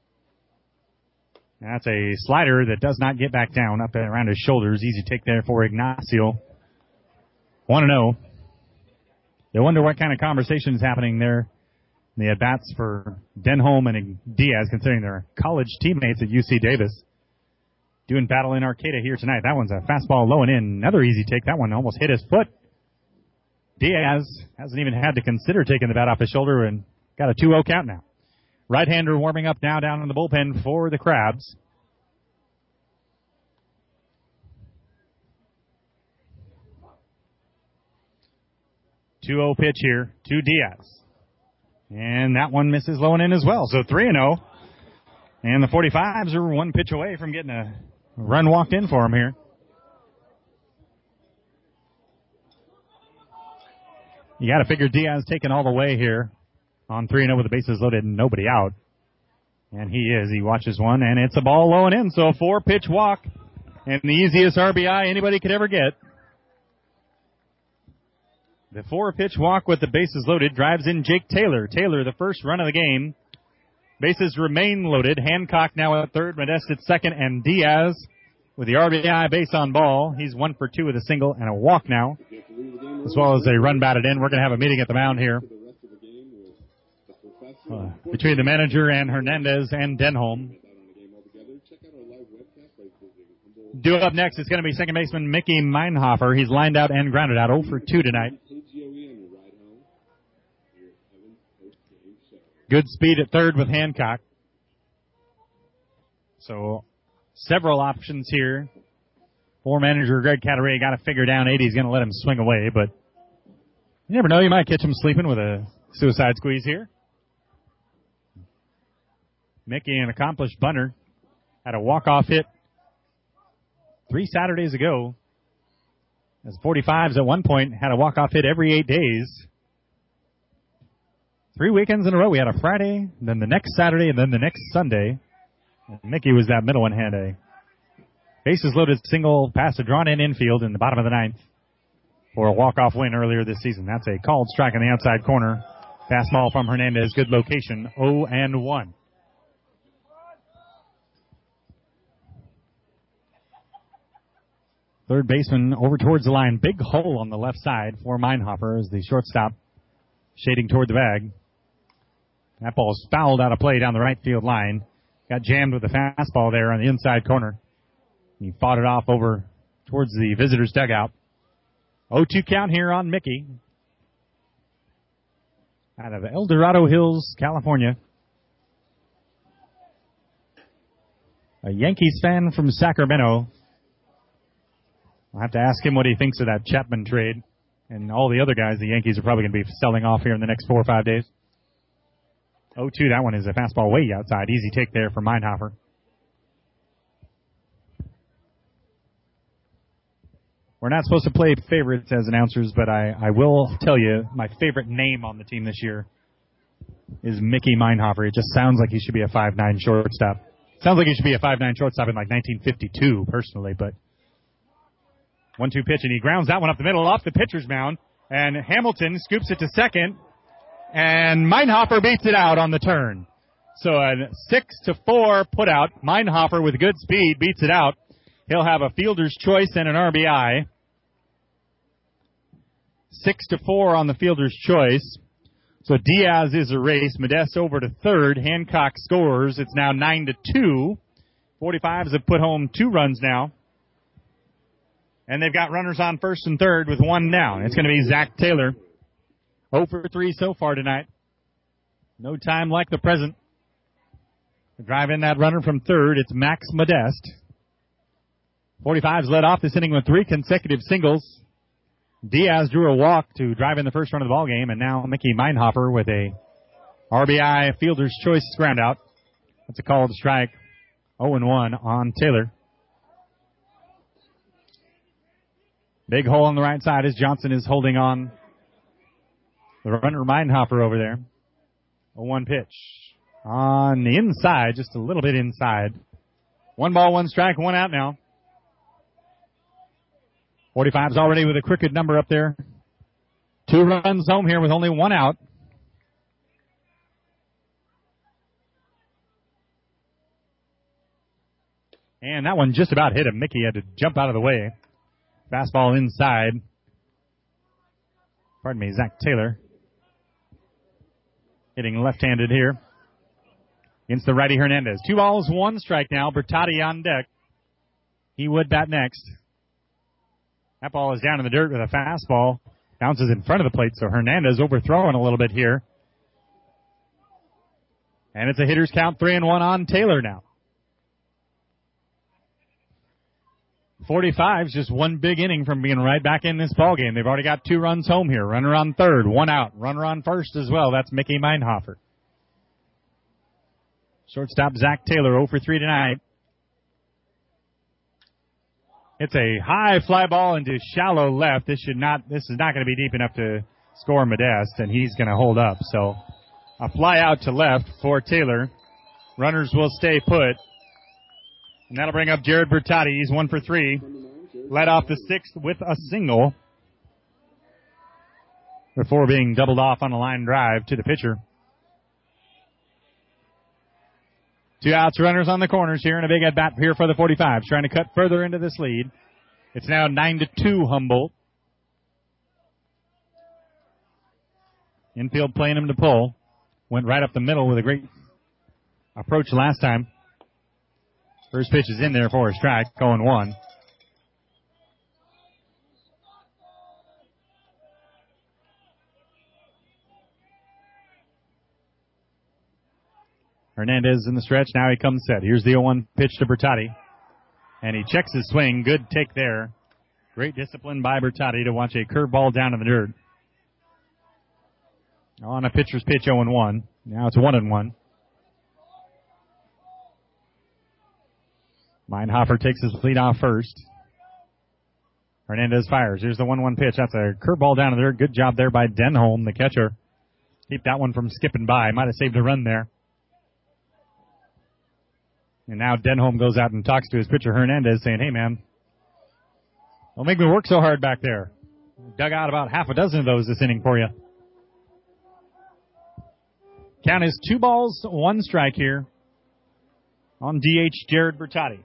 That's a slider that does not get back down, up and around his shoulders. Easy take there for Ignacio. one and oh. You wonder what kind of conversation is happening there in the at-bats for Denholm and Diaz, considering they're college teammates at U C Davis. Doing battle in Arcata here tonight. That one's a fastball low and in. Another easy take. That one almost hit his foot. Diaz hasn't even had to consider taking the bat off his shoulder and got a two oh count now. Right-hander warming up now down in the bullpen for the Crabs. two oh pitch here to Diaz. And that one misses low and in as well. So three and oh. And the forty-fives are one pitch away from getting a run walked in for him here. You got to figure Diaz taking all the way here on three and oh with the bases loaded and nobody out. And he is. He watches one, and it's a ball low and in. So a four-pitch walk and the easiest R B I anybody could ever get. The four-pitch walk with the bases loaded drives in Jake Taylor. Taylor, the first run of the game. Bases remain loaded. Hancock now at third, Modeste at second, and Diaz with the R B I base on ball. He's one for two with a single and a walk now, as well as a run batted in. We're going to have a meeting at the mound here uh, between the manager and Hernandez and Denholm. Due up next, it's going to be second baseman Mickey Meinhofer. He's lined out and grounded out, oh for two tonight. Good speed at third with Hancock. So several options here for manager Greg Cataray. Got to figure down eighty. He's going to let him swing away, but you never know. You might catch him sleeping with a suicide squeeze here. Mickey, an accomplished bunter, had a walk-off hit three Saturdays ago. As forty-fives at one point had a walk-off hit every eight days. Three weekends in a row. We had a Friday, then the next Saturday, and then the next Sunday. And Mickey was that middle one, had a bases loaded single pass to drawn in infield in the bottom of the ninth for a walk-off win earlier this season. That's a called strike in the outside corner. Fastball from Hernandez. Good location. oh and one. Third baseman over towards the line. Big hole on the left side for Meinhofer as the shortstop shading toward the bag. That ball's fouled out of play down the right field line. Got jammed with the fastball there on the inside corner. He fought it off over towards the visitor's dugout. oh two count here on Mickey. Out of El Dorado Hills, California. A Yankees fan from Sacramento. I'll have to ask him what he thinks of that Chapman trade. And all the other guys the Yankees are probably going to be selling off here in the next four or five days. oh two, that one is a fastball way outside. Easy take there for Meinhofer. We're not supposed to play favorites as announcers, but I, I will tell you my favorite name on the team this year is Mickey Meinhofer. It just sounds like he should be a five nine shortstop. Sounds like he should be a five nine shortstop in like nineteen fifty-two, personally, but one two pitch, and he grounds that one up the middle off the pitcher's mound, and Hamilton scoops it to second, and Meinhofer beats it out on the turn. So a six to four put out. Meinhofer with good speed beats it out. He'll have a fielder's choice and an R B I. Six to four on the fielder's choice. So Diaz is erased. Modeste over to third. Hancock scores. It's now nine to two. forty-fives have put home two runs now. And they've got runners on first and third with one down. It's going to be Zach Taylor. oh for three so far tonight. No time like the present. Drive in that runner from third. It's Max Modeste. forty-fives led off this inning with three consecutive singles. Diaz drew a walk to drive in the first run of the ball game, and now Mickey Meinhofer with a R B I fielder's choice ground out. That's a called strike. oh and one on Taylor. Big hole on the right side as Johnson is holding on the runner Meinhofer over there. oh one pitch. On the inside, just a little bit inside. One ball, one strike, one out now. forty-five's already with a crooked number up there. Two runs home here with only one out. And that one just about hit him. Mickey had to jump out of the way. Fastball inside. Pardon me, Zach Taylor. Hitting left-handed here. Against the righty Hernandez. Two balls, one strike now. Bertotti on deck. He would bat next. That ball is down in the dirt with a fastball. Bounces in front of the plate, so Hernandez overthrowing a little bit here. And it's a hitter's count, three and one on Taylor now. forty-five's just one big inning from being right back in this ballgame. They've already got two runs home here. Runner on third, one out. Runner on first as well. That's Mickey Meinhofer. Shortstop Zach Taylor, oh for three tonight. It's a high fly ball into shallow left. This should not, this is not going to be deep enough to score Modeste, and he's going to hold up. So a fly out to left for Taylor. Runners will stay put. And that'll bring up Jared Bertotti. He's one for three. Led off the sixth with a single before being doubled off on a line drive to the pitcher. Two outs, runners on the corners here, and a big at-bat here for the forty-fives, trying to cut further into this lead. It's now nine to two Humboldt. Infield playing him to pull. Went right up the middle with a great approach last time. First pitch is in there for a strike, going one. Hernandez in the stretch. Now he comes set. Here's the oh one pitch to Bertotti. And he checks his swing. Good take there. Great discipline by Bertotti to watch a curveball down in the dirt. On a pitcher's pitch, oh and one. Now it's one and one. Meinhofer takes his lead off first. Hernandez fires. Here's the one one pitch. That's a curveball down in the dirt. Good job there by Denholm, the catcher. Keep that one from skipping by. Might have saved a run there. And now Denholm goes out and talks to his pitcher Hernandez saying, hey, man, don't make me work so hard back there. Dug out about half a dozen of those this inning for you. Count is two balls, one strike here on D H Jared Bertotti.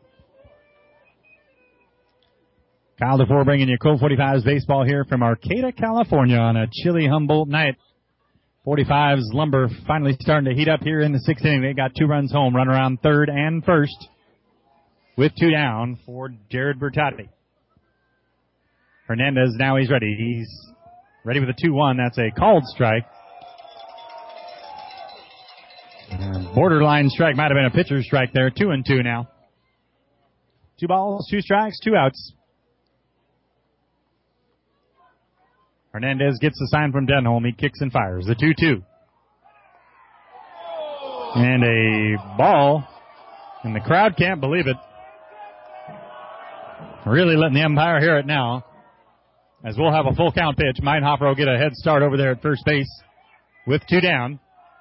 Kyle DeFore bringing you Colt forty-fives baseball here from Arcata, California on a chilly Humboldt night. forty-fives Lumber finally starting to heat up here in the sixth inning. They got two runs home, run around third and first with two down for Jared Bertotti. Hernandez, now he's ready. He's ready with a two one. That's a called strike. And borderline strike. Might have been a pitcher's strike there. Two and two now. Two balls, two strikes, two outs. Hernandez gets the sign from Denholm. He kicks and fires. The two two. And a ball. And the crowd can't believe it. Really letting the umpire hear it now. as we'll have a full count pitch. Meinhofer will get a head start over there at first base with two down.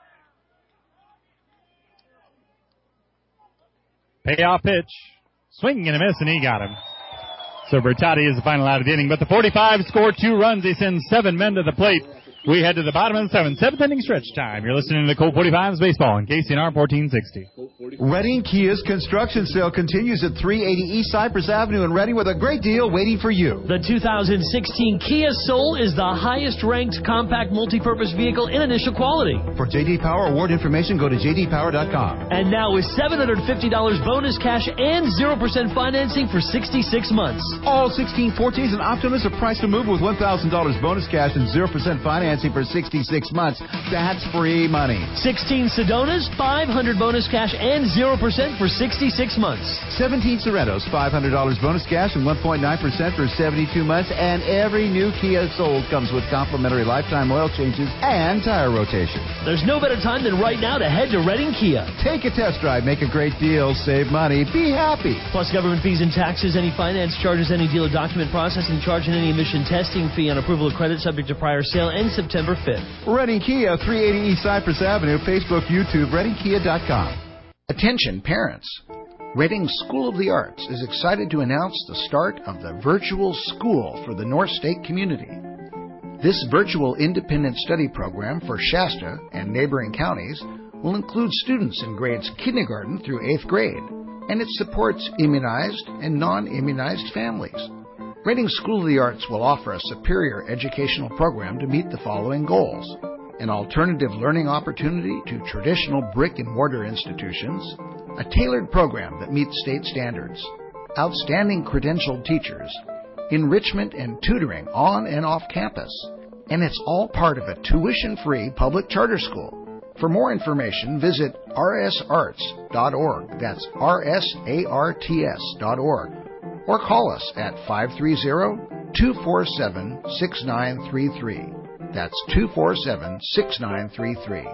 Payoff pitch. Swing and a miss, and he got him. So Bertotti is the final out of the inning. But the forty-five scored two runs. They send seven men to the plate. We head to the bottom of the seventh. Seventh inning stretch time. You're listening to the Colt forty-fives baseball on K C N R fourteen sixty. Reading Kia's construction sale continues at three eighty East Cypress Avenue in Reading with a great deal waiting for you. The two thousand sixteen Kia Soul is the highest-ranked compact multi-purpose vehicle in initial quality. For J D Power award information, go to j d power dot com. And now with seven hundred fifty dollars bonus cash and zero percent financing for sixty-six months. All sixteen fourteens and Optimus are priced to move with one thousand dollars bonus cash and zero percent financing for sixty-six months. That's free money. sixteen Sedonas, five hundred dollars bonus cash and zero percent for sixty-six months. seventeen Sorrentos, five hundred dollars bonus cash and one point nine percent for seventy-two months. And every new Kia sold comes with complimentary lifetime oil changes and tire rotation. There's no better time than right now to head to Reading Kia. Take a test drive, make a great deal, save money, be happy. Plus government fees and taxes, any finance charges, any dealer document processing charge, and any emission testing fee on approval of credit subject to prior sale and September fifth. Reading Kia, three eighty East Cypress Avenue, Facebook, YouTube, reading kia dot com. Attention parents. Reading School of the Arts is excited to announce the start of the Virtual School for the North State community. This virtual independent study program for Shasta and neighboring counties will include students in grades kindergarten through eighth grade, and it supports immunized and non-immunized families. Reading School of the Arts will offer a superior educational program to meet the following goals: an alternative learning opportunity to traditional brick-and-mortar institutions, a tailored program that meets state standards, outstanding credentialed teachers, enrichment and tutoring on and off campus, and it's all part of a tuition-free public charter school. For more information, visit r s arts dot org. That's R S A R T S dot org. Or call us at five three zero, two four seven, six nine three three. That's two four seven, six nine three three.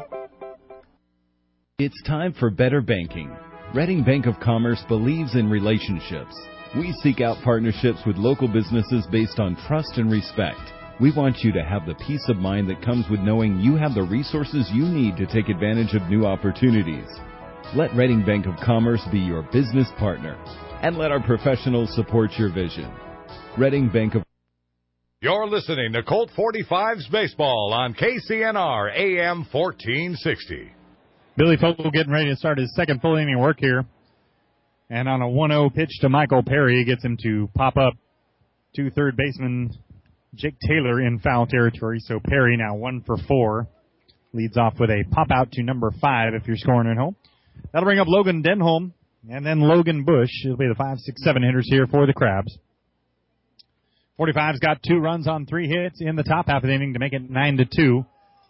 It's time for better banking. Reading Bank of Commerce believes in relationships. We seek out partnerships with local businesses based on trust and respect. We want you to have the peace of mind that comes with knowing you have the resources you need to take advantage of new opportunities. Let Reading Bank of Commerce be your business partner, and let our professionals support your vision. Reading Bank of You're listening to Colt forty-fives Baseball on K C N R A M fourteen sixty. Billy Fogle getting ready to start his second full inning work here. And on a one oh pitch to Michael Perry, gets him to pop up to third baseman Jake Taylor in foul territory. So Perry now one for four. Leads off with a pop out to number five if you're scoring at home. That'll bring up Logan Denholm and then Logan Bush. It'll be the five, six, seven hitters here for the Crabs. forty-five's got two runs on three hits in the top half of the inning to make it nine to two.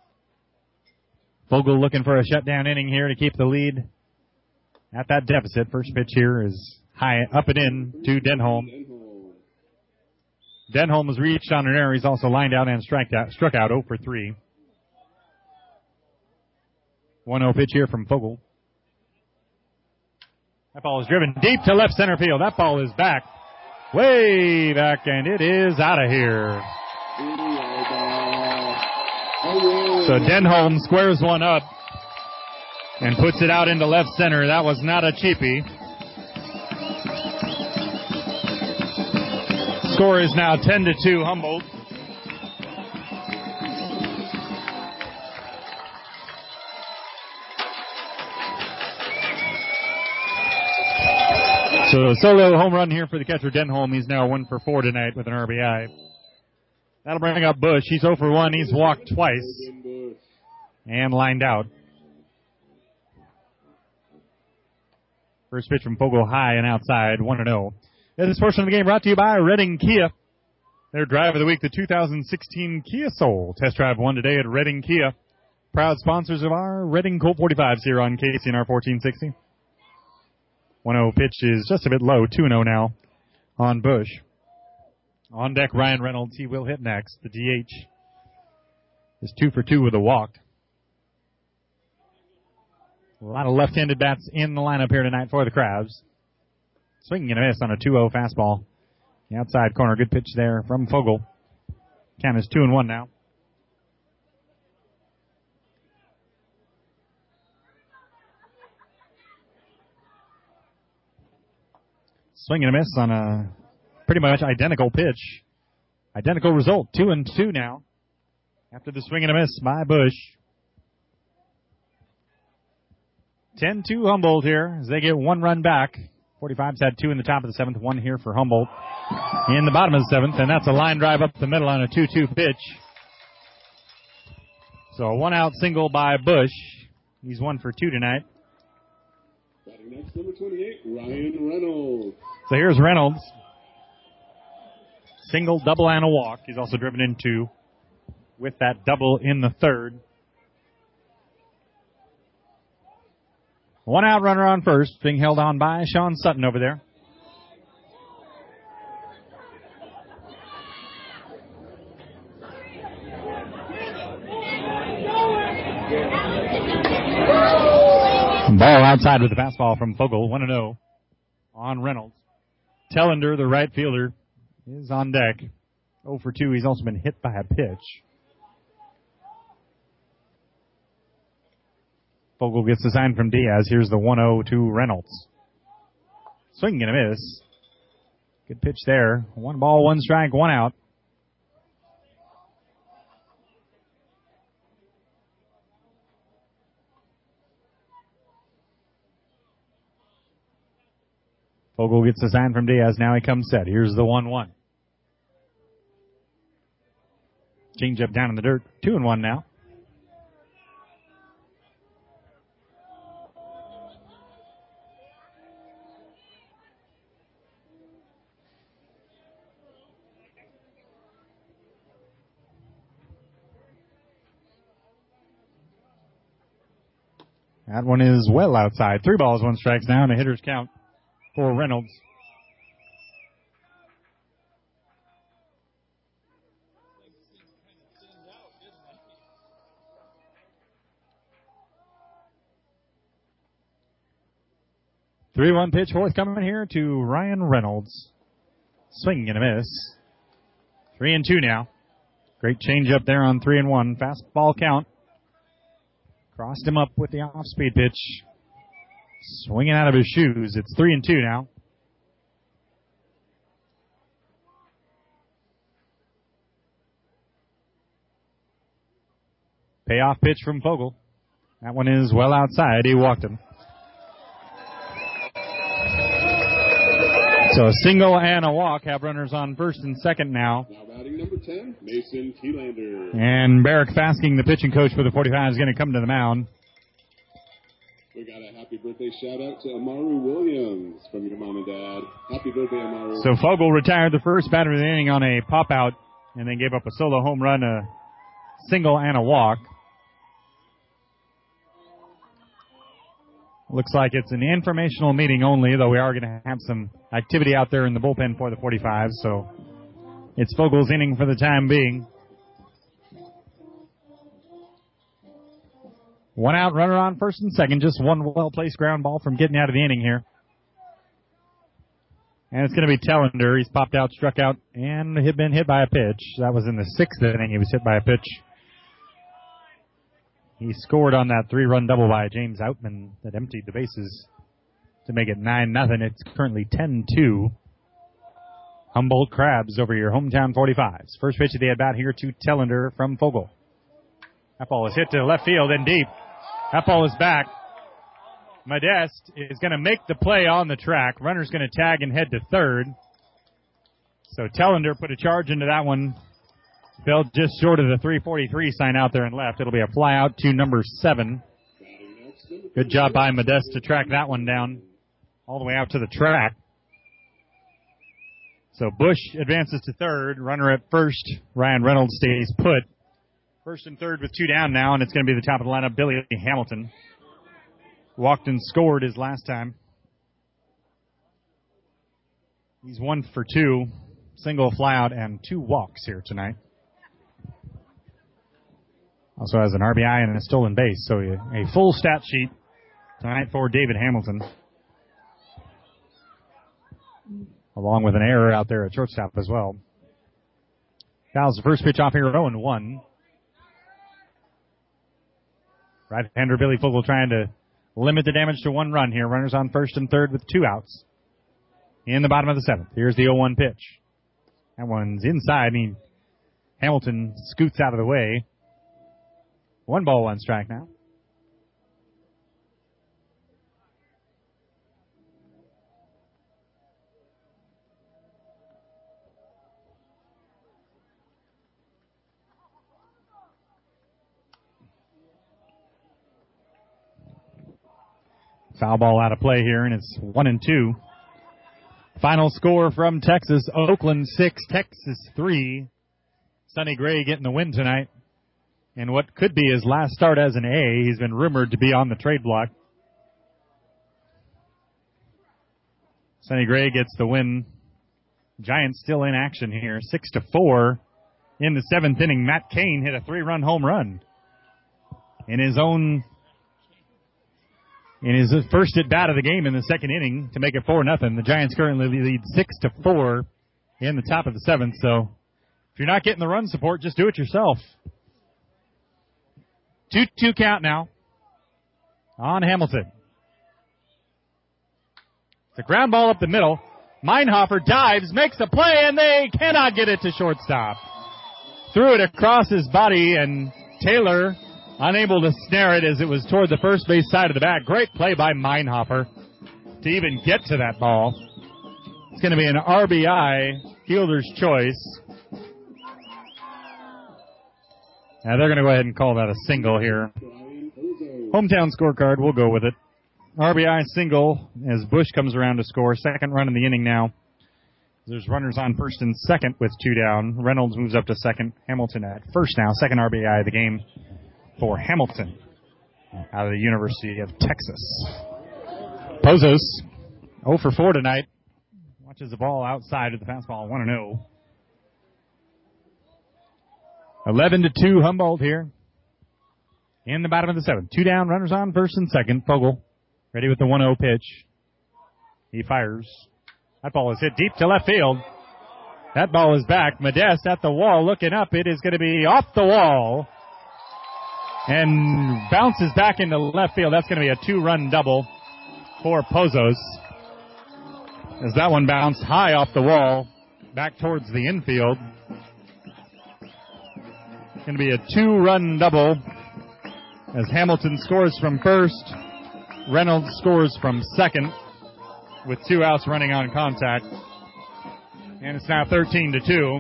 Fogle looking for a shutdown inning here to keep the lead at that deficit. First pitch here is high up and in to Denholm. Denholm has reached on an error. He's also lined out and struck out, struck out oh for three. one oh pitch here from Fogle. That ball is driven deep to left center field. That ball is back, way back, and it is out of here. So Denholm squares one up and puts it out into left center. That was not a cheapie. Score is now ten to two, Humboldt. So a solo home run here for the catcher Denholm. He's now one for four tonight with an R B I. That'll bring up Bush. He's oh for one. He's walked twice and lined out. First pitch from Fogle high and outside, one and oh. This portion of the game brought to you by Reading Kia. Their drive of the week, the two thousand sixteen Kia Soul. Test drive one today at Reading Kia. Proud sponsors of our Reading Colt forty-fives here on K C N R fourteen sixty. one oh pitch is just a bit low, two and oh now on Bush. On deck, Ryan Reynolds. He will hit next. The D H is two for two with a walk. A lot of left-handed bats in the lineup here tonight for the Crabs. Swinging and a miss on a two oh fastball. The outside corner, good pitch there from Fogle. Count is two and one now. Swing and a miss on a pretty much identical pitch. Identical result, two and two now. After the swing and a miss by Bush. ten two Humboldt here as they get one run back. forty-five's had two in the top of the seventh, one here for Humboldt in the bottom of the seventh, and that's a line drive up the middle on a two two pitch. So a one-out single by Bush. He's one for two tonight. Batting next, number twenty-eight, Ryan Reynolds. So here's Reynolds. Single, double, and a walk. He's also driven in two with that double in the third. One out runner on first, being held on by Sean Sutton over there. Ball outside with the fastball from Fogel, one and oh on Reynolds. Tellender, the right fielder, is on deck. oh for two, he's also been hit by a pitch. Fogel gets the sign from Diaz. Here's the one oh to Reynolds. Swing and a miss. Good pitch there. One ball, one strike, one out. Fogel gets the sign from Diaz. Now he comes set. Here's the one one. Change up down in the dirt. two and one now. That one is well outside. Three balls, one strikes now, and a hitter's count for Reynolds. three one pitch forthcoming here to Ryan Reynolds. Swing and a miss. Three and two now. Great change up there on three and one. Fastball count. Crossed him up with the off-speed pitch. Swinging out of his shoes. It's three and two now. Payoff pitch from Fogel. That one is well outside. He walked him. So a single and a walk have runners on first and second now. Now batting number ten, Mason Kielander. And Barrick Fasking, the pitching coach for the forty-five, is going to come to the mound. We got a happy birthday shout out to Amaru Williams from your mom and dad. Happy birthday, Amaru. So Fogel retired the first batter of the inning on a pop out and then gave up a solo home run, a single and a walk. Looks like it's an informational meeting only, though we are going to have some activity out there in the bullpen for the forty-five, so it's Fogel's inning for the time being. One out, runner on first and second, just one well-placed ground ball from getting out of the inning here. And it's going to be Tellender. He's popped out, struck out, and had been hit by a pitch. That was in the sixth inning. He was hit by a pitch. He scored on that three-run double by James Outman that emptied the bases to make it nine nothing. It's currently ten two. Humboldt Crabs over your hometown forty-fives. First pitch of the at-bat here to Tellender from Fogel. That ball is hit to left field and deep. That ball is back. Modeste is going to make the play on the track. Runner's going to tag and head to third. So Tellender put a charge into that one. Fell just short of the three forty-three sign out there and left. It'll be a fly out to number seven. Good job by Modeste to track that one down all the way out to the track. So Bush advances to third. Runner at first. Ryan Reynolds stays put. First and third with two down now, and it's going to be the top of the lineup, Billy Hamilton. Walked and scored his last time. He's one for two. Single flyout and two walks here tonight. Also has an R B I and a stolen base, so a, a full stat sheet tonight for David Hamilton. Along with an error out there at shortstop as well. Fouls the first pitch off here, oh and one. Right-hander Billy Fogel trying to limit the damage to one run here. Runners on first and third with two outs. In the bottom of the seventh. Here's the oh one pitch. That one's inside. I mean, Hamilton scoots out of the way. One ball, one strike now. Foul ball out of play here, and it's one and two. Final score from Texas, Oakland six, Texas three. Sonny Gray getting the win tonight. And what could be his last start as an A, he's been rumored to be on the trade block. Sonny Gray gets the win. Giants still in action here, six to four. In the seventh inning, Matt Cain hit a three-run home run in his own in his first at bat of the game in the second inning to make it four nothing. The Giants currently lead six to four in the top of the seventh. So if you're not getting the run support, just do it yourself. two two count now on Hamilton. It's a ground ball up the middle. Meinhofer dives, makes a play, and they cannot get it to shortstop. Threw it across his body, and Taylor unable to snare it as it was toward the first base side of the bat. Great play by Meinhofer to even get to that ball. It's going to be an R B I, fielder's choice. Now they're going to go ahead and call that a single here. Hometown scorecard, we'll go with it. R B I single as Bush comes around to score. Second run in the inning now. There's runners on first and second with two down. Reynolds moves up to second. Hamilton at first now. Second R B I of the game for Hamilton out of the University of Texas. Pozos oh for four tonight. Watches the ball outside of the fastball, one and oh. eleven to two Humboldt here in the bottom of the seventh. Two down, runners on first and second. Fogel ready with the one oh pitch. He fires. That ball is hit deep to left field. That ball is back. Modeste at the wall looking up. It is going to be off the wall and bounces back into left field. That's going to be a two-run double for Pozos as that one bounced high off the wall back towards the infield. Going to be a two-run double as Hamilton scores from first. Reynolds scores from second with two outs running on contact. And it's now thirteen to two.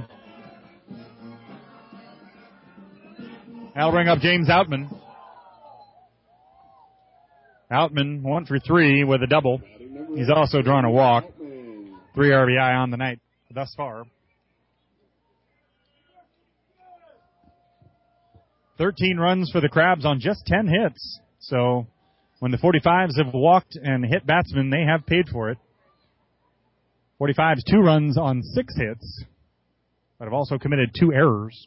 That'll bring up James Outman. Outman one for three with a double. He's also drawn a walk. Three R B I on the night thus far. thirteen runs for the Crabs on just ten hits. So when the forty-fives have walked and hit batsmen, they have paid for it. forty-fives, two runs on six hits, but have also committed two errors.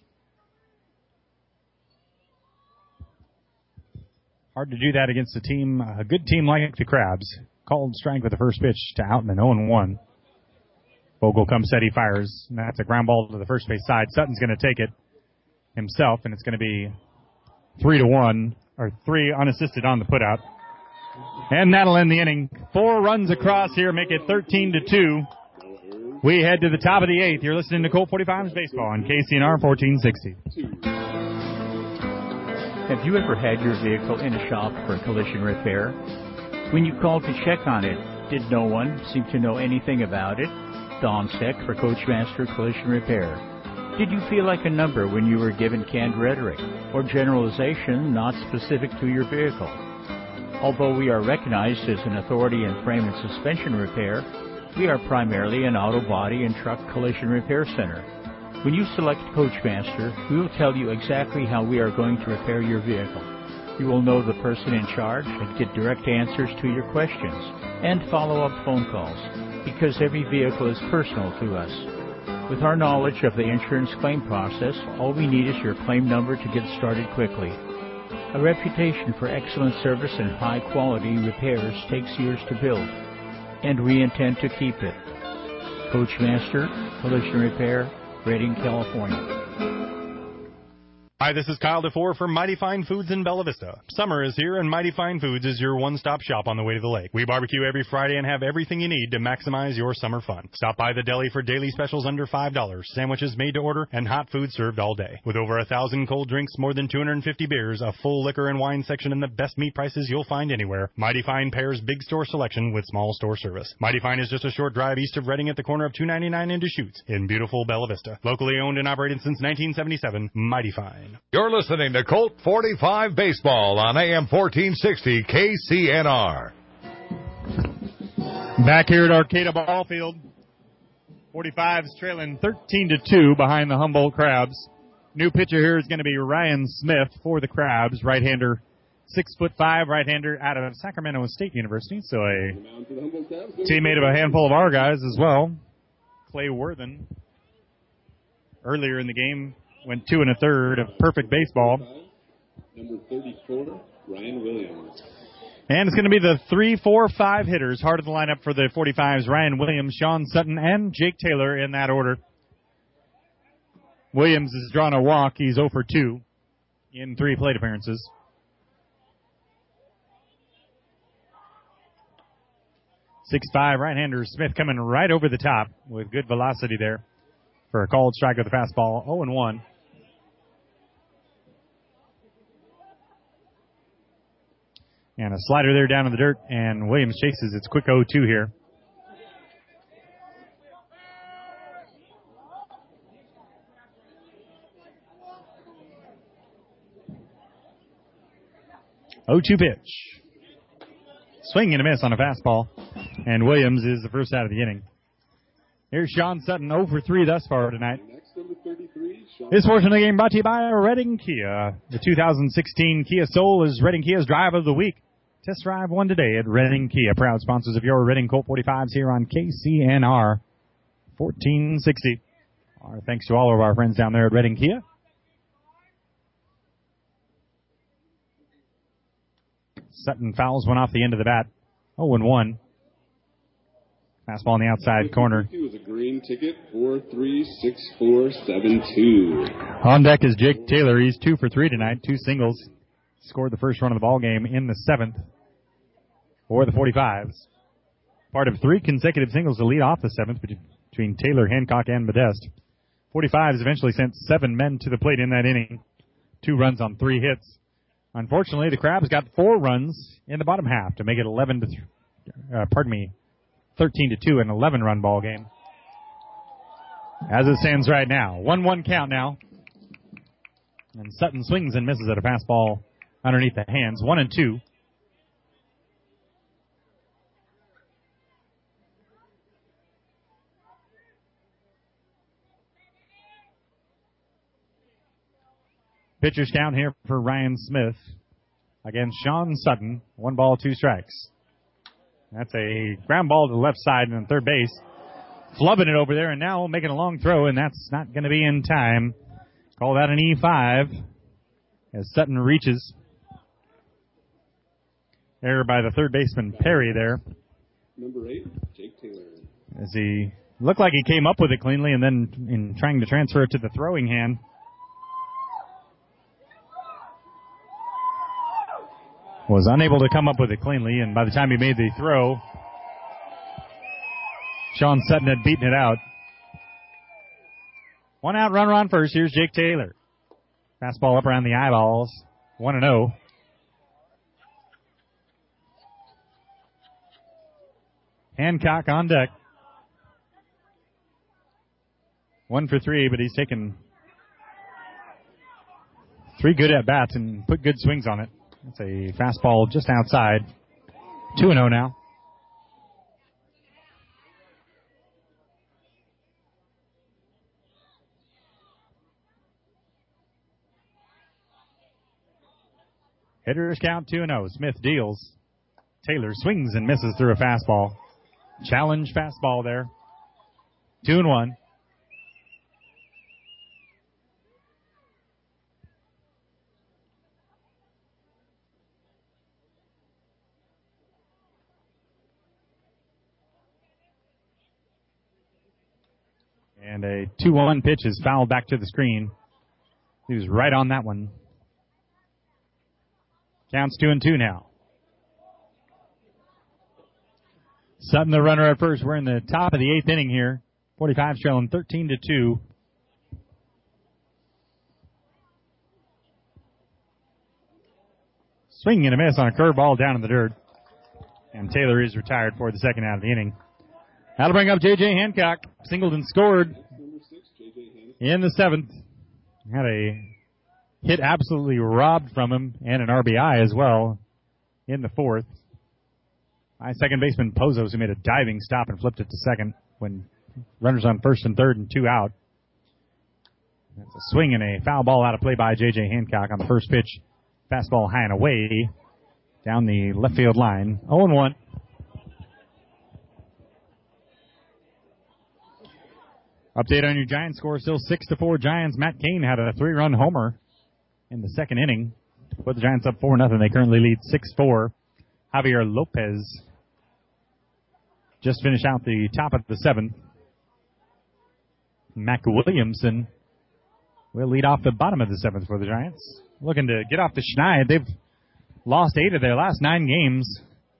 Hard to do that against a team, a good team like the Crabs. Called strike with the first pitch to Outman, oh and one. Vogel comes set, he fires, and that's a ground ball to the first base side. Sutton's going to take it himself, and it's going to be three to one, or three unassisted on the putout. And that'll end the inning. Four runs across here, make it thirteen to two. We head to the top of the eighth. You're listening to Colt forty-five's Baseball on K C N R fourteen sixty. Have you ever had your vehicle in a shop for collision repair? When you called to check on it, did no one seem to know anything about it? Don Steck for Coachmaster Collision Repair. Did you feel like a number when you were given canned rhetoric or generalization not specific to your vehicle? Although we are recognized as an authority in frame and suspension repair, we are primarily an auto body and truck collision repair center. When you select Coachmaster, we will tell you exactly how we are going to repair your vehicle. You will know the person in charge and get direct answers to your questions and follow-up phone calls, because every vehicle is personal to us. With our knowledge of the insurance claim process, all we need is your claim number to get started quickly. A reputation for excellent service and high-quality repairs takes years to build, and we intend to keep it. Coachmaster Collision Repair, Redding, California. Hi, this is Kyle DeFore from Mighty Fine Foods in Bella Vista. Summer is here, and Mighty Fine Foods is your one-stop shop on the way to the lake. We barbecue every Friday and have everything you need to maximize your summer fun. Stop by the deli for daily specials under five dollars, sandwiches made to order, and hot food served all day. With over a thousand cold drinks, more than two hundred fifty beers, a full liquor and wine section, and the best meat prices you'll find anywhere, Mighty Fine pairs big store selection with small store service. Mighty Fine is just a short drive east of Reading at the corner of two ninety-nine and Deschutes in beautiful Bella Vista. Locally owned and operated since nineteen seventy-seven, Mighty Fine. You're listening to Colt forty-five Baseball on A M fourteen sixty K C N R. Back here at Arcata Ballfield, forty-five's trailing thirteen to two behind the Humboldt Crabs. New pitcher here is going to be Ryan Smith for the Crabs, right-hander, six foot five right-hander out of Sacramento State University. So a teammate of a handful of our guys as well. Clay Worthen earlier in the game went two and a third of perfect baseball. Number thirty-four, Ryan Williams. And it's going to be the three, four, five hitters. Heart of the lineup for the forty-fives, Ryan Williams, Sean Sutton, and Jake Taylor in that order. Williams has drawn a walk. He's oh for two in three plate appearances. six five right-hander Smith coming right over the top with good velocity there for a called strike with the fastball, oh and one. And a slider there down in the dirt, and Williams chases. It's quick oh two here. oh two pitch. Swing and a miss on a fastball. And Williams is the first out of the inning. Here's Sean Sutton, oh for three thus far tonight. This portion of the game brought to you by Reading Kia. The two thousand sixteen Kia Soul is Reading Kia's drive of the week. Test drive one today at Reading Kia. Proud sponsors of your Reading Colt forty-fives here on K C N R fourteen sixty. Our thanks to all of our friends down there at Reading Kia. Sutton fouls one off the end of the bat. oh and one. Fastball on the outside corner. It was a green ticket, four three six four seven two. On deck is Jake Taylor. He's two for three tonight, two singles. Scored the first run of the ball game in the seventh for the forty-fives. Part of three consecutive singles to lead off the seventh between Taylor, Hancock, and Modeste. forty-fives eventually sent seven men to the plate in that inning. Two runs on three hits. Unfortunately, the Crabs got four runs in the bottom half to make it eleven to th- uh, pardon me, thirteen to two, an eleven-run ball game. As it stands right now, one one count now. And Sutton swings and misses at a fastball underneath the hands, one and two. Pitchers count here for Ryan Smith against Sean Sutton. One ball, two strikes. That's a ground ball to the left side and third base. Flubbing it over there and now making a long throw, and that's not going to be in time. Call that an E five as Sutton reaches. Error by the third baseman, Perry, there. Number eight, Jake Taylor. As he looked like he came up with it cleanly and then in trying to transfer it to the throwing hand. Was unable to come up with it cleanly, and by the time he made the throw, Sean Sutton had beaten it out. One out, runner on first. Here's Jake Taylor. Fastball up around the eyeballs. one and oh. Hancock on deck. One for three, but he's taken three good at-bats and put good swings on it. It's a fastball just outside. two and oh now. Hitters count two and oh. Smith deals. Taylor swings and misses through a fastball. Challenge fastball there. two and one. And a two one pitch is fouled back to the screen. He was right on that one. Counts two and two now. Sutton, the runner at first. We're in the top of the eighth inning here. forty-five trailing thirteen to two. Swinging and a miss on a curveball down in the dirt. And Taylor is retired for the second out of the inning. That'll bring up J J Hancock. Singleton scored in the seventh. Had a hit absolutely robbed from him and an R B I as well in the fourth. By second baseman Pozos, who made a diving stop and flipped it to second when runners on first and third and two out. That's a swing and a foul ball out of play by J J Hancock on the first pitch. Fastball high and away down the left field line. oh and one. Update on your Giants score, still six to four Giants. Matt Cain had a three-run homer in the second inning to put the Giants up four nothing. They currently lead six four. Javier Lopez just finished out the top of the seventh. Mac Williamson will lead off the bottom of the seventh for the Giants. Looking to get off the schneid. They've lost eight of their last nine games.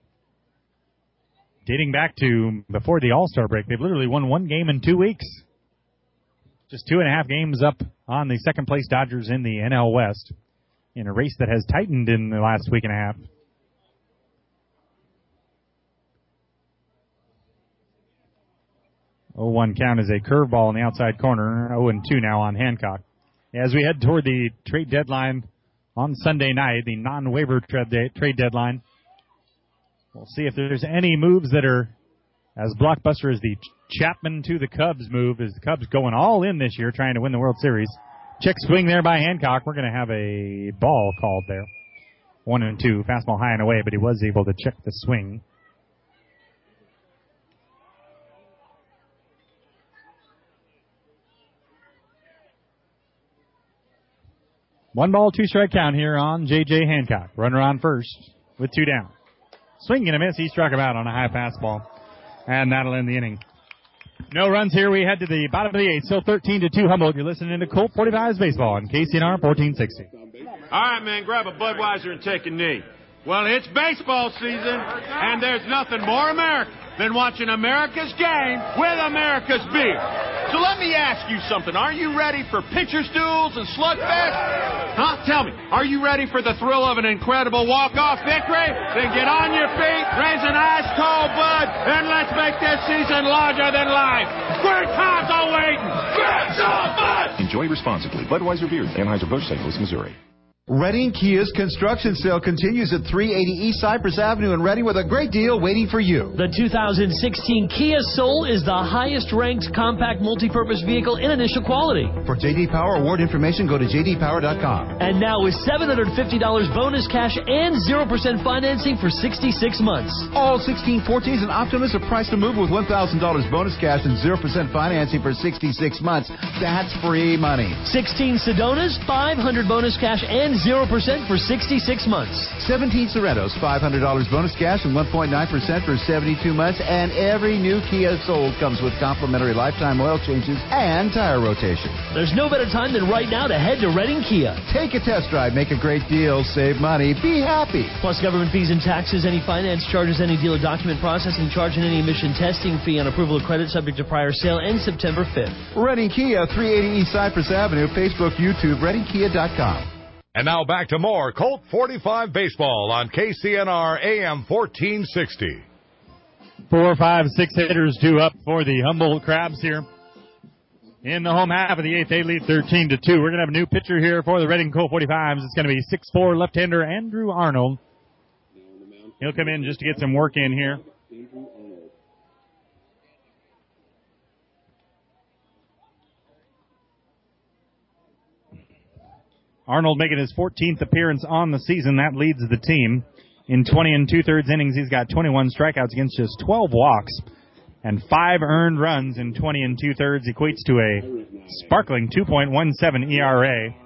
Dating back to before the All-Star break, they've literally won one game in two weeks. Just two and a half games up on the second-place Dodgers in the N L West in a race that has tightened in the last week and a half. oh one count is a curveball in the outside corner. oh and two now on Hancock. As we head toward the trade deadline on Sunday night, the non-waiver trade deadline, we'll see if there's any moves that are as blockbuster as the Chapman to the Cubs move, as the Cubs going all in this year trying to win the World Series. Check swing there by Hancock. We're going to have a ball called there. One and two. Fastball high and away, but he was able to check the swing. One ball, two strike count here on J J Hancock. Runner on first with two down. Swing and a miss. He struck him out on a high fastball. And that'll end the inning. No runs here. We head to the bottom of the eighth. Still thirteen to two Humboldt. You're listening to Colt forty-five's Baseball on K C N R fourteen sixty. All right, man, grab a Budweiser and take a knee. Well, it's baseball season, and there's nothing more American than watching America's game with America's beer. So let me ask you something. Are you ready for pitcher's duels and slugfest? Huh? Tell me, are you ready for the thrill of an incredible walk-off victory? Then get on your feet, raise an ice-cold Bud, and let's make this season larger than life. Great times are waiting. Grab some Bud! Enjoy responsibly. Budweiser Beer, Anheuser-Busch, Saint Louis, Missouri. Reading Kia's construction sale continues at three eighty East Cypress Avenue in Reading with a great deal waiting for you. The two thousand sixteen Kia Soul is the highest-ranked compact multi-purpose vehicle in initial quality. For J D Power award information, go to j d power dot com. And now with seven hundred fifty dollars bonus cash and zero percent financing for sixty-six months. All sixteen fourteens and Optimus are priced to move with one thousand dollars bonus cash and zero percent financing for sixty-six months. That's free money. sixteen Sedonas, five hundred dollars bonus cash and zero percent for sixty-six months. seventeen Sorrentos, five hundred dollars bonus cash and one point nine percent for seventy-two months. And every new Kia sold comes with complimentary lifetime oil changes and tire rotation. There's no better time than right now to head to Reading Kia. Take a test drive, make a great deal, save money, be happy. Plus government fees and taxes, any finance charges, any dealer document processing charge, and any emission testing fee on approval of credit subject to prior sale ends September fifth. Reading Kia, three eighty East Cypress Avenue, Facebook, YouTube, reading kia dot com. And now back to more Colt forty-five Baseball on K C N R A M fourteen sixty. Four, five, six hitters due up for the Humboldt Crabs here. In the home half of the eighth, they lead thirteen to two. We're going to have a new pitcher here for the Reading Colt forty-fives. It's going to be six foot four left-hander Andrew Arnold. He'll come in just to get some work in here. Arnold making his fourteenth appearance on the season. That leads the team. In twenty and two-thirds innings, he's got twenty-one strikeouts against just twelve walks. And five earned runs in twenty and two-thirds equates to a sparkling two point one seven E R A.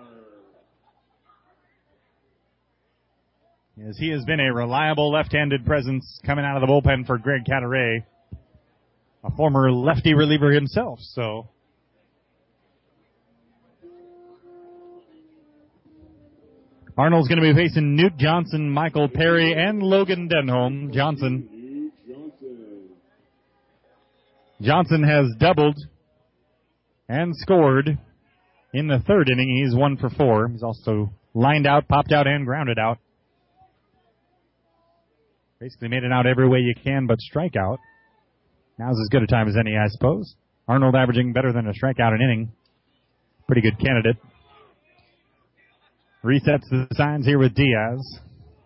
As he has been a reliable left-handed presence coming out of the bullpen for Greg Cataray, a former lefty reliever himself, so... Arnold's going to be facing Newt Johnson, Michael Perry, and Logan Denholm. Johnson. Johnson has doubled and scored in the third inning. He's one for four. He's also lined out, popped out, and grounded out. Basically made it out every way you can but strike out. Now's as good a time as any, I suppose. Arnold averaging better than a strikeout an inning. Pretty good candidate. Resets the signs here with Diaz.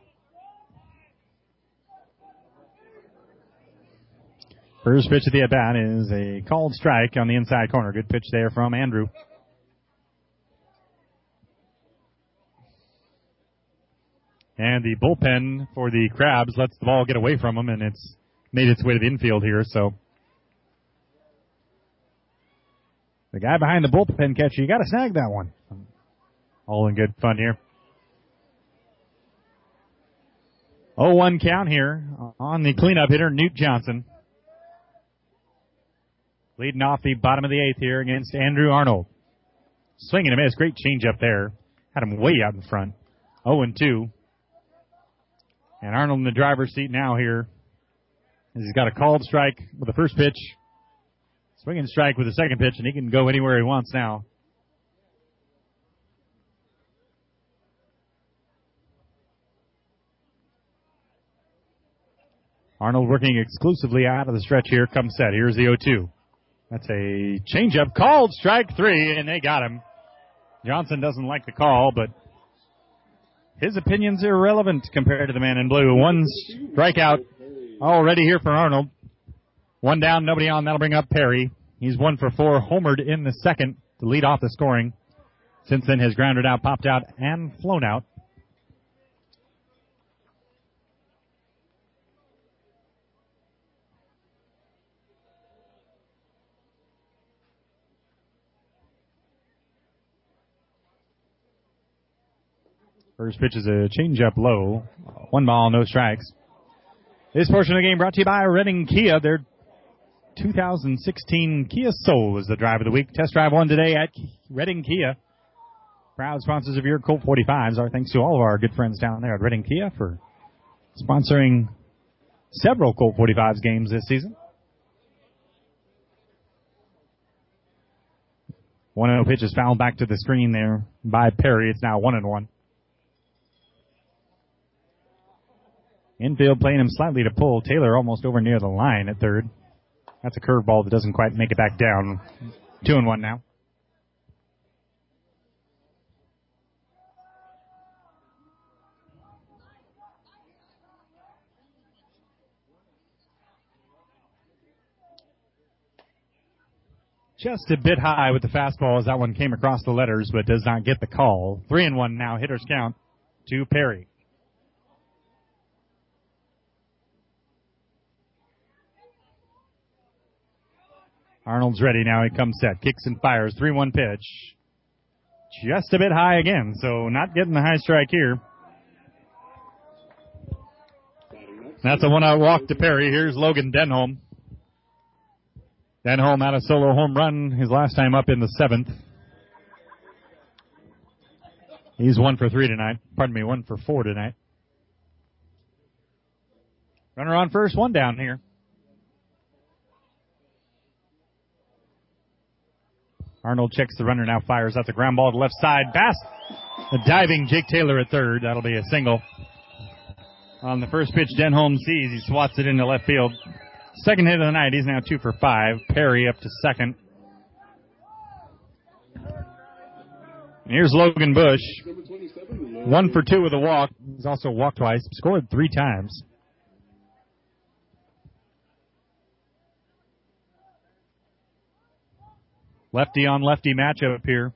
First pitch of the at-bat is a called strike on the inside corner. Good pitch there from Andrew. And the bullpen for the Crabs lets the ball get away from them, and it's made its way to the infield here. So the guy behind the bullpen catcher, you got to snag that one. All in good fun here. oh one count here on the cleanup hitter, Newt Johnson. Leading off the bottom of the eighth here against Andrew Arnold. Swinging a miss. Great change up there. Had him way out in front. oh and two. And Arnold in the driver's seat now here. He's got a called strike with the first pitch. Swinging strike with the second pitch, and he can go anywhere he wants now. Arnold working exclusively out of the stretch here. Comes set. Here's the oh two. That's a changeup. Called strike three, and they got him. Johnson doesn't like the call, but his opinion's irrelevant compared to the man in blue. One strikeout already here for Arnold. One down, nobody on. That'll bring up Perry. He's one for four, homered in the second to lead off the scoring. Since then has grounded out, popped out, and flown out. First pitch is a changeup low. One ball, no strikes. This portion of the game brought to you by Redding Kia. Their two thousand sixteen Kia Soul is the drive of the week. Test drive one today at Redding Kia. Proud sponsors of your Colt forty-fives. Our thanks to all of our good friends down there at Redding Kia for sponsoring several Colt forty-fives games this season. one oh pitch is fouled back to the screen there by Perry. It's now one and one. Infield playing him slightly to pull. Taylor almost over near the line at third. That's a curveball that doesn't quite make it back down. Two and one now. Just a bit high with the fastball as that one came across the letters, but does not get the call. Three and one now. Hitters count to Perry. Arnold's ready now. He comes set. Kicks and fires. three one pitch. Just a bit high again, so not getting the high strike here. That's a one-out walk to Perry. Here's Logan Denholm. Denholm had a solo home run his last time up in the seventh. He's one for three tonight. Pardon me, one for four tonight. Runner on first, one down here. Arnold checks the runner, now fires out the ground ball to left side. Bass, a diving Jake Taylor at third. That'll be a single. On the first pitch, Denholm sees. He swats it into left field. Second hit of the night. He's now two for five. Perry up to second. And here's Logan Bush. One for two with a walk. He's also walked twice. Scored three times. Lefty on lefty matchup here.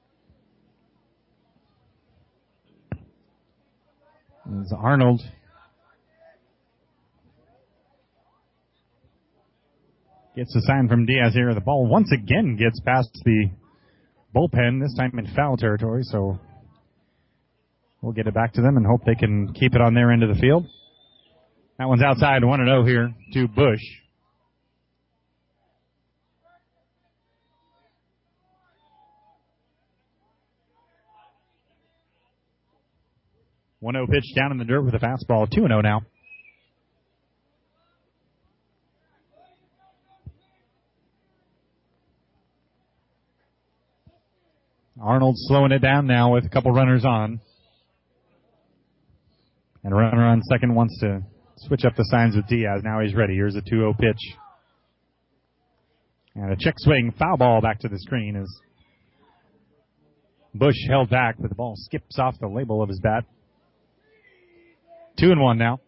As Arnold gets a sign from Diaz here. The ball once again gets past the bullpen, this time in foul territory, so we'll get it back to them and hope they can keep it on their end of the field. That one's outside, one and oh here to Bush. one oh pitch down in the dirt with a fastball. two and oh now. Arnold slowing it down now with a couple runners on. And a runner on second wants to switch up the signs with Diaz. Now he's ready. Here's a two oh pitch. And a check swing, foul ball back to the screen as Bush held back, but the ball skips off the label of his bat. Two and one now.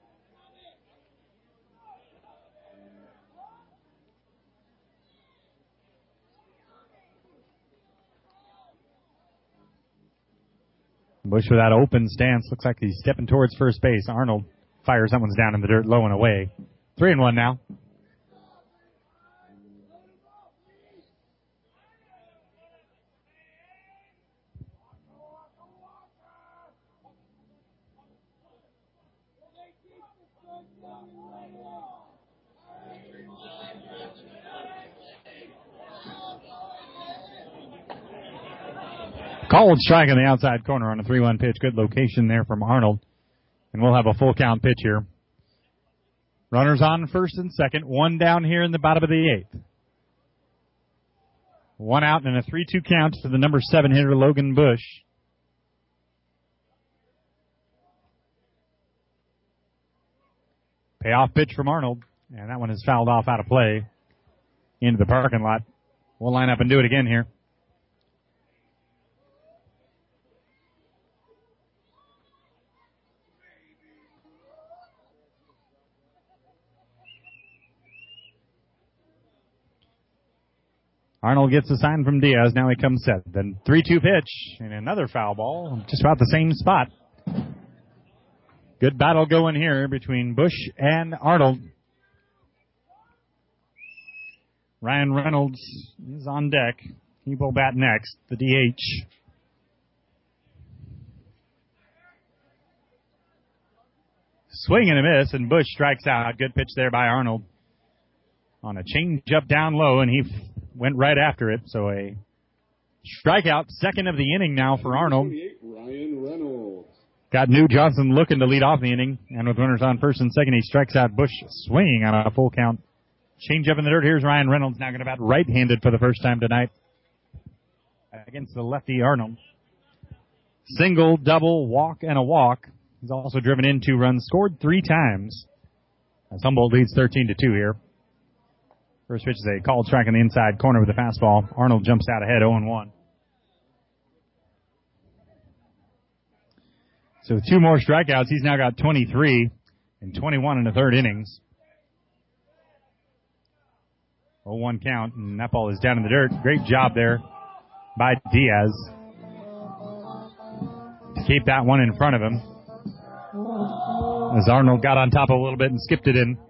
Bush with that open stance. Looks like he's stepping towards first base. Arnold fires. That one's down in the dirt, low and away. Three and one now. Called strike on the outside corner on a three one pitch. Good location there from Arnold. And we'll have a full count pitch here. Runners on first and second. One down here in the bottom of the eighth. One out and a three two count to the number seven hitter, Logan Bush. Payoff pitch from Arnold. And that one is fouled off out of play into the parking lot. We'll line up and do it again here. Arnold gets a sign from Diaz. Now he comes set. Then three two pitch and another foul ball. Just about the same spot. Good battle going here between Bush and Arnold. Ryan Reynolds is on deck. He will bat next. The D H. Swing and a miss, and Bush strikes out. Good pitch there by Arnold on a change up down low, and he f- went right after it. So a strikeout, second of the inning now for Arnold. Ryan Reynolds. Got New Johnson looking to lead off the inning, and with runners on first and second, he strikes out Bush swinging on a full count. Change up in the dirt. Here's Ryan Reynolds now going to bat right-handed for the first time tonight against the lefty Arnold. Single, double, walk, and a walk. He's also driven in two runs, scored three times. As Humboldt leads thirteen to two here. First pitch is a called strike in the inside corner with a fastball. Arnold jumps out ahead, oh and one. So with two more strikeouts, he's now got twenty-three and twenty-one in the third innings. oh one count, and that ball is down in the dirt. Great job there by Diaz to keep that one in front of him. As Arnold got on top a little bit and skipped it in.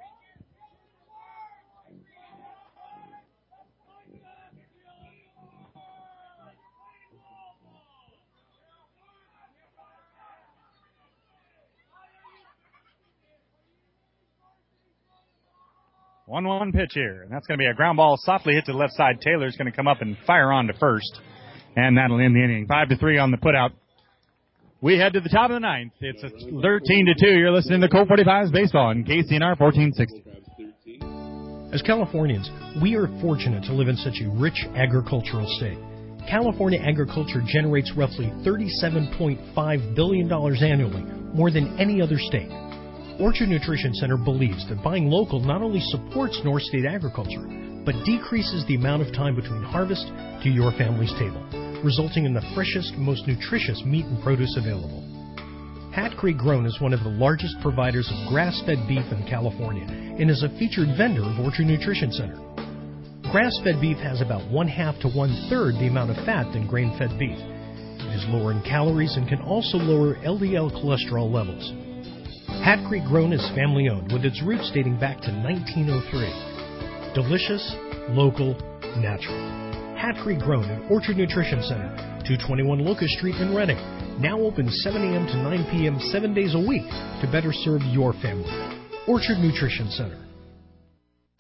one one pitch here, and that's going to be a ground ball softly hit to the left side. Taylor's going to come up and fire on to first, and that'll end the inning. five to three on the putout. We head to the top of the ninth. It's a thirteen to two. You're listening to Colt forty-five's Baseball on K C N R fourteen sixty. As Californians, we are fortunate to live in such a rich agricultural state. California agriculture generates roughly thirty-seven point five billion dollars annually, more than any other state. Orchard Nutrition Center believes that buying local not only supports North State agriculture, but decreases the amount of time between harvest to your family's table, resulting in the freshest, most nutritious meat and produce available. Hat Creek Grown is one of the largest providers of grass-fed beef in California and is a featured vendor of Orchard Nutrition Center. Grass-fed beef has about one-half to one-third the amount of fat than grain-fed beef. It is lower in calories and can also lower L D L cholesterol levels. Hat Creek Grown is family-owned with its roots dating back to nineteen oh three. Delicious, local, natural. Hat Creek Grown at Orchard Nutrition Center, two twenty-one Locust Street in Reading. Now open seven a.m. to nine p.m. seven days a week to better serve your family. Orchard Nutrition Center.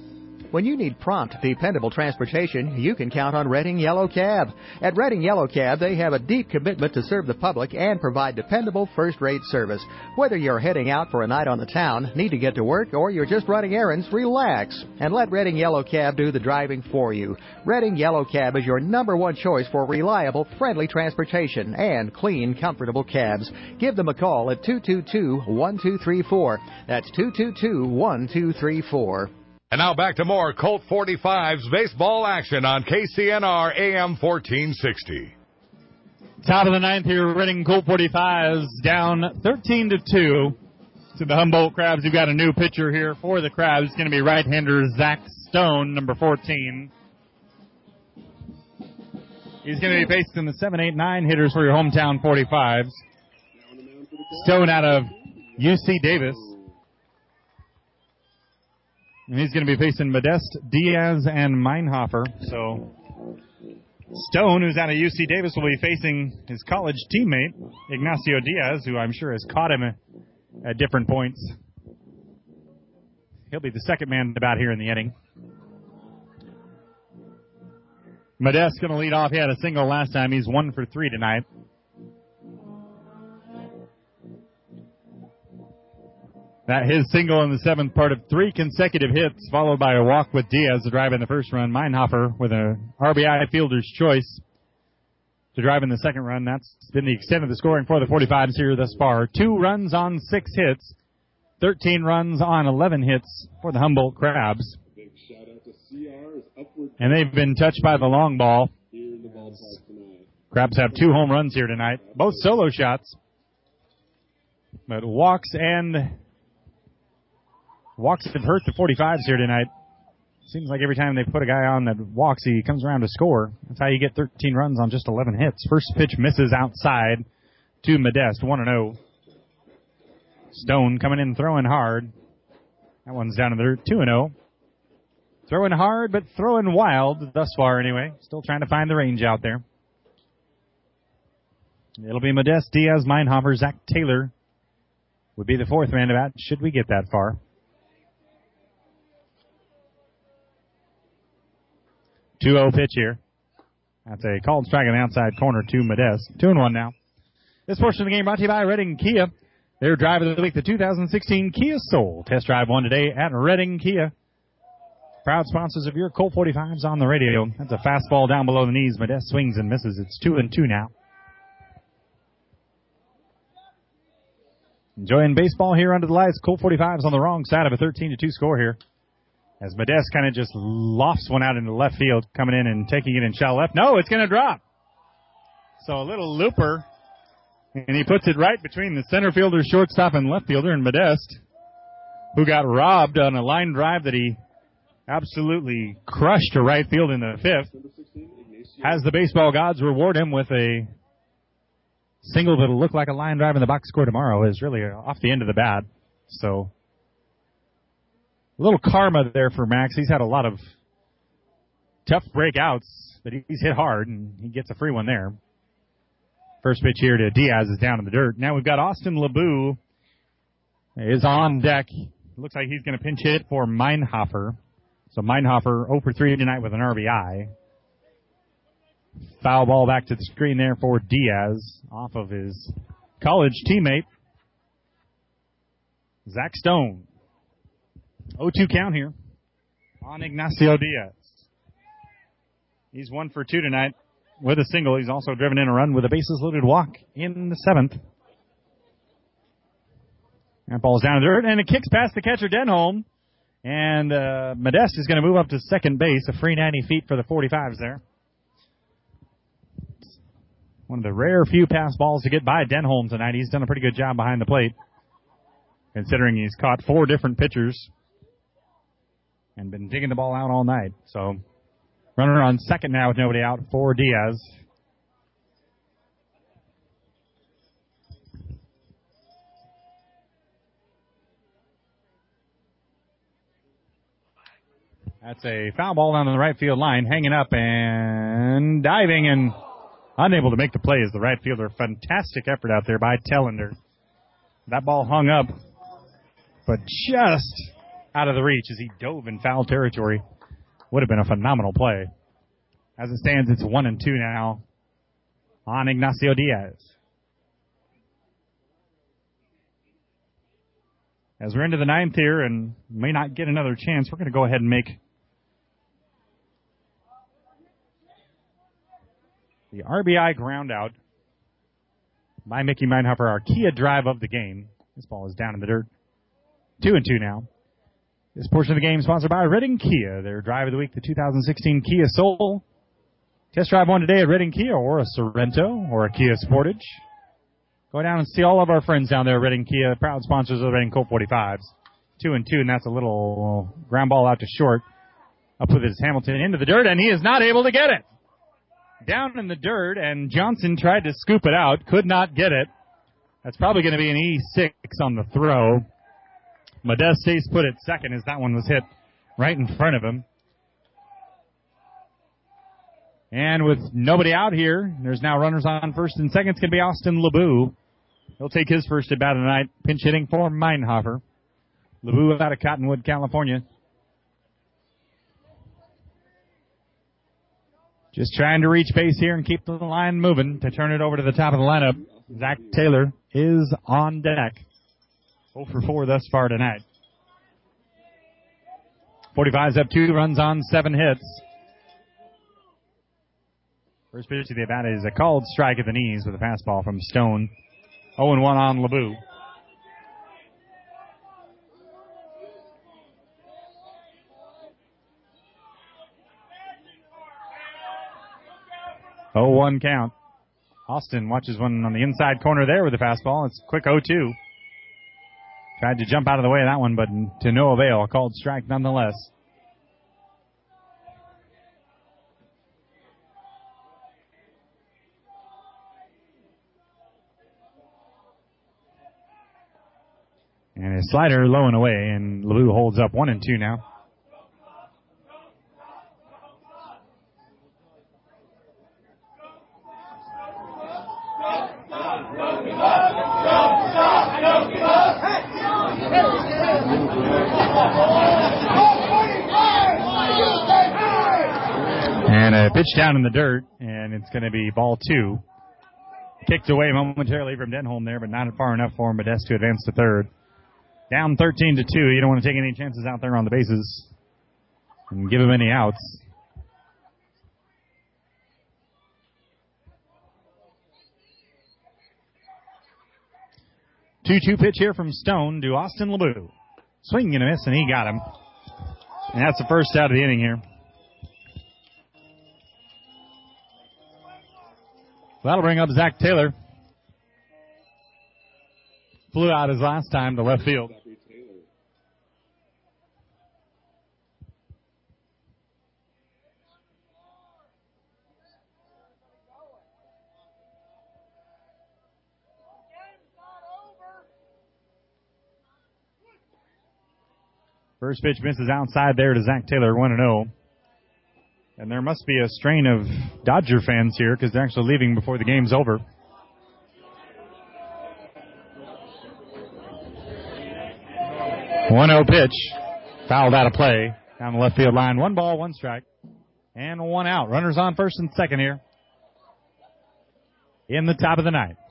When you need prompt, dependable transportation, you can count on Redding Yellow Cab. At Redding Yellow Cab, they have a deep commitment to serve the public and provide dependable first-rate service. Whether you're heading out for a night on the town, need to get to work, or you're just running errands, relax and let Redding Yellow Cab do the driving for you. Redding Yellow Cab is your number one choice for reliable, friendly transportation and clean, comfortable cabs. Give them a call at two two two, one two three four. That's two two two, one two three four. And now back to more Colt forty-fives baseball action on K C N R A M fourteen sixty. Top of the ninth here, Redding Colt forty-fives down thirteen to two to the Humboldt Crabs. You've got a new pitcher here for the Crabs. It's going to be right-hander Zach Stone, number fourteen. He's going to be facing the seven, eight, nine hitters for your hometown forty-fives. Stone out of U C Davis. And he's going to be facing Modeste, Diaz, and Meinhofer. So Stone, who's out of U C Davis, will be facing his college teammate, Ignacio Diaz, who I'm sure has caught him at different points. He'll be the second man about here in the inning. Modeste going to lead off. He had a single last time. He's one for three tonight. That his single in the seventh part of three consecutive hits, followed by a walk with Diaz to drive in the first run. Meinhofer with an R B I fielder's choice to drive in the second run. That's been the extent of the scoring for the forty-fives here thus far. Two runs on six hits, thirteen runs on eleven hits for the Humboldt Crabs. Big shout out to C R's upward. And they've been touched by the long ball. Here in the ballpark tonight. Crabs have two home runs here tonight, both solo shots. But walks and walks have hurt the forty-fives here tonight. Seems like every time they put a guy on that walks, he comes around to score. That's how you get thirteen runs on just eleven hits. First pitch misses outside to Modeste, one and oh. Stone coming in throwing hard. That one's down to the two and oh. Throwing hard, but throwing wild thus far anyway. Still trying to find the range out there. It'll be Modeste, Diaz, Meinhofer, Zach Taylor would be the fourth man to bat should we get that far. two oh pitch here. That's a called strike on the outside corner to Modeste. two and one now. This portion of the game brought to you by Redding Kia. Their drive of the week, the two thousand sixteen Kia Soul. Test drive one today at Redding Kia. Proud sponsors of your Colt forty-fives on the radio. That's a fastball down below the knees. Modeste swings and misses. It's two and two now. Enjoying baseball here under the lights. Colt forty-fives on the wrong side of a thirteen to two score here. As Modeste kind of just lofts one out into left field, coming in and taking it in shallow left. No, it's going to drop. So a little looper, and he puts it right between the center fielder, shortstop, and left fielder, and Modeste, who got robbed on a line drive that he absolutely crushed to right field in the fifth, has the baseball gods reward him with a single that'll look like a line drive in the box score tomorrow. Is really off the end of the bat. So a little karma there for Max. He's had a lot of tough breakouts, but he's hit hard, and he gets a free one there. First pitch here to Diaz is down in the dirt. Now we've got Austin LeBeau is on deck. Looks like he's going to pinch hit for Meinhofer. So Meinhofer oh for three tonight with an R B I. Foul ball back to the screen there for Diaz off of his college teammate, Zach Stone. oh two count here on Ignacio Diaz. He's one for two tonight with a single. He's also driven in a run with a bases-loaded walk in the seventh. That ball's down to the dirt, and it kicks past the catcher, Denholm. And uh, Modeste is going to move up to second base, a free ninety feet for the forty-fives there. One of the rare few pass balls to get by Denholm tonight. He's done a pretty good job behind the plate, considering he's caught four different pitchers and been digging the ball out all night. So, runner on second now with nobody out for Diaz. That's a foul ball down the right field line, hanging up and diving and unable to make the play is the right fielder. Fantastic effort out there by Tellender. That ball hung up, but just out of the reach as he dove in foul territory. Would have been a phenomenal play. As it stands, it's one and two now on Ignacio Diaz. As we're into the ninth here and may not get another chance, we're going to go ahead and make the R B I ground out by Mickey Meinhofer, our Kia drive of the game. This ball is down in the dirt. Two and two now. This portion of the game sponsored by Redding Kia. Their drive of the week, the two thousand sixteen Kia Soul. Test drive one today at Redding Kia or a Sorrento or a Kia Sportage. Go down and see all of our friends down there at Redding Kia, proud sponsors of the Redding Colt forty-fives. Two and two, and that's a little ground ball out to short. Up with his Hamilton into the dirt, and he is not able to get it. Down in the dirt, and Johnson tried to scoop it out, could not get it. That's probably going to be an E six on the throw. Modest stays put at second as that one was hit right in front of him. And with nobody out here, there's now runners on first and second. It's going to be Austin LeBeau. He'll take his first at bat of the night. Pinch hitting for Meinhofer. LeBeau out of Cottonwood, California. Just trying to reach base here and keep the line moving to turn it over to the top of the lineup. Zach Taylor is on deck. oh for four thus far tonight. forty-five's up two, runs on seven hits. First pitch to the at-bat is a called strike at the knees with a fastball from Stone. oh and one on LeBeau. oh one count. Austin watches one on the inside corner there with the fastball. It's a quick oh two. Tried to jump out of the way of that one, but to no avail. A called strike nonetheless. And his slider low and away, and LeBeau holds up one and two now. And a pitch down in the dirt, and it's going to be ball two. Kicked away momentarily from Denholm there, but not far enough for Modest to advance to third. Down thirteen to two. You don't want to take any chances out there on the bases and give him any outs. two two pitch here from Stone to Austin LeBeau. Swing and a miss, and he got him. And that's the first out of the inning here. That'll bring up Zach Taylor. Flew out his last time to left field. First pitch misses outside there to Zach Taylor, one and oh. And there must be a strain of Dodger fans here because they're actually leaving before the game's over. one oh pitch. Fouled out of play down the left field line. One ball, one strike, and one out. Runners on first and second here in the top of the ninth.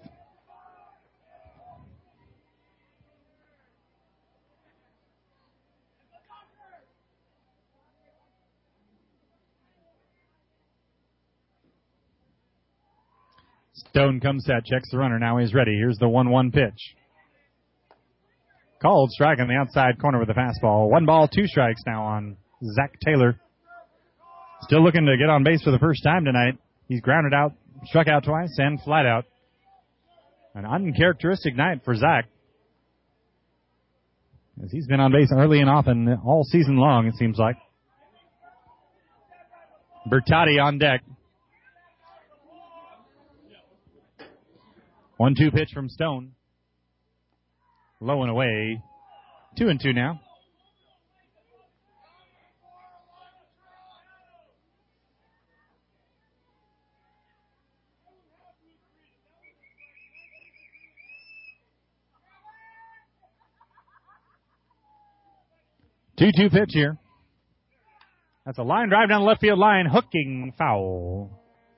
Stone comes set, checks the runner. Now he's ready. Here's the one one pitch. Called strike on the outside corner with a fastball. One ball, two strikes now on Zach Taylor. Still looking to get on base for the first time tonight. He's grounded out, struck out twice, and flied out. An uncharacteristic night for Zach, as he's been on base early and often all season long, it seems like. Bertotti on deck. one two pitch from Stone. Low and away. Two and two now. two two pitch here. That's a line drive down the left field line. Hooking foul.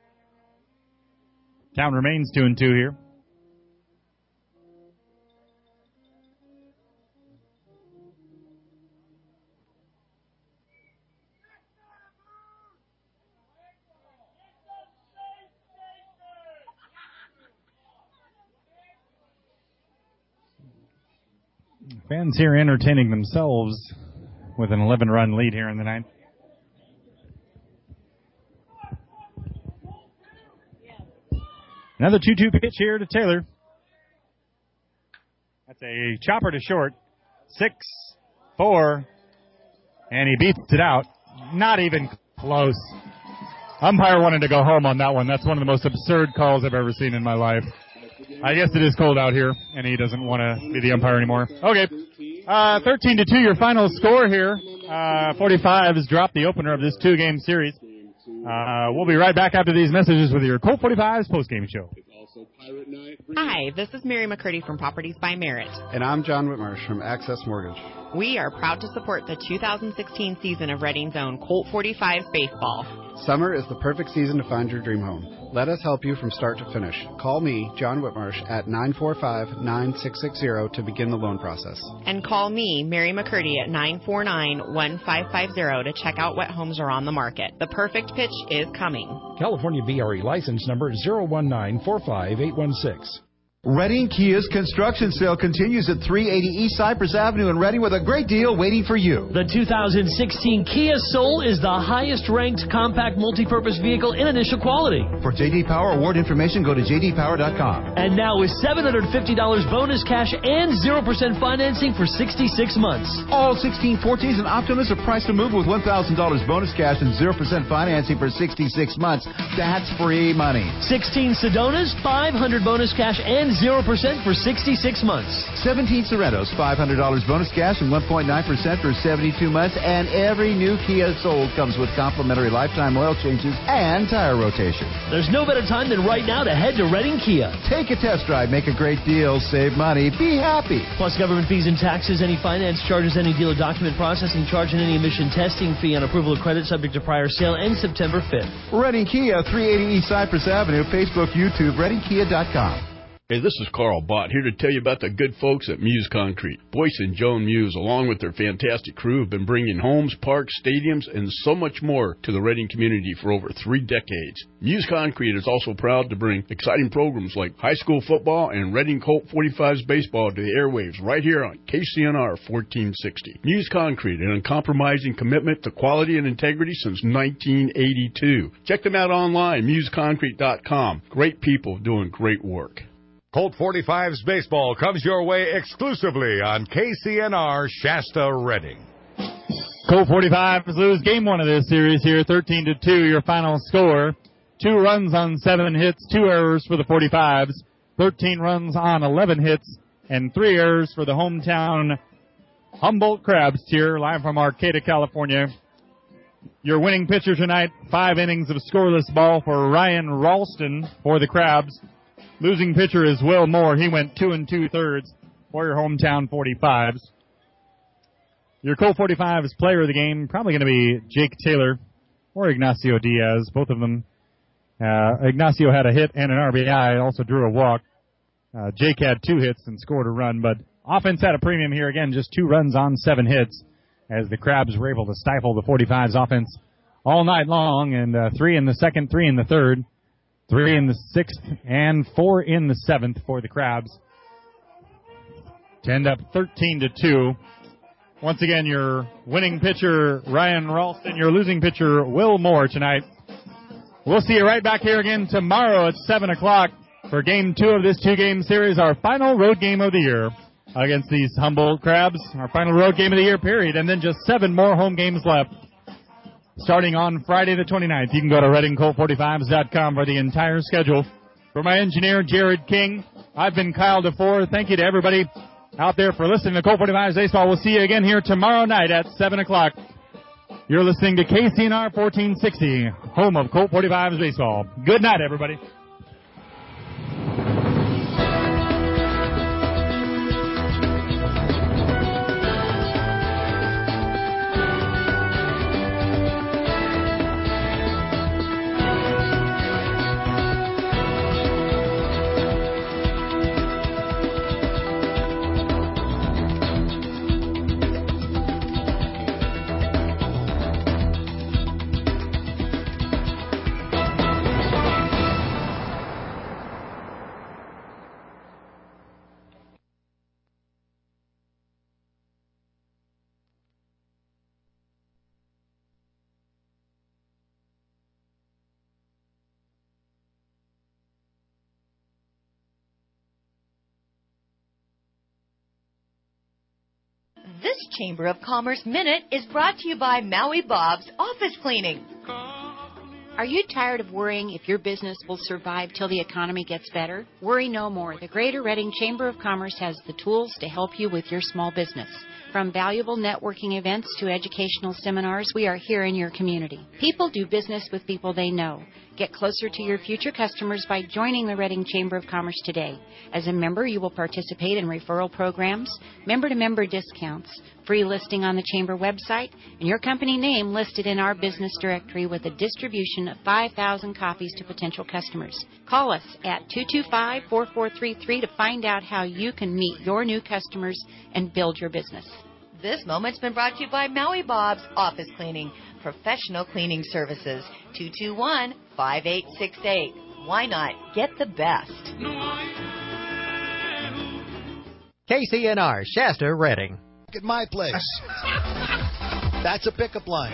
Count remains two and two here. Fans here entertaining themselves with an eleven-run lead here in the ninth. Another two two pitch here to Taylor. That's a chopper to short. Six, four, and he beats it out. Not even close. Umpire wanted to go home on that one. That's one of the most absurd calls I've ever seen in my life. I guess it is cold out here, and he doesn't want to be the umpire anymore. Okay, uh, thirteen to two, your final score here. Uh, forty-fives dropped the opener of this two-game series. Uh, we'll be right back after these messages with your Colt forty-fives postgame show. Hi, this is Mary McCurdy from Properties by Merit. And I'm John Whitmarsh from Access Mortgage. We are proud to support the two thousand sixteen season of Reading's own Colt forty-fives baseball. Summer is the perfect season to find your dream home. Let us help you from start to finish. Call me, John Whitmarsh, at nine four five, nine six six zero to begin the loan process. And call me, Mary McCurdy, at nine four nine, one five five zero to check out what homes are on the market. The perfect pitch is coming. California B R E license number zero one nine four five eight one six. Reading Kia's construction sale continues at three eighty East Cypress Avenue in Reading with a great deal waiting for you. The two thousand sixteen Kia Soul is the highest-ranked compact multi-purpose vehicle in initial quality. For J D Power award information, go to j d power dot com. And now with seven hundred fifty dollars bonus cash and zero percent financing for sixty-six months. All sixteen fourteens and Optimus are priced to move with one thousand dollars bonus cash and zero percent financing for sixty-six months. That's free money. sixteen Sedonas, five hundred dollars bonus cash and zero percent for sixty-six months. seventeen Sorrentos, five hundred dollars bonus cash and one point nine percent for seventy-two months. And every new Kia sold comes with complimentary lifetime oil changes and tire rotation. There's no better time than right now to head to Reading Kia. Take a test drive, make a great deal, save money, be happy. Plus government fees and taxes, any finance charges, any dealer document processing charge, and any emission testing fee on approval of credit subject to prior sale ends September fifth. Reading Kia, three eighty East Cypress Avenue, Facebook, YouTube, reading kia dot com. Hey, this is Carl Bott here to tell you about the good folks at Muse Concrete. Boyce and Joan Muse, along with their fantastic crew, have been bringing homes, parks, stadiums, and so much more to the Reading community for over three decades. Muse Concrete is also proud to bring exciting programs like high school football and Reading Colt forty-fives baseball to the airwaves right here on K C N R fourteen sixty. Muse Concrete, an uncompromising commitment to quality and integrity since nineteen eighty-two. Check them out online, muse concrete dot com. Great people doing great work. Colt forty-fives baseball comes your way exclusively on K C N R Shasta Reading. Colt forty-fives lose game one of this series here, thirteen to two, your final score. Two runs on seven hits, two errors for the forty-fives, thirteen runs on eleven hits, and three errors for the hometown Humboldt Crabs here, live from Arcata, California. Your winning pitcher tonight, five innings of scoreless ball for Ryan Ralston for the Crabs. Losing pitcher is Will Moore. He went two and two-thirds for your hometown forty-fives. Your Colt forty-fives player of the game, probably going to be Jake Taylor or Ignacio Diaz, both of them. Uh, Ignacio had a hit and an R B I, also drew a walk. Uh, Jake had two hits and scored a run, but offense had a premium here. Again, just two runs on seven hits as the Crabs were able to stifle the forty-fives offense all night long, and uh, three in the second, three in the third. Three in the sixth and four in the seventh for the Crabs to end up thirteen to two. Once again, your winning pitcher, Ryan Ralston, your losing pitcher, Will Moore tonight. We'll see you right back here again tomorrow at seven o'clock for game two of this two-game series, our final road game of the year against these Humboldt Crabs, our final road game of the year, period, and then just seven more home games left. Starting on Friday the twenty-ninth. You can go to reading colt forty-fives dot com for the entire schedule. For my engineer, Jared King, I've been Kyle DeFore. Thank you to everybody out there for listening to Colt forty-fives Baseball. We'll see you again here tomorrow night at seven o'clock. You're listening to K C N R fourteen sixty, home of Colt forty-fives Baseball. Good night, everybody. This Chamber of Commerce Minute is brought to you by Maui Bob's Office Cleaning. Are you tired of worrying if your business will survive till the economy gets better? Worry no more. The Greater Reading Chamber of Commerce has the tools to help you with your small business. From valuable networking events to educational seminars, we are here in your community. People do business with people they know. Get closer to your future customers by joining the Reading Chamber of Commerce today. As a member, you will participate in referral programs, member-to-member discounts, free listing on the Chamber website, and your company name listed in our business directory with a distribution of five thousand copies to potential customers. Call us at two two five, four four three three to find out how you can meet your new customers and build your business. This moment's been brought to you by Maui Bob's Office Cleaning, professional cleaning services. two two one, five eight six eight. Why not get the best? K C N R, Shasta, Reading. At my place. That's a pickup line.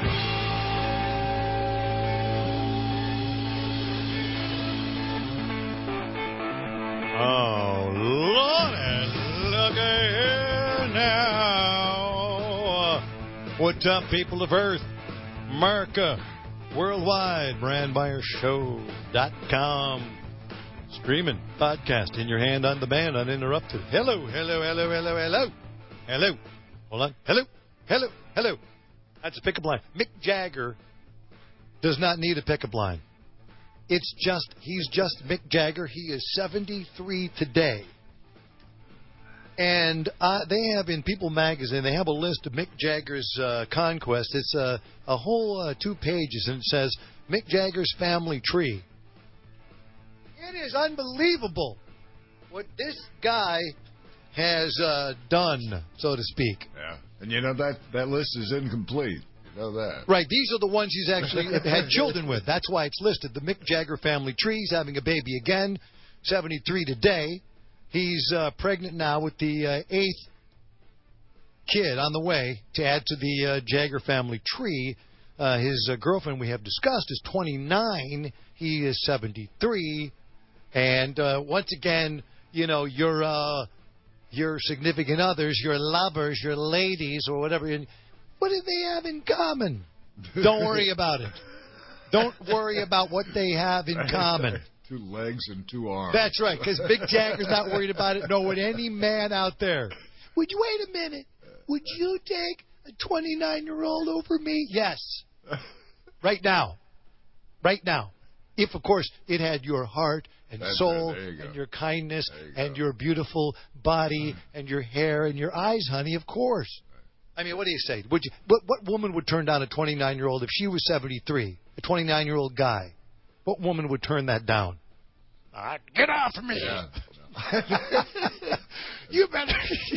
Oh, Lordy, look here now. What's up, people of Earth, America, worldwide, brand buyer show dot com. Streaming, podcast in your hand, on demand, uninterrupted. Hello, hello, hello, hello, hello. Hello. Hold on. Hello, hello, hello. That's a pickup line. Mick Jagger does not need a pickup line. It's just, he's just Mick Jagger. He is seventy-three today. And uh, they have in People magazine, they have a list of Mick Jagger's uh, conquests. It's a, a whole uh, two pages, and it says Mick Jagger's family tree. It is unbelievable what this guy has uh, done, so to speak. Yeah, and you know that, that list is incomplete. You know that. Right, these are the ones he's actually had children with. That's why it's listed. The Mick Jagger family tree. He's having a baby again, seventy-three today. He's uh, pregnant now with the uh, eighth kid on the way to add to the uh, Jagger family tree. Uh, his uh, girlfriend, we have discussed, is twenty-nine. He is seventy-three. And uh, once again, you know, your uh, your significant others, your lovers, your ladies, or whatever, what do they have in common? Don't worry about it. Don't worry about what they have in common. Two legs and two arms. That's right, because Mick Jagger's not worried about it. No, with any man out there. Would you wait a minute? Would you take a twenty-nine-year-old over me? Yes. Right now. Right now. If, of course, it had your heart and That's soul right. You and your kindness you and go. Your beautiful body and your hair and your eyes, honey, of course. I mean, what do you say? Would you? What, what woman would turn down a twenty-nine-year-old if she was seventy-three? A twenty-nine-year-old guy. What woman would turn that down? Uh, get off of me! Yeah. you better...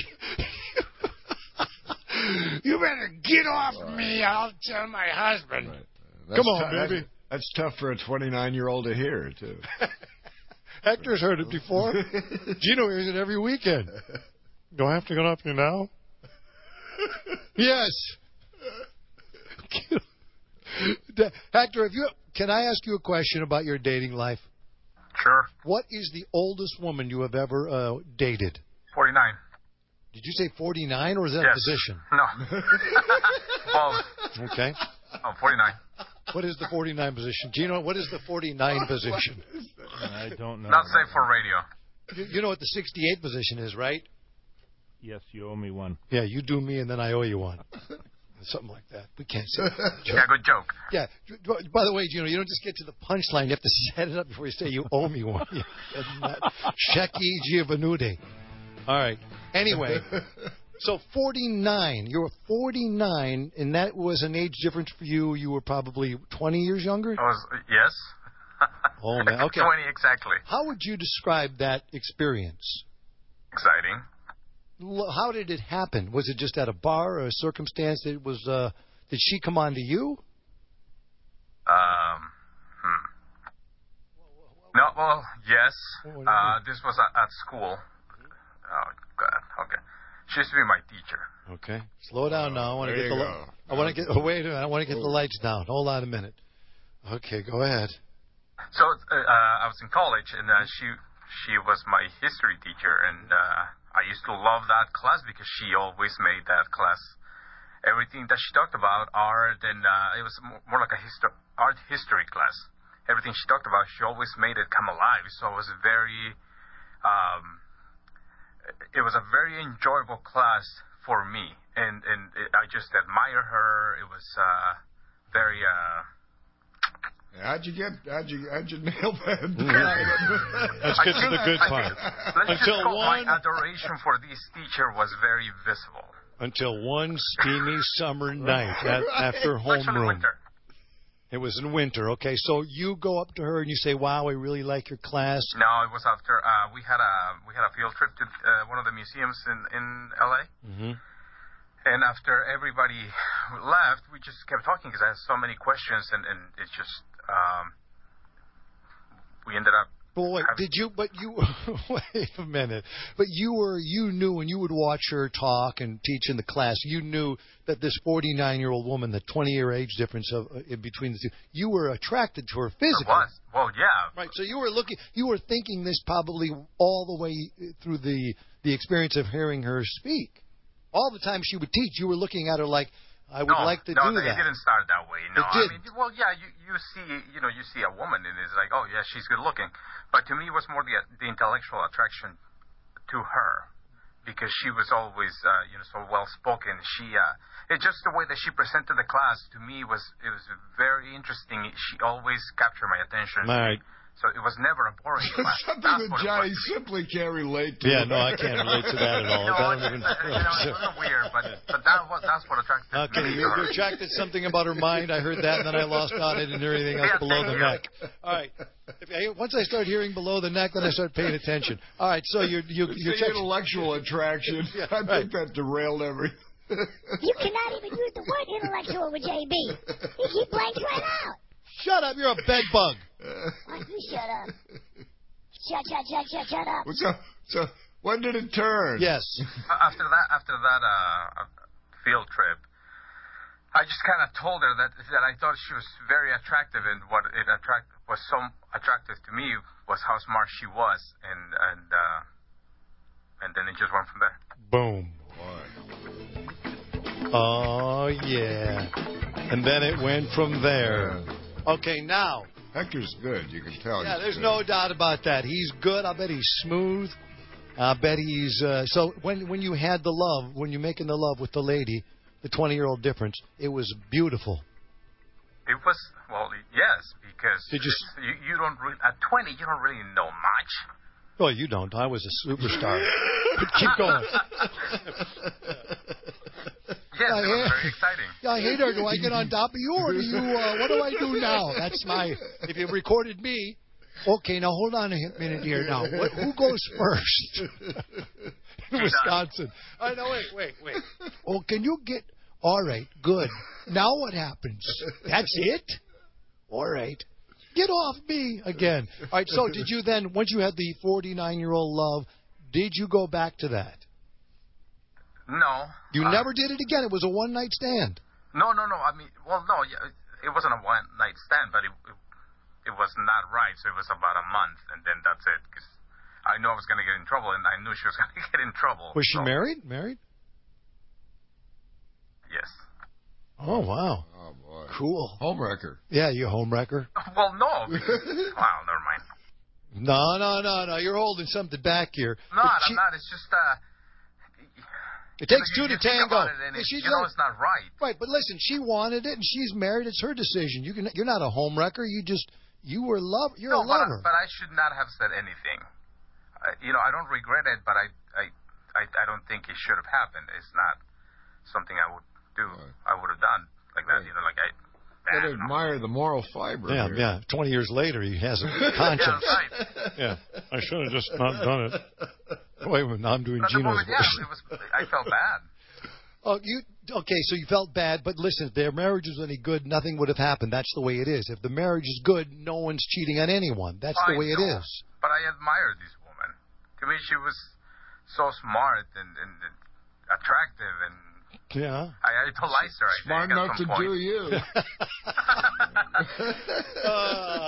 you better get off of me. I'll tell my husband. Right. Come on, t- baby. That's, that's tough for a twenty-nine-year-old to hear, too. Hector's heard it before. Gino hears it every weekend. Do I have to get off you now? Yes. Hector, if you can I ask you a question about your dating life? Sure. What is the oldest woman you have ever uh, dated? forty-nine. Did you say forty-nine, or is that yes. a position? No. Both. Okay. Oh, forty-nine. What is the forty-nine position? Gino, what is the forty-nine position? I don't know. Not safe for radio. You, you know what the sixty-eight position is, right? Yes, you owe me one. Yeah, you do me, and then I owe you one. Something like that. We can't say that. Yeah, good joke. Yeah. By the way, you know, you don't just get to the punchline. You have to set it up before you say you owe me one. Sheki Giovannuti. All right. Anyway, so forty-nine. You were forty-nine, and that was an age difference for you. You were probably twenty years younger? I was, yes. Oh, man. Okay. twenty exactly. How would you describe that experience? Exciting. How did it happen? Was it just at a bar or a circumstance that was, uh, did she come on to you? Um, hmm. No, well, yes. Uh, this was at, at school. Oh, God. Okay. She used to be my teacher. Okay. Slow down now. I want to There get the you li- go. I want to get oh, wait a minute. I want to get the lights down. Hold on a minute. Okay, go ahead. So uh, I was in college, and uh, she she was my history teacher, and uh, I used to love that class because she always made that class, everything that she talked about, art, and uh, it was more like a histo- art history class. Everything she talked about, she always made it come alive. So it was very, um, it was a very enjoyable class for me, and and it, I just admire her. It was uh, very. Uh, How'd you get? How'd you? How'd you nail that? Let's get to the good part. Let's Until just go, one, my adoration for this teacher was very visible. until one steamy summer night at, after homeroom. It was in winter. Okay, so you go up to her and you say, "Wow, I really like your class." No, it was after uh, we had a we had a field trip to uh, one of the museums in in L A. Mm-hmm. And after everybody left, we just kept talking because I had so many questions, and and it just um, we ended up. But wait, did you? But you wait a minute. But you were you knew when you would watch her talk and teach in the class, you knew that this forty-nine-year-old woman, the twenty-year age difference of uh, in between the two, you were attracted to her physically. It was. Well, yeah. Right. So you were looking, you were thinking this probably all the way through the the experience of hearing her speak. All the time she would teach, you were looking at her like, I would no, like to no, do it that. No, it didn't start that way. No, it did. I mean, well, yeah, you you see, you know, you see a woman and it's like, oh yeah, she's good looking. But to me, it was more the the intellectual attraction to her because she was always, uh, you know, so well spoken. She, uh, it's just the way that she presented the class to me was it was very interesting. She always captured my attention. All right. So it was never a boring class. Something That's that Johnny simply can't relate to. Yeah, no, I can't relate to that at all. No, that it's, even, you know, it's a little weird, but, but that was, that's what attracted okay, me. Okay, you attracted something about her mind. I heard that, and then I lost on it and everything else yeah, below the you. neck. All right. If I, once I start hearing below the neck, then I start paying attention. All right, so you're... you're, it's you're the intellectual attraction. yeah, I right. think that derailed everything. You cannot even use the word intellectual with J B. He, he blanks right out. Shut up, you're a bed bug. Why don't you shut up? Shut, shut, shut, shut, shut up. So, so when did it turn? Yes. After that, after that uh, field trip, I just kind of told her that that I thought she was very attractive, and what it attract was so attractive to me was how smart she was, and and uh, and then it just went from there. Boom. Oh yeah, and then it went from there. Okay, now. Hector's good. You can tell. Yeah, there's good. no doubt about that. He's good. I bet he's smooth. I bet he's. Uh, so when when you had the love, when you're making the love with the lady, the twenty-year-old difference, it was beautiful. It was well, yes, because Did you, you you don't really, at twenty you don't really know much. Well, you don't. I was a superstar. But keep going. Yes, I it was hate, very exciting. Yeah, I hate her. Do I get on top of you, or do you? Uh, what do I do now? That's my. If you recorded me, okay. Now hold on a minute here. Now, what, who goes first? Wisconsin. I know. Wait, wait, wait. Oh, can you get? All right, good. Now what happens? That's it. All right. Get off me again. All right. So, did you then? Once you had the forty-nine-year-old love, did you go back to that? No. You uh, never did it again. It was a one-night stand. No, no, no. I mean, well, no. Yeah, it wasn't a one-night stand, but it, it it was not right. So it was about a month, and then that's it. Because I knew I was going to get in trouble, and I knew she was going to get in trouble. Was she so. married? Married? Yes. Oh wow. Oh boy. Cool. Homewrecker. Yeah, you homewrecker. Well, no. Because, wow, never mind. No, no, no, no. You're holding something back here. No, she, I'm not. It's just. Uh, It takes you, two you to tango. It and yeah, it, she's you know it's not right. Right, but listen, she wanted it, and she's married. It's her decision. You can. You're not a homewrecker. You just. You were love. You're no, a lover. But I, but I should not have said anything. Uh, you know, I don't regret it, but I, I, I, I don't think it should have happened. It's not something I would do. Right. I would have done like that. Right. You know, like I. I admire the moral fiber. Yeah, here. yeah. Twenty years later, he has a conscience. Yeah, right. Yeah, I should have just not done it. Wait a minute, now I'm doing But Gino's moment, voice. yeah, it was. I felt bad. Oh, you okay? So you felt bad, but listen, if their marriage was any good, nothing would have happened. That's the way it is. If the marriage is good, no one's cheating on anyone. That's I the way know, it is. But I admired this woman. To me, she was so smart and, and, and attractive, and yeah, I idolized her. I Smart think, enough to point. do you. Oh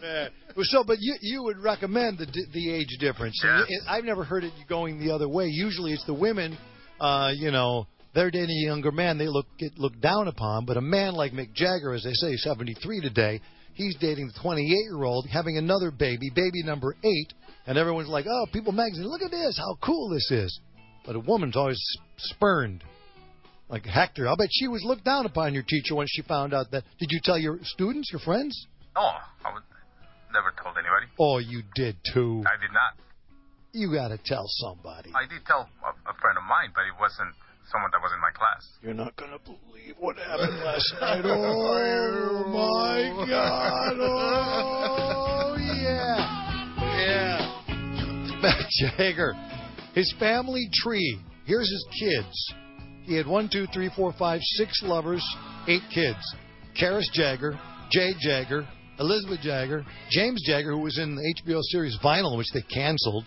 Man. So, but you you would recommend the the age difference? Yes. It, I've never heard it going the other way. Usually, it's the women. Uh, you know, they're dating a younger man. They look get looked down upon. But a man like Mick Jagger, as they say, seventy-three today. He's dating the twenty-eight-year-old, having another baby, baby number eight, and everyone's like, "Oh, People Magazine, look at this, how cool this is." But a woman's always spurned. Like Hector, I'll bet she was looked down upon, your teacher, when she found out that. Did you tell your students, your friends? Oh, I would never told anybody. Oh, you did too. I did not. You got to tell somebody. I did tell a, a friend of mine, but it wasn't someone that was in my class. You're not going to believe what happened last night. Oh, my God. Oh, yeah. Yeah. Mick Jagger. His family tree. Here's his kids. He had one, two, three, four, five, six lovers, eight kids. Karis Jagger, Jay Jagger, Elizabeth Jagger, James Jagger, who was in the H B O series Vinyl, which they canceled.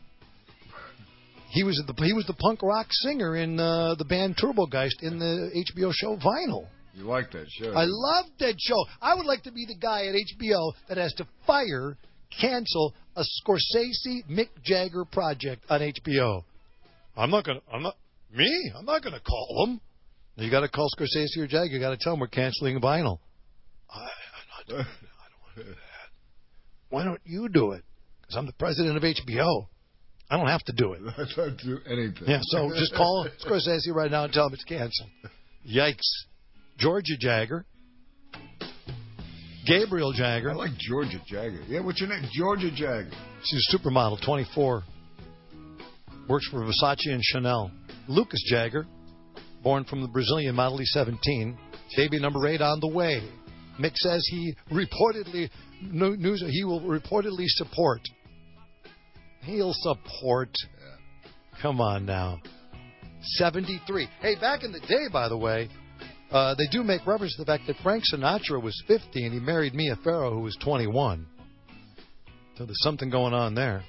He was the he was the punk rock singer in uh, the band Turbogeist in the H B O show Vinyl. You like that show? I loved that show. I would like to be the guy at H B O that has to fire, cancel a Scorsese Mick Jagger project on H B O. I'm not gonna. I'm not me. I'm not gonna call them. You got to call Scorsese or Jagger. You got to tell them we're canceling Vinyl. I, I'm not doing it. I don't want to do that. Why don't you do it? Because I'm the president of H B O. I don't have to do it. I don't do anything. Yeah, so just call Scorsese right now and tell him it's canceled. Yikes. Georgia Jagger. Gabriel Jagger. I like Georgia Jagger. Yeah, what's your name? Georgia Jagger. She's a supermodel, twenty-four. Works for Versace and Chanel. Lucas Jagger, born from the Brazilian Model E seventeen. Baby number eight on the way. Mick says he reportedly news he will reportedly support. He'll support. Yeah. Come on now. seventy-three. Hey, back in the day, by the way, uh, they do make reference to the fact that Frank Sinatra was fifty and he married Mia Farrow, who was twenty-one. So there's something going on there.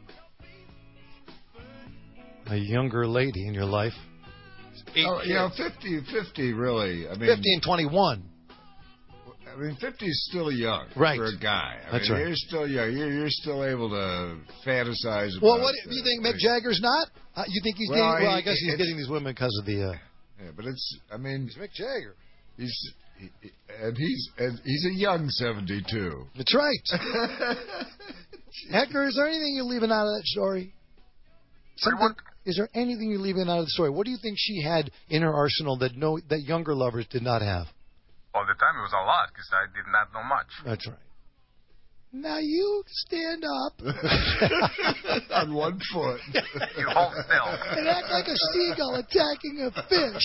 A younger lady in your life. Oh, you know, fifty, fifty really. I mean, fifty and twenty-one. I mean, fifty is still young right. for a guy. I That's mean, right. You're still young. You're, you're still able to fantasize about. Well, what do you think? Mick Jagger's not? Uh, you think he's well, getting? Well, he, I guess he's getting these women because of the. Uh, yeah, but it's. I mean, he's Mick Jagger. He's he, and he's and he's a young seventy-two. That's right. Hector, is there anything you're leaving out of that story? Something. Is there anything you're leaving out of the story? What do you think she had in her arsenal that no that younger lovers did not have? All the time it was a lot because I did not know much. That's right. Now you stand up on one foot. You hold still and act like a seagull attacking a fish.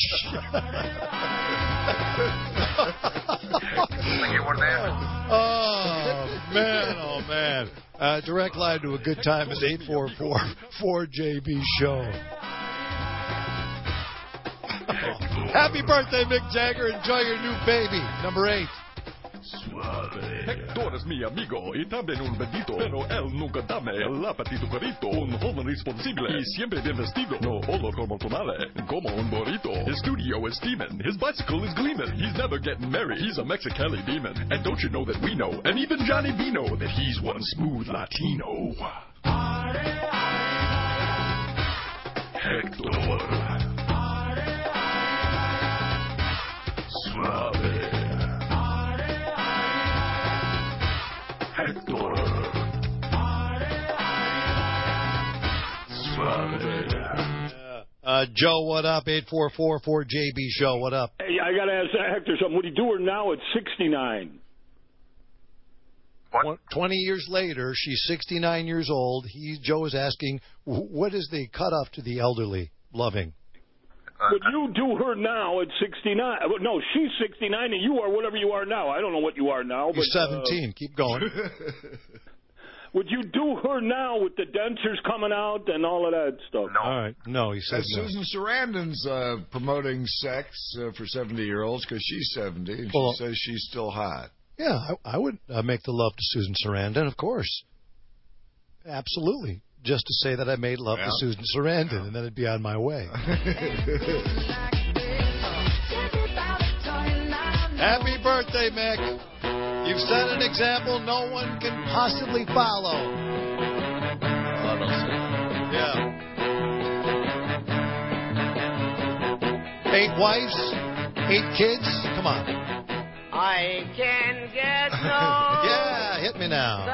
Like you were there. Oh man! Oh man! Uh, direct line to a good time is eight four four four J B show. Happy birthday, Mick Jagger. Enjoy your new baby, number eight. Suave. Hector es mi amigo y también un bendito, pero él nunca dame el apetito carito. Un joven responsable y siempre bien vestido. No olor como tomale, como un burrito. His studio is steaming, his bicycle is gleaming. He's never getting married, he's a Mexicali demon. And don't you know that we know, and even Johnny B know, that he's one smooth Latino. Hector. Suave. Hector. Suave. Uh, Joe, what up? eight four four four J B show. What up? Hey, I got to ask Hector something. Would he do her now at sixty-nine? What? twenty years later, she's sixty-nine years old. He, Joe is asking, what is the cutoff to the elderly loving? Would you do her now at sixty-nine? No, she's sixty-nine and you are whatever you are now. I don't know what you are now. You're but, seventeen. Uh, Keep going. Would you do her now with the dentures coming out and all of that stuff? No. All right. No, he says uh, no. Susan Sarandon's uh, promoting sex uh, for seventy-year-olds because she's seventy and well, she says she's still hot. Yeah, I, I would uh, make the love to Susan Sarandon, of course. Absolutely. Just to say that I made love yeah. to Susan Sarandon, yeah. and then it'd be on my way. Happy birthday, Mick. You've set an example no one can possibly follow. Yeah. Eight wives, eight kids. Come on. I can get no yeah, hit me now.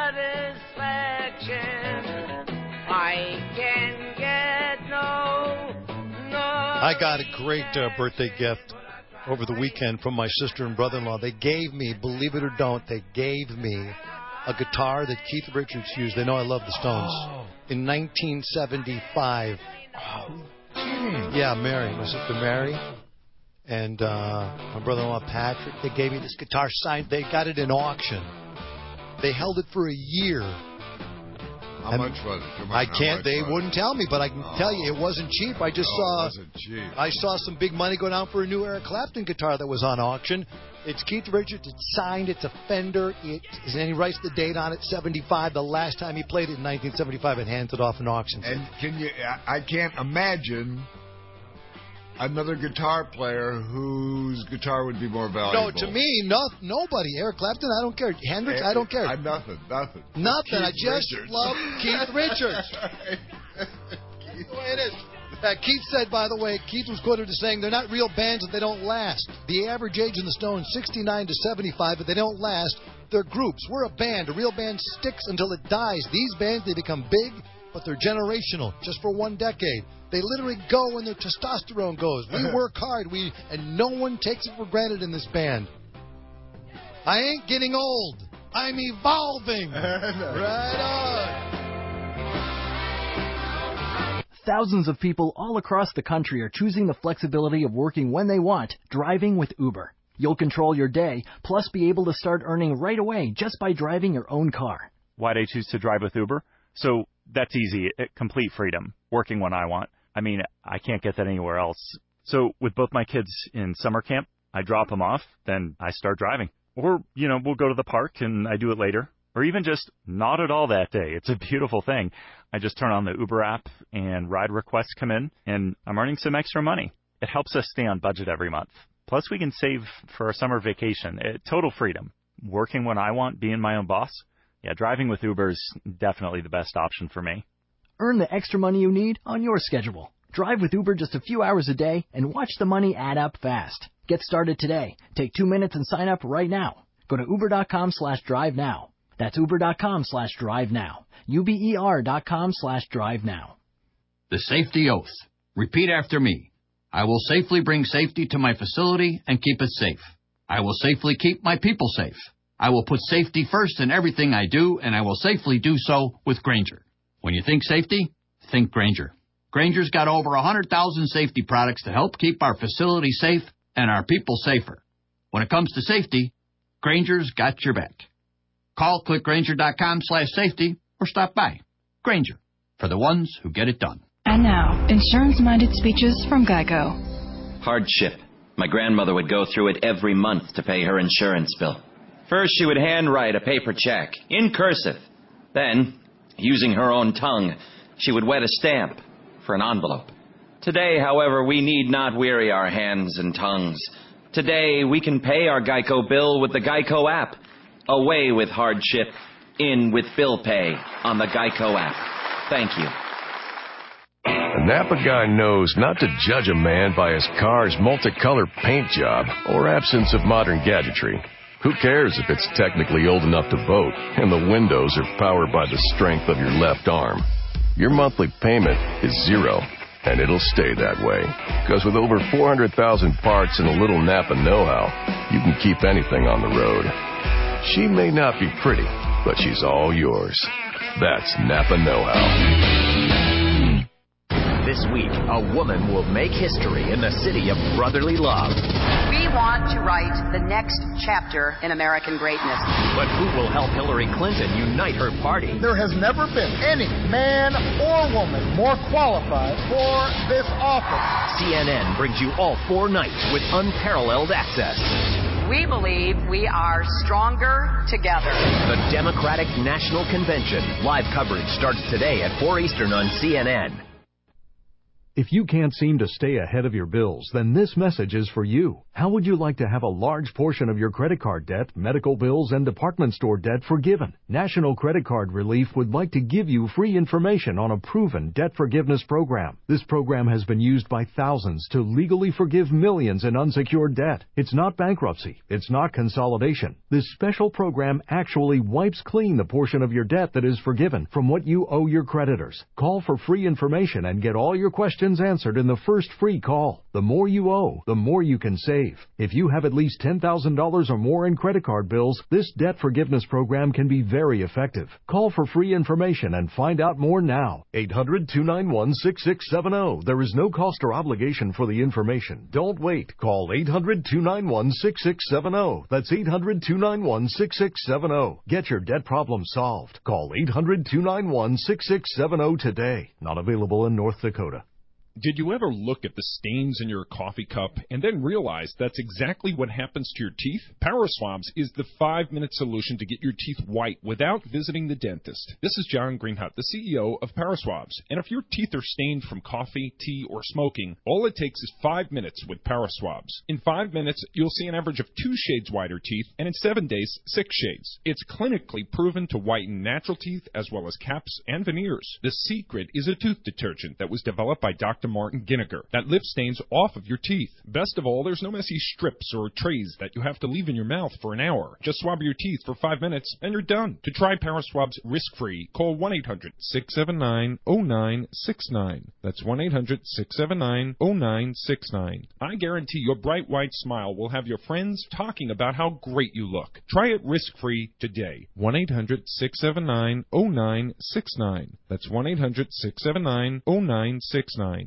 satisfaction. I can get no, no. I got a great uh, birthday gift over the weekend from my sister and brother-in-law. They gave me, believe it or don't, they gave me a guitar that Keith Richards used. They know I love the Stones. Oh. In nineteen seventy-five. Oh. Yeah, Mary, my sister Mary, and uh, my brother-in-law Patrick. They gave me this guitar signed. They got it in auction. They held it for a year. How and much was it? Come on, I can't. They wouldn't tell me, but I can oh. tell you it wasn't cheap. I just no, saw. It wasn't cheap. I saw some big money go down for a new Eric Clapton guitar that was on auction. It's Keith Richards. It's signed. It's a Fender. It, and he writes the date on it, seventy-five. The last time he played it in nineteen seventy-five, and hands it off in auction. And can you? I can't imagine another guitar player whose guitar would be more valuable. No, to me, no, nobody. Eric Clapton, I don't care. Hendrix, I don't care. I, nothing, nothing. Nothing. Keith I just Richards. love Keith Richards. That's the way it is. Uh, Keith said, by the way, Keith was quoted as saying, they're not real bands if they don't last. The average age in the Stones, sixty-nine to seventy-five, but they don't last. They're groups. We're a band. A real band sticks until it dies. These bands, they become big, but they're generational, just for one decade. They literally go when their testosterone goes. We work hard, we and no one takes it for granted in this band. I ain't getting old. I'm evolving. Right on. Thousands of people all across the country are choosing the flexibility of working when they want, driving with Uber. You'll control your day, plus be able to start earning right away just by driving your own car. Why'd I choose to drive with Uber? So that's easy. Complete freedom. Working when I want. I mean, I can't get that anywhere else. So with both my kids in summer camp, I drop them off, then I start driving. Or, you know, we'll go to the park and I do it later. Or even just not at all that day. It's a beautiful thing. I just turn on the Uber app and ride requests come in, and I'm earning some extra money. It helps us stay on budget every month. Plus, we can save for our summer vacation. It, total freedom. Working when I want, being my own boss. Yeah, driving with Uber is definitely the best option for me. Earn the extra money you need on your schedule. Drive with Uber just a few hours a day and watch the money add up fast. Get started today. Take two minutes and sign up right now. Go to uber.com slash drive now. That's uber.com slash drive now. U-B-E-R dot com slash drive now. The safety oath. Repeat after me. I will safely bring safety to my facility and keep it safe. I will safely keep my people safe. I will put safety first in everything I do, and I will safely do so with Grainger. When you think safety, think Grainger. Grainger's got over one hundred thousand safety products to help keep our facility safe and our people safer. When it comes to safety, Grainger's got your back. Call clickgrainger.com slash safety or stop by. Grainger, for the ones who get it done. And now, insurance-minded speeches from Geico. Hardship. My grandmother would go through it every month to pay her insurance bill. First, she would handwrite a paper check in cursive. Then, using her own tongue, she would wet a stamp for an envelope. Today, however, we need not weary our hands and tongues. Today, we can pay our Geico bill with the Geico app. Away with hardship, in with bill pay on the Geico app. Thank you. A Napa guy knows not to judge a man by his car's multicolored paint job or absence of modern gadgetry. Who cares if it's technically old enough to vote and the windows are powered by the strength of your left arm? Your monthly payment is zero, and it'll stay that way. Because with over four hundred thousand parts and a little Napa know-how, you can keep anything on the road. She may not be pretty, but she's all yours. That's Napa know-how. This week, a woman will make history in the city of brotherly love. We want to write the next chapter in American greatness. But who will help Hillary Clinton unite her party? There has never been any man or woman more qualified for this office. C N N brings you all four nights with unparalleled access. We believe we are stronger together. The Democratic National Convention. Live coverage starts today at four Eastern on C N N. If you can't seem to stay ahead of your bills, then this message is for you. How would you like to have a large portion of your credit card debt, medical bills, and department store debt forgiven? National Credit Card Relief would like to give you free information on a proven debt forgiveness program. This program has been used by thousands to legally forgive millions in unsecured debt. It's not bankruptcy. It's not consolidation. This special program actually wipes clean the portion of your debt that is forgiven from what you owe your creditors. Call for free information and get all your questions answered in the first free call. The more you owe, the more you can save. If you have at least ten thousand dollars or more in credit card bills, this debt forgiveness program can be very effective. Call for free information and find out more now. eight hundred, two nine one, six six seven zero. There is no cost or obligation for the information. Don't wait. Call eight hundred, two nine one, six six seven zero. That's eight hundred, two nine one, six six seven zero. Get your debt problem solved. Call eight hundred, two nine one, six six seven zero today. Not available in North Dakota. Did you ever look at the stains in your coffee cup and then realize that's exactly what happens to your teeth? PowerSwabs is the five-minute solution to get your teeth white without visiting the dentist. This is John Greenhut, the C E O of PowerSwabs. And if your teeth are stained from coffee, tea, or smoking, all it takes is five minutes with PowerSwabs. In five minutes, you'll see an average of two shades whiter teeth, and in seven days, six shades. It's clinically proven to whiten natural teeth as well as caps and veneers. The secret is a tooth detergent that was developed by Doctor Martin Ginniger that lifts stains off of your teeth. Best of all, there's no messy strips or trays that you have to leave in your mouth for an hour. Just swab your teeth for five minutes and you're done. To try PowerSwabs risk-free, call one eight hundred, six seven nine, zero nine six nine. That's one eight hundred, six seven nine, zero nine six nine. I guarantee your bright white smile will have your friends talking about how great you look. Try it risk-free today. one eight hundred, six seven nine, zero nine six nine. That's one eight hundred, six seven nine, zero nine six nine.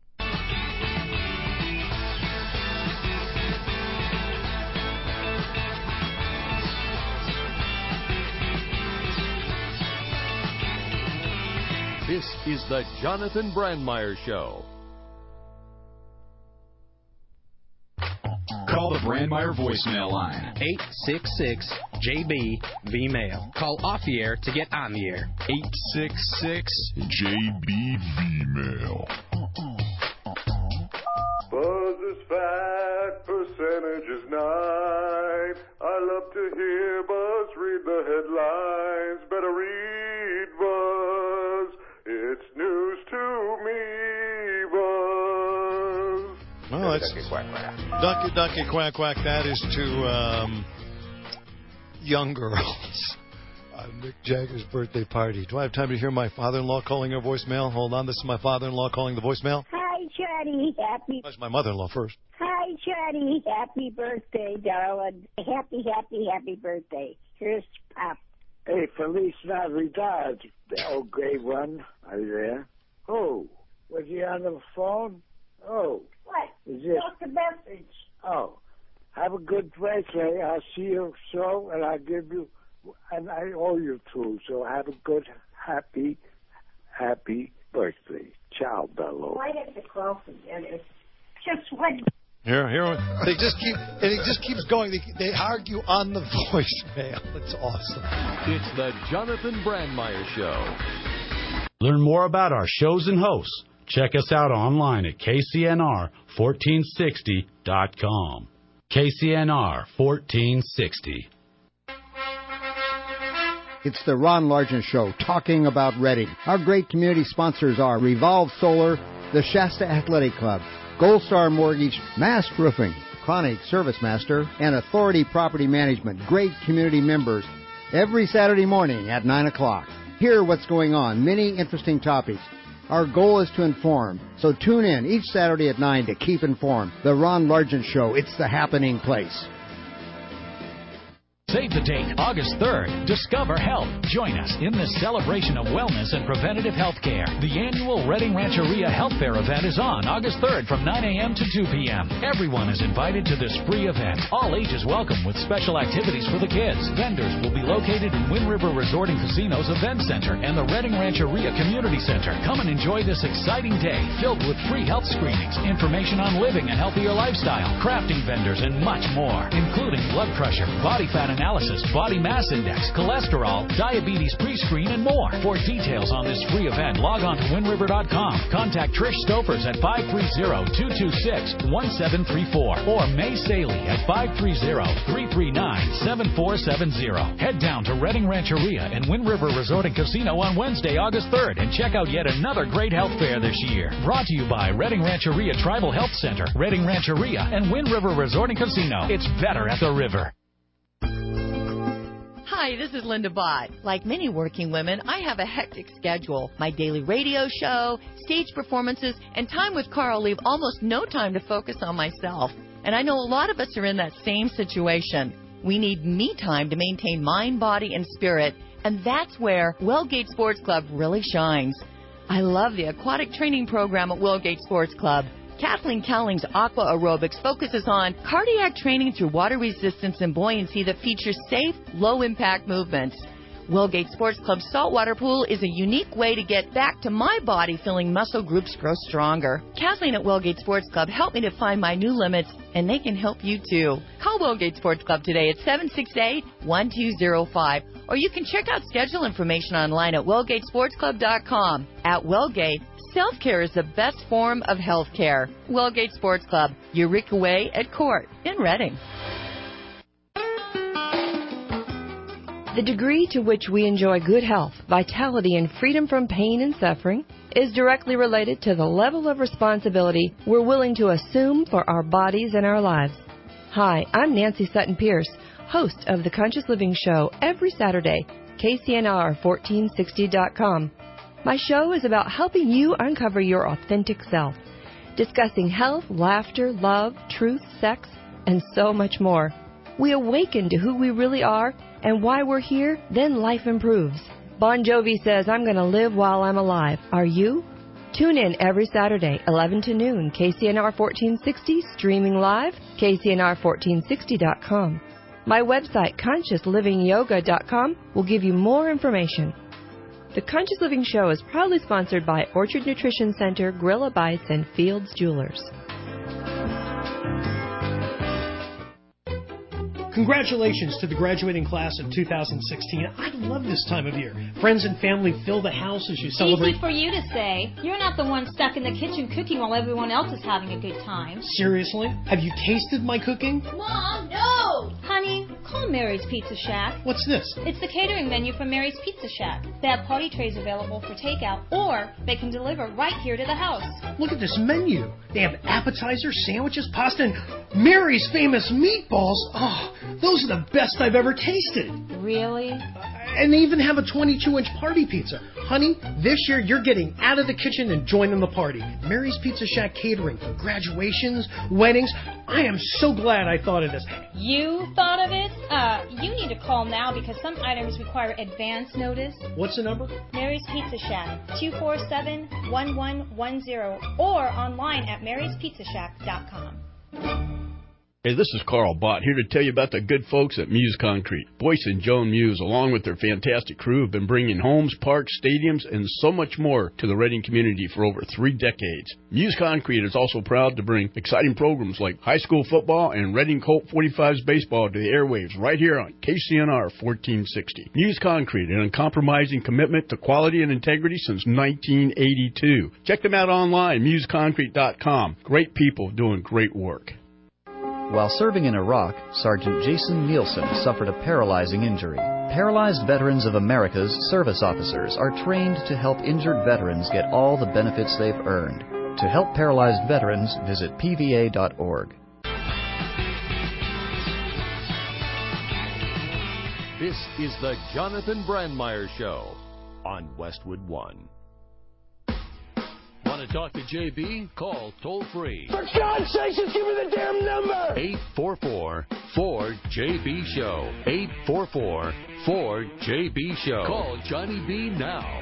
This is the Jonathan Brandmeier Show. Call the Brandmeier voicemail line. eight six six J B V mail. Call off the air to get on the air. eight six six J B V mail. Buzz is fat, percentage is nine. I love to hear Buzz read the headlines. Better read Buzz. It's news to me, Buzz. Well, that's Ducky quack quack. Ducky Ducky quack quack. That is to um, young girls. Uh, Mick Jagger's birthday party. Do I have time to hear my father-in-law calling her voicemail? Hold on, this is my father-in-law calling the voicemail. Hi, Chatty. Happy. That's my mother-in-law first. Hi, Chatty. Happy birthday, darling. Happy, happy, happy birthday. Here's Pop. Hey, Feliz Navidad, the old gray one. Are you there? Oh, was he on the phone? Oh. What? Is it? What's the message? Oh. Have a good birthday. I'll see you so, and I'll give you, and I owe you two, so have a good, happy, happy birthday. Ciao, Bello. Why did the call together? Just one. Here, here. They just keep, and it just keeps going. They, they argue on the voicemail. It's awesome. It's the Jonathan Brandmeier Show. Learn more about our shows and hosts. Check us out online at K C N R fourteen sixty dot com. K C N R fourteen sixty. It's the Ron Largent Show, talking about Reading. Our great community sponsors are Revolve Solar, the Shasta Athletic Club, Gold Star Mortgage, Mast Roofing, Chronic Service Master, and Authority Property Management. Great community members. Every Saturday morning at nine o'clock. Hear what's going on. Many interesting topics. Our goal is to inform. So tune in each Saturday at nine to keep informed. The Ron Largent Show. It's the happening place. Save the date, August third. Discover Health. Join us in this celebration of wellness and preventative health care. The annual Reading Rancheria Health Fair event is on August third from nine a.m. to two p.m. Everyone is invited to this free event. All ages welcome with special activities for the kids. Vendors will be located in Wind River Resort and Casino's Event Center and the Reading Rancheria Community Center. Come and enjoy this exciting day filled with free health screenings, information on living a healthier lifestyle, crafting vendors, and much more, including blood pressure, body fat analysis, body mass index, cholesterol, diabetes pre-screen, and more. For details on this free event, log on to Wind River dot com. Contact Trish Stopers at five three zero, two two six, one seven three four or May Saley at five three zero, three three nine, seven four seven zero. Head down to Redding Rancheria and Wind River Resort and Casino on Wednesday, August third, and check out yet another great health fair this year. Brought to you by Redding Rancheria Tribal Health Center, Redding Rancheria, and Wind River Resort and Casino. It's better at the river. Hi, this is Linda Bott. Like many working women, I have a hectic schedule. My daily radio show, stage performances, and time with Carl leave almost no time to focus on myself. And I know a lot of us are in that same situation. We need me time to maintain mind, body, and spirit, and that's where Wellgate Sports Club really shines. I love the aquatic training program at Wellgate Sports Club. Kathleen Cowling's Aqua Aerobics focuses on cardiac training through water resistance and buoyancy that features safe, low-impact movements. Wellgate Sports Club Saltwater Pool is a unique way to get back to my body feeling muscle groups grow stronger. Kathleen at Wellgate Sports Club helped me to find my new limits, and they can help you too. Call Wellgate Sports Club today at seven six eight, one two zero five, or you can check out schedule information online at wellgate sports club dot com. At Wellgate, self-care is the best form of health care. Wellgate Sports Club, Eureka Way at Court in Redding. The degree to which we enjoy good health, vitality, and freedom from pain and suffering is directly related to the level of responsibility we're willing to assume for our bodies and our lives. Hi, I'm Nancy Sutton Pierce, host of The Conscious Living Show every Saturday, K C N R fourteen sixty dot com. My show is about helping you uncover your authentic self, discussing health, laughter, love, truth, sex, and so much more. We awaken to who we really are and why we're here, then life improves. Bon Jovi says, I'm going to live while I'm alive. Are you? Tune in every Saturday, eleven to noon, K C N R fourteen sixty, streaming live, K C N R fourteen sixty dot com. My website, conscious living yoga dot com, will give you more information. The Conscious Living Show is proudly sponsored by Orchard Nutrition Center, Gorilla Bites, and Fields Jewelers. Congratulations to the graduating class of two thousand sixteen. I love this time of year. Friends and family fill the house as you celebrate. Easy for you to say. You're not the one stuck in the kitchen cooking while everyone else is having a good time. Seriously? Have you tasted my cooking? Mom, no! Honey, call Mary's Pizza Shack. What's this? It's the catering menu from Mary's Pizza Shack. They have party trays available for takeout, or they can deliver right here to the house. Look at this menu. They have appetizers, sandwiches, pasta, and Mary's famous meatballs. Oh, those are the best I've ever tasted. Really? And they even have a twenty-two inch party pizza. Honey, this year you're getting out of the kitchen and joining the party. Mary's Pizza Shack catering for graduations, weddings. I am so glad I thought of this. You thought of it? Uh, you need to call now because some items require advance notice. What's the number? Mary's Pizza Shack, two four seven, one one one zero, or online at marys pizza shack dot com. Hey, this is Carl Bott here to tell you about the good folks at Muse Concrete. Boyce and Joan Muse, along with their fantastic crew, have been bringing homes, parks, stadiums, and so much more to the Redding community for over three decades. Muse Concrete is also proud to bring exciting programs like high school football and Redding Colt forty-fives baseball to the airwaves right here on K C N R fourteen sixty. Muse Concrete, an uncompromising commitment to quality and integrity since nineteen eighty-two. Check them out online, muse concrete dot com. Great people doing great work. While serving in Iraq, Sergeant Jason Nielsen suffered a paralyzing injury. Paralyzed Veterans of America's service officers are trained to help injured veterans get all the benefits they've earned. To help paralyzed veterans, visit P V A dot org. This is the Jonathan Brandmeier Show on Westwood One. Want to talk to J B? Call toll free. For God's sake, just give me the damn number! eight four four, four J B Show. eight four four, four J B Show. Call Johnny B now.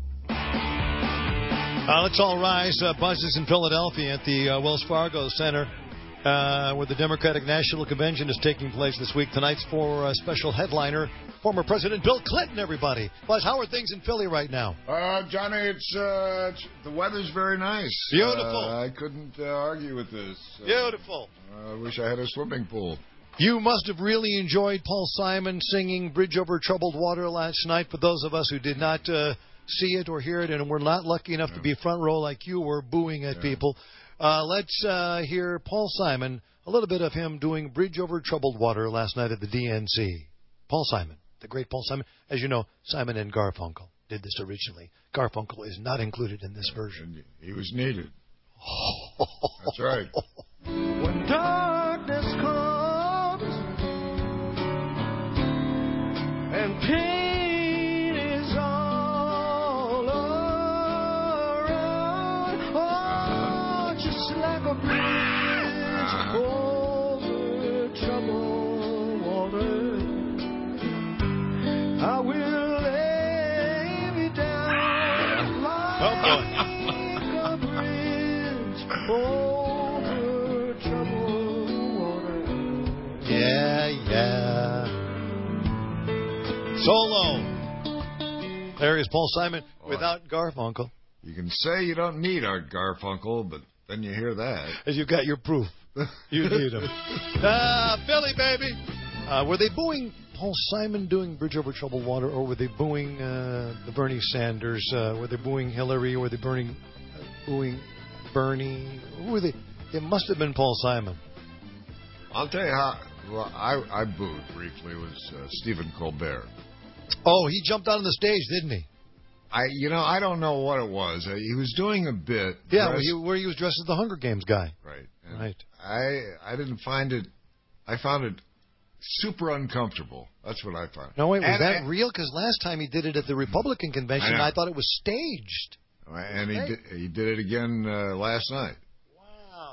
Uh, let's all rise. Uh, buzzes in Philadelphia at the uh, Wells Fargo Center, uh, where the Democratic National Convention is taking place this week. Tonight's for a special headliner, former President Bill Clinton, everybody. Buzz, how are things in Philly right now? Uh, Johnny, it's, uh, it's the weather's very nice. Beautiful. Uh, I couldn't uh, argue with this. Uh, Beautiful. I wish I had a swimming pool. You must have really enjoyed Paul Simon singing Bridge Over Troubled Water last night. For those of us who did not uh, see it or hear it, and we're not lucky enough to be front row like you were, booing at people, uh, let's uh, hear Paul Simon, a little bit of him doing Bridge Over Troubled Water last night at the D N C. Paul Simon, the great Paul Simon. As you know, Simon and Garfunkel did this originally. Garfunkel is not included in this version. He was needed. That's right. When darkness comes and pain is all around, oh, just like a bridge over troubled water, I will lay me down like oh, boy. a bridge over troubled water. Yeah, yeah. Solo. There is Paul Simon without Garfunkel. You can say you don't need Art Garfunkel, but then you hear that. As you've got your proof. You need him. Ah, Philly, baby. Uh, were they booing Paul Simon doing Bridge Over Troubled Water, or were they booing uh, the Bernie Sanders? Uh, were they booing Hillary? Or were they burning, uh, booing Bernie? Who were they? It must have been Paul Simon. I'll tell you how. Well, I, I booed briefly was uh, Stephen Colbert. Oh, he jumped on the stage, didn't he? I, you know, I don't know what it was. Uh, he was doing a bit. Yeah, where he, where he was dressed as the Hunger Games guy. Right. And right. I I didn't find it. I found it super uncomfortable. That's what I found. No, wait, was and, that and, real? Because last time he did it at the Republican convention, I, I thought it was staged. And he did, he did it again uh, last night. Wow.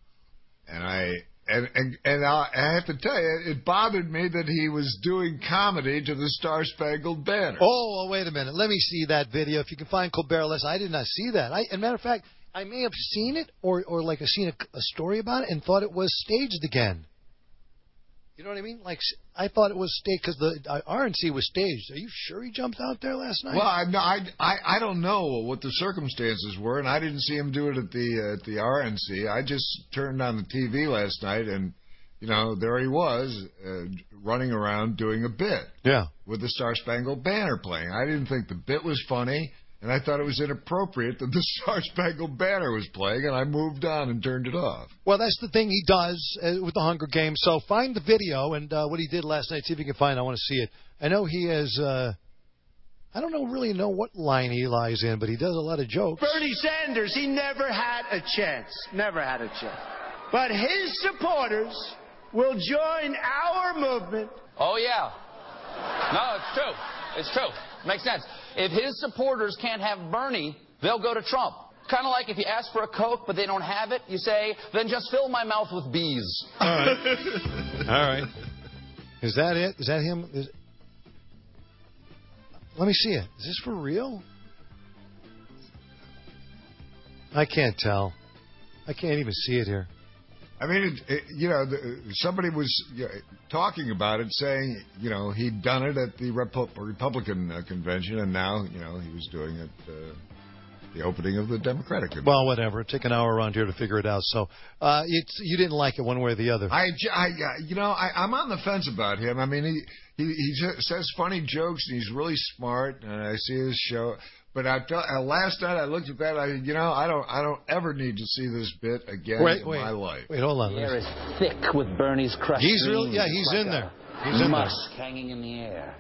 And I and and, and I, I have to tell you, it bothered me that he was doing comedy to the Star Spangled Banner. Oh, well, wait a minute. Let me see that video. If you can find Colbert list, I did not see that. I, as a matter of fact, I may have seen it or or like I've seen a, a story about it and thought it was staged again. You know what I mean? Like, I thought it was staged because the uh, R N C was staged. Are you sure he jumped out there last night? Well, I, I, I, I don't know what the circumstances were, and I didn't see him do it at the uh, at the R N C. I just turned on the T V last night, and, you know, there he was uh, running around doing a bit. Yeah. With the Star Spangled Banner playing. I didn't think the bit was funny. And I thought it was inappropriate that the Star Spangled Banner was playing, and I moved on and turned it off. Well, that's the thing he does uh, with the Hunger Games. So find the video and uh, what he did last night. See if you can find it. I want to see it. I know he has, uh, I don't know really know what line he lies in, but he does a lot of jokes. Bernie Sanders, he never had a chance. Never had a chance. But his supporters will join our movement. Oh, yeah. No, it's true. It's true. Makes sense. If his supporters can't have Bernie, they'll go to Trump. Kind of like if you ask for a Coke, but they don't have it, you say, then just fill my mouth with bees. All right. All right. Is that it? Is that him? Is... Let me see it. Is this for real? I can't tell. I can't even see it here. I mean, it, it, you know, the, somebody was you know, talking about it, saying, you know, he'd done it at the Repu- Republican uh, convention, and now, you know, he was doing it uh, the opening of the Democratic convention. Well, whatever. Take an hour around here to figure it out. So uh, it's, you didn't like it one way or the other. I, I you know, I, I'm on the fence about him. I mean, he, he, he says funny jokes, and he's really smart, and I see his show. But I tell, uh, last night I looked at that. I, you know, I don't, I don't ever need to see this bit again wait, in wait, my life. Wait, hold on. The air is thick with Bernie's crushed He's real. dreams. Yeah, he's Like in a there. He's in musk there. hanging in the air.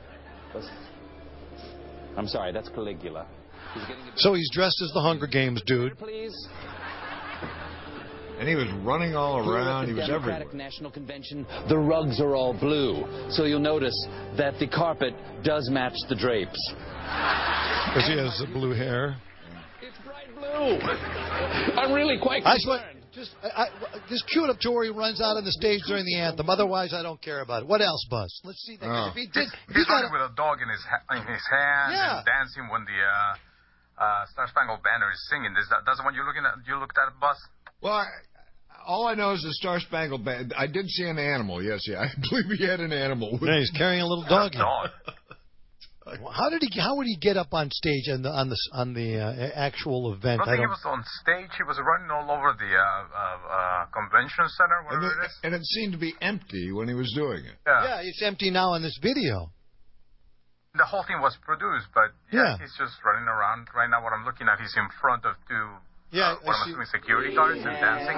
I'm sorry, that's Caligula. He's getting a... So he's dressed as the Hunger Games dude. Please. And he was running all around. He was Democratic everywhere. National Convention, the rugs are all blue. So you'll notice that the carpet does match the drapes. Because he has the blue hair. It's bright blue. I'm really quite concerned. Just, I, I, just cue it up to where he runs out on the stage during the anthem. Otherwise, I don't care about it. What else, Buzz? Let's see that. Oh. If he did, if He's he got running with a dog in his ha- in his hand Yeah. and dancing when the uh, uh, Star Spangled Banner is singing. Is that that's the one you're looking at? You looked at it, Buzz? Well, I, all I know is the Star Spangled Banner. I did see an animal. Yes, yeah. I believe he had an animal. Yeah, he's carrying a little dog. Dog. I How did he? How would he get up on stage on the on the on the uh, actual event? I don't think he was on stage. He was running all over the uh, uh, uh, convention center, whatever and it, it is. And it seemed to be empty when he was doing it. Yeah. Yeah, it's empty now in this video. The whole thing was produced, but yeah, Yeah. he's just running around. Right now, what I'm looking at, he's in front of two, Yeah, uh, what I'm assuming security guards and dancing.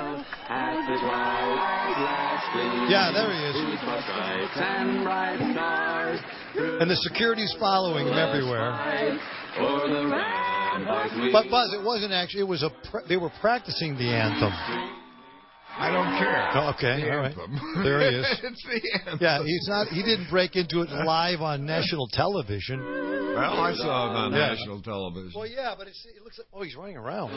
Yeah, there he is. And the security's following him everywhere. But Buzz, it wasn't actually. It was a. Pr- they were practicing the anthem. I don't care. Oh, okay, The all right. anthem. There he is. It's the anthem. Yeah, he's not. He didn't break into it live on national television. Well, I saw him on Yeah. national television. Well, yeah, but it's, it looks like. Oh, he's running around.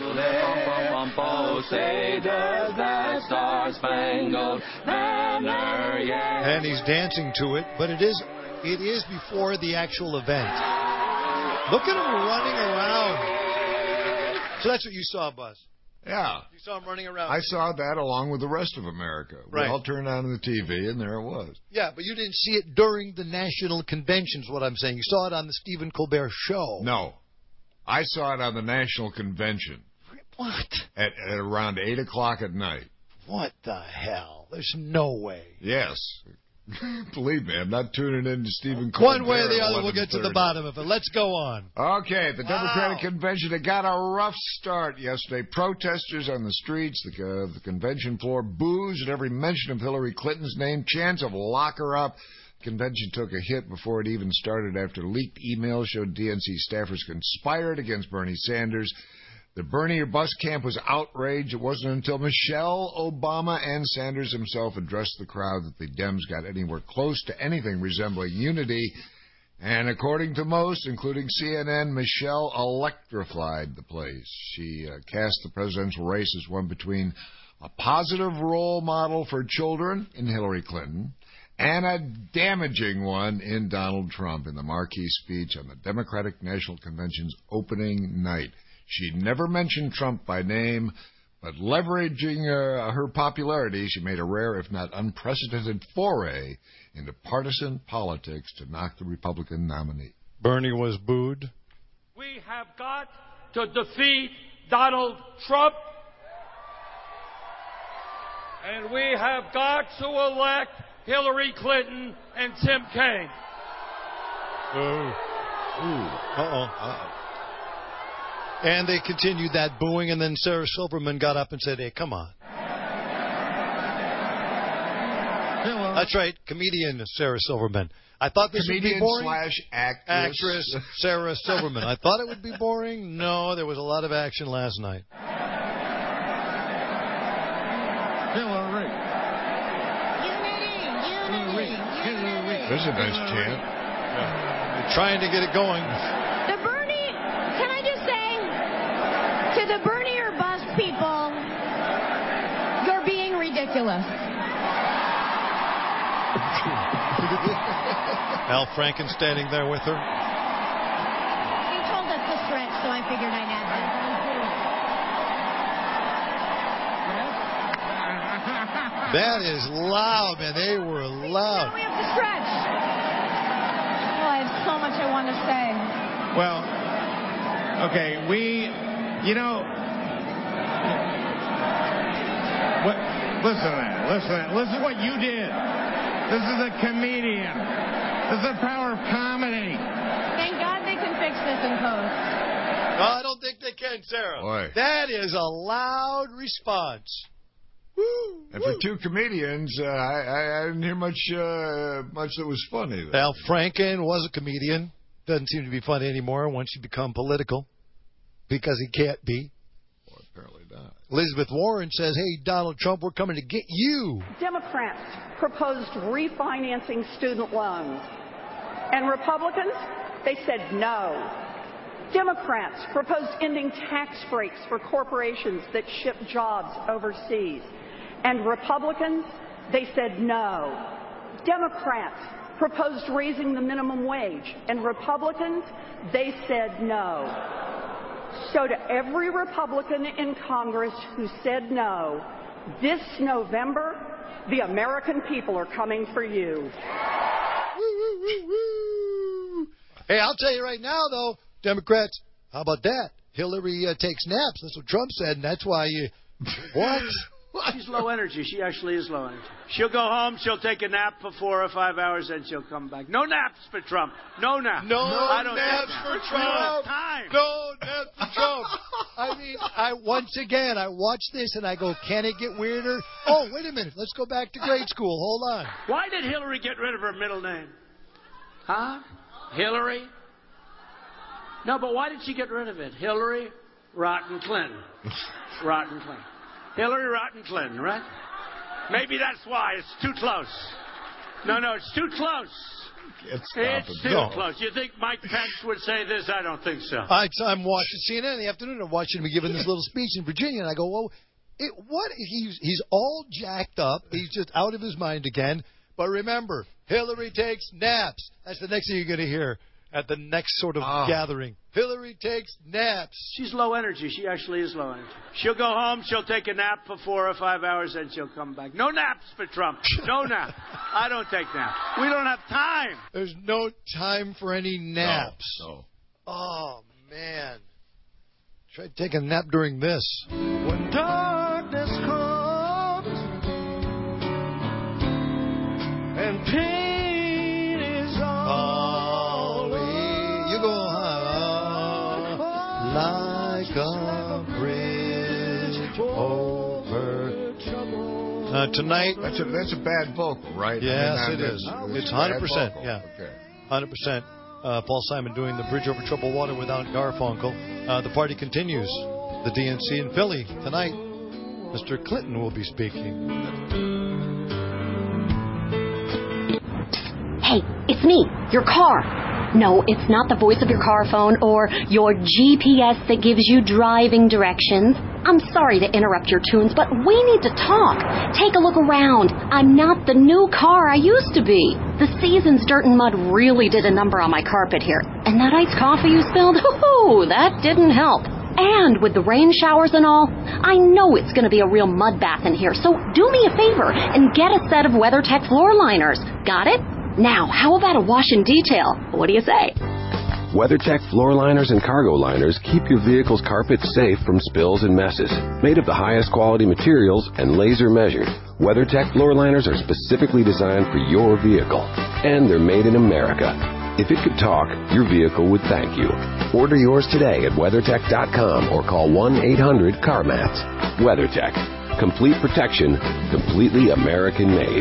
And he's dancing to it, but it is it is before the actual event. Look at him running around. So that's what you saw, Buzz. Yeah. You saw him running around. I saw that along with the rest of America. We Right. all turned on the T V, and there it was. Yeah, but you didn't see it during the national conventions, what I'm saying. You saw it on the Stephen Colbert show. No. I saw it on the national convention. What? At, at around eight o'clock at night. What the hell? There's no way. Yes. Believe me, I'm not tuning in to Stephen Colbert. One way or the at other, we'll get to the eleven thirty. bottom of it. Let's go on. Okay, the Democratic Wow. Convention, it got a rough start yesterday. Protesters on the streets, the, uh, the convention floor, boos at every mention of Hillary Clinton's name, chants of lock her up. The convention took a hit before it even started after leaked emails showed D N C staffers conspired against Bernie Sanders. The Bernie or Bust camp was outraged. It wasn't until Michelle Obama and Sanders himself addressed the crowd that the Dems got anywhere close to anything resembling unity. And according to most, including C N N, Michelle electrified the place. She uh, cast the presidential race as one between a positive role model for children in Hillary Clinton and a damaging one in Donald Trump in the marquee speech on the Democratic National Convention's opening night. She never mentioned Trump by name, but leveraging uh, her popularity, she made a rare, if not unprecedented, foray into partisan politics to knock the Republican nominee. Bernie was booed. We have got to defeat Donald Trump, and we have got to elect Hillary Clinton and Tim Kaine. Ooh. Ooh. Uh-oh. Uh-oh. And they continued that booing, and then Sarah Silverman got up and said, hey, come on. That's right, comedian Sarah Silverman. I thought this Comedian would be boring. slash actress. Actress Sarah Silverman. I thought it would be boring. No, there was a lot of action last night. There's a nice chant. Yeah. They're trying to get it going. The Bernie, can I just say, to the Bernie or Bust people, you're being ridiculous. Al Franken standing there with her. You told us to stretch, so I figured I'd add that. That is loud, man. They were loud. We have to stretch. Oh, I have so much I want to say. Well, okay, we, you know, what? Listen to that. Listen to that. Listen to what you did. This is a comedian. This is the power of comedy. Thank God they can fix this in post. No, I don't think they can, Sarah. Boy. That is a loud response. Woo, And woo. for two comedians, uh, I, I, I didn't hear much uh, much that was funny. Though. Al Franken was a comedian. Doesn't seem to be funny anymore once you become political. Because he can't be. Well, apparently not. Elizabeth Warren says, hey, Donald Trump, we're coming to get you. Democrats proposed refinancing student loans. And Republicans, they said no. Democrats proposed ending tax breaks for corporations that ship jobs overseas. And Republicans, they said no. Democrats proposed raising the minimum wage. And Republicans, they said no. So to every Republican in Congress who said no, this November, the American people are coming for you. Woo, woo, woo, woo. Hey, I'll tell you right now, though, Democrats, how about that? Hillary uh, takes naps. That's what Trump said, and that's why you... What? She's low energy. She actually is low energy. She'll go home, she'll take a nap for four or five hours, then she'll come back. No naps for Trump. No naps. No, I don't naps nap. for We Trump. don't have time. No naps for Trump. I mean, I once again, I watch this and I go, can it get weirder? Oh, wait a minute. Let's go back to grade school. Hold on. Why did Hillary get rid of her middle name? Huh? Hillary? No, but why did she get rid of it? Hillary Rotten Clinton. Rotten Clinton. Hillary Rotten Clinton, right? Maybe that's why. It's too close. No, no, it's too close. It's too No. close. You think Mike Pence would say this? I don't think so. I, I'm watching C N N in the afternoon. I'm watching him giving this little speech in Virginia, and I go, well, it, what? He's, he's all jacked up. He's just out of his mind again. But remember, Hillary takes naps. That's the next thing you're going to hear at the next sort of Oh. gathering. Hillary takes naps. She's low energy. She actually is low energy. She'll go home, she'll take a nap for four or five hours, then she'll come back. No naps for Trump. No nap. I don't take naps. We don't have time. There's no time for any naps. No, no. Oh, man. Try taking a nap during this. When darkness comes and pain is all You go high like a bridge over. Uh, tonight. That's a, that's a bad vocal, right? Yes, I mean, it that- is. that's- It's a one hundred bad percent. vocal. Yeah. Okay. one hundred percent. Uh, Paul Simon doing the Bridge Over Troubled Water without Garfunkel. Uh, the party continues. The D N C in Philly tonight. Mister Clinton will be speaking. Hey, it's me, your car. No, it's not the voice of your car phone or your G P S that gives you driving directions. I'm sorry to interrupt your tunes, but we need to talk. Take a look around. I'm not the new car I used to be. The season's dirt and mud really did a number on my carpet here. And that iced coffee you spilled, hoo-hoo, that didn't help. And with the rain showers and all, I know it's going to be a real mud bath in here. So do me a favor and get a set of WeatherTech floor liners. Got it? Now, how about a wash and detail? What do you say? WeatherTech floor liners and cargo liners keep your vehicle's carpet safe from spills and messes. Made of the highest quality materials and laser measured, WeatherTech floor liners are specifically designed for your vehicle. And they're made in America. If it could talk, your vehicle would thank you. Order yours today at WeatherTech dot com or call one eight hundred CarMats. WeatherTech. Complete protection, completely American made.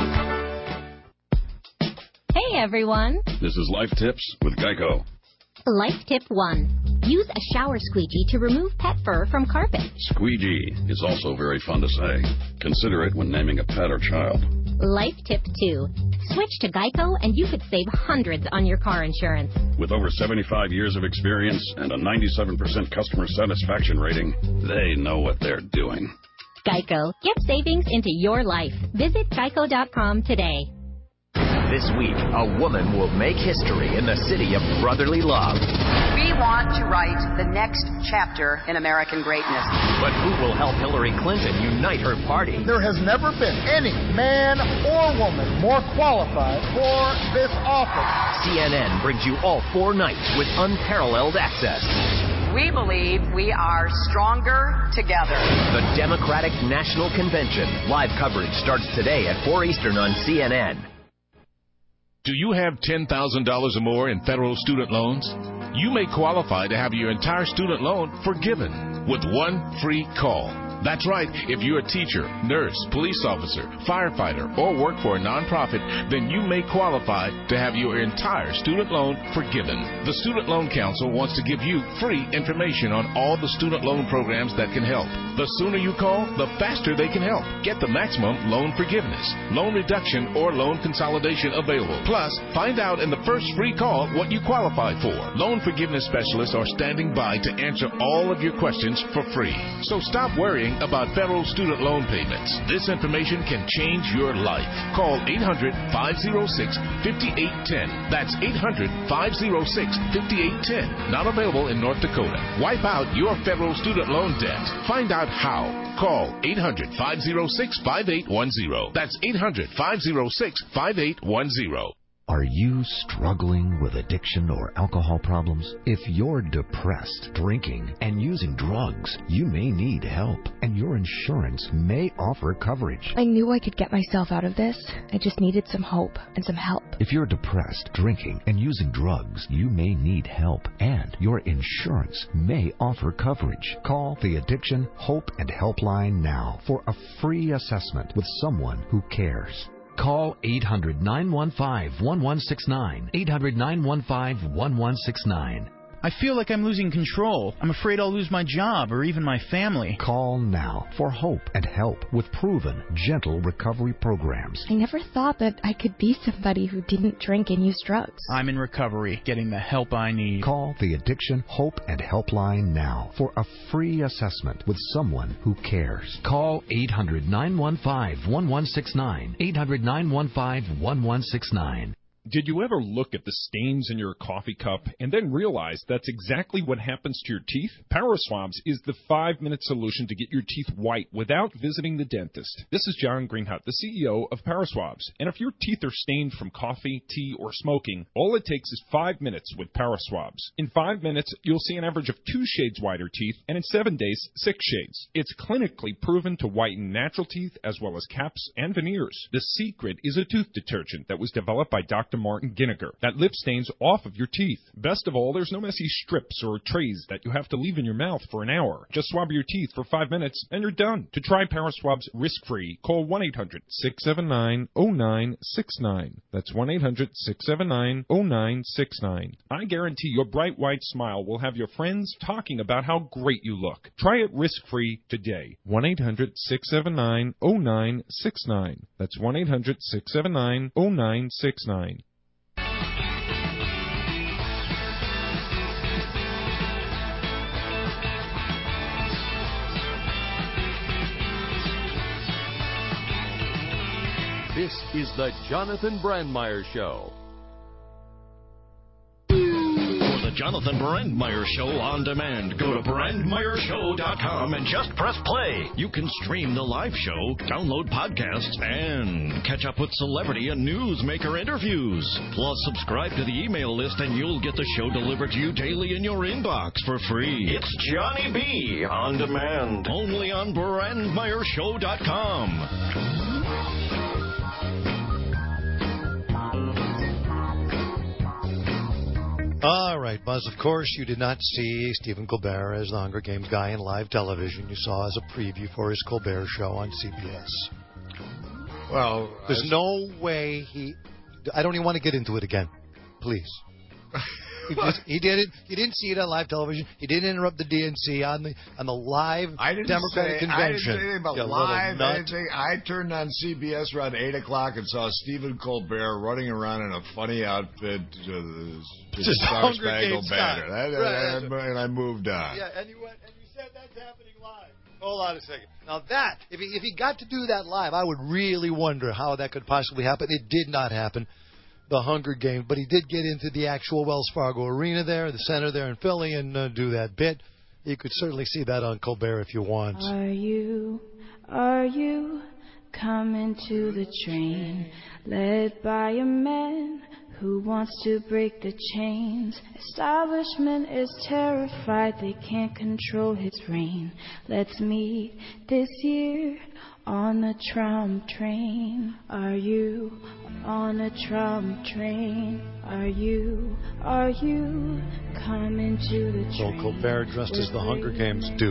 Hey everyone! This is Life Tips with Geico. Life tip one. Use a shower squeegee to remove pet fur from carpet. Squeegee is also very fun to say. Consider it when naming a pet or child. Life tip two. Switch to Geico and you could save hundreds on your car insurance. With over seventy-five years of experience and a ninety-seven percent customer satisfaction rating, they know what they're doing. Geico. Get savings into your life. Visit geico dot com today. This week, a woman will make history in the city of brotherly love. We want to write the next chapter in American greatness. But who will help Hillary Clinton unite her party? There has never been any man or woman more qualified for this office. C N N brings you all four nights with unparalleled access. We believe we are stronger together. The Democratic National Convention. Live coverage starts today at four Eastern on C N N. Do you have ten thousand dollars or more in federal student loans? You may qualify to have your entire student loan forgiven with one free call. That's right. If you're a teacher, nurse, police officer, firefighter, or work for a nonprofit, then you may qualify to have your entire student loan forgiven. The Student Loan Council wants to give you free information on all the student loan programs that can help. The sooner you call, the faster they can help. Get the maximum loan forgiveness, loan reduction, or loan consolidation available. Plus, find out in the first free call what you qualify for. Loan forgiveness specialists are standing by to answer all of your questions for free. So stop worrying about federal student loan payments. This information can change your life. Call eight hundred, five oh six, five eight one zero. That's eight hundred, five oh six, five eight one zero. Not available in North Dakota. Wipe out your federal student loan debt. Find out how. Call eight hundred, five oh six, five eight one zero. That's eight hundred, five oh six, five eight one zero. Are you struggling with addiction or alcohol problems? If you're depressed, drinking, and using drugs, you may need help, and your insurance may offer coverage. I knew I could get myself out of this. I just needed some hope and some help. If you're depressed, drinking, and using drugs, you may need help, and your insurance may offer coverage. Call the Addiction Hope and Helpline now for a free assessment with someone who cares. Call eight hundred, nine one five, one one six nine, eight hundred, nine one five, one one six nine. I feel like I'm losing control. I'm afraid I'll lose my job or even my family. Call now for hope and help with proven, gentle recovery programs. I never thought that I could be somebody who didn't drink and use drugs. I'm in recovery, getting the help I need. Call the Addiction Hope and Helpline now for a free assessment with someone who cares. Call eight hundred, nine one five, one one six nine, eight hundred, nine one five, one one six nine. Did you ever look at the stains in your coffee cup and then realize that's exactly what happens to your teeth? PowerSwabs is the five-minute solution to get your teeth white without visiting the dentist. This is John Greenhut, the C E O of PowerSwabs. And if your teeth are stained from coffee, tea, or smoking, all it takes is five minutes with PowerSwabs. In five minutes, you'll see an average of two shades whiter teeth, and in seven days, six shades. It's clinically proven to whiten natural teeth as well as caps and veneers. The secret is a tooth detergent that was developed by Doctor Martin Ginniger that lifts stains off of your teeth. Best of all, there's no messy strips or trays that you have to leave in your mouth for an hour. Just swab your teeth for five minutes and you're done. To try PowerSwabs risk-free, call one eight hundred, six seven nine, zero nine six nine. That's one eight hundred, six seven nine, zero nine six nine. I guarantee your bright white smile will have your friends talking about how great you look. Try it risk-free today. one eight hundred, six seven nine, zero nine six nine. That's one eight hundred, six seven nine, zero nine six nine. This is the Jonathan Brandmeier Show. For the Jonathan Brandmeier Show on demand, go to brandmeier show dot com and just press play. You can stream the live show, download podcasts, and catch up with celebrity and newsmaker interviews. Plus, subscribe to the email list and you'll get the show delivered to you daily in your inbox for free. It's Johnny B. on demand, only on brandmeier show dot com. All right, Buzz, of course, you did not see Stephen Colbert as the Hunger Games guy in live television. You saw as a preview for his Colbert show on C B S. Well, there's I... no way he... I don't even want to get into it again. Please. He, just, he did it. He didn't see it on live television. He didn't interrupt the D N C on the on the live I didn't Democratic say, convention. I didn't say anything about you live anything. I turned on C B S around eight o'clock and saw Stephen Colbert running around in a funny outfit to the, to the Star Spangled Banner, and, right. and, and I moved on. Yeah, and you went and you said that's happening live. Hold on a second. Now that if he if he got to do that live, I would really wonder how that could possibly happen. It did not happen. The Hunger Games, but he did get into the actual Wells Fargo Arena there, the center there in Philly, and uh, do that bit. You could certainly see that on Colbert if you want. Are you, are you coming to the train, led by a man who wants to break the chains? Establishment is terrified, they can't control his reign. Let's meet this year on the Trump train. Are you on a Trump train? Are you, are you coming to the train? So Colbert, dressed as the Hunger Games dude,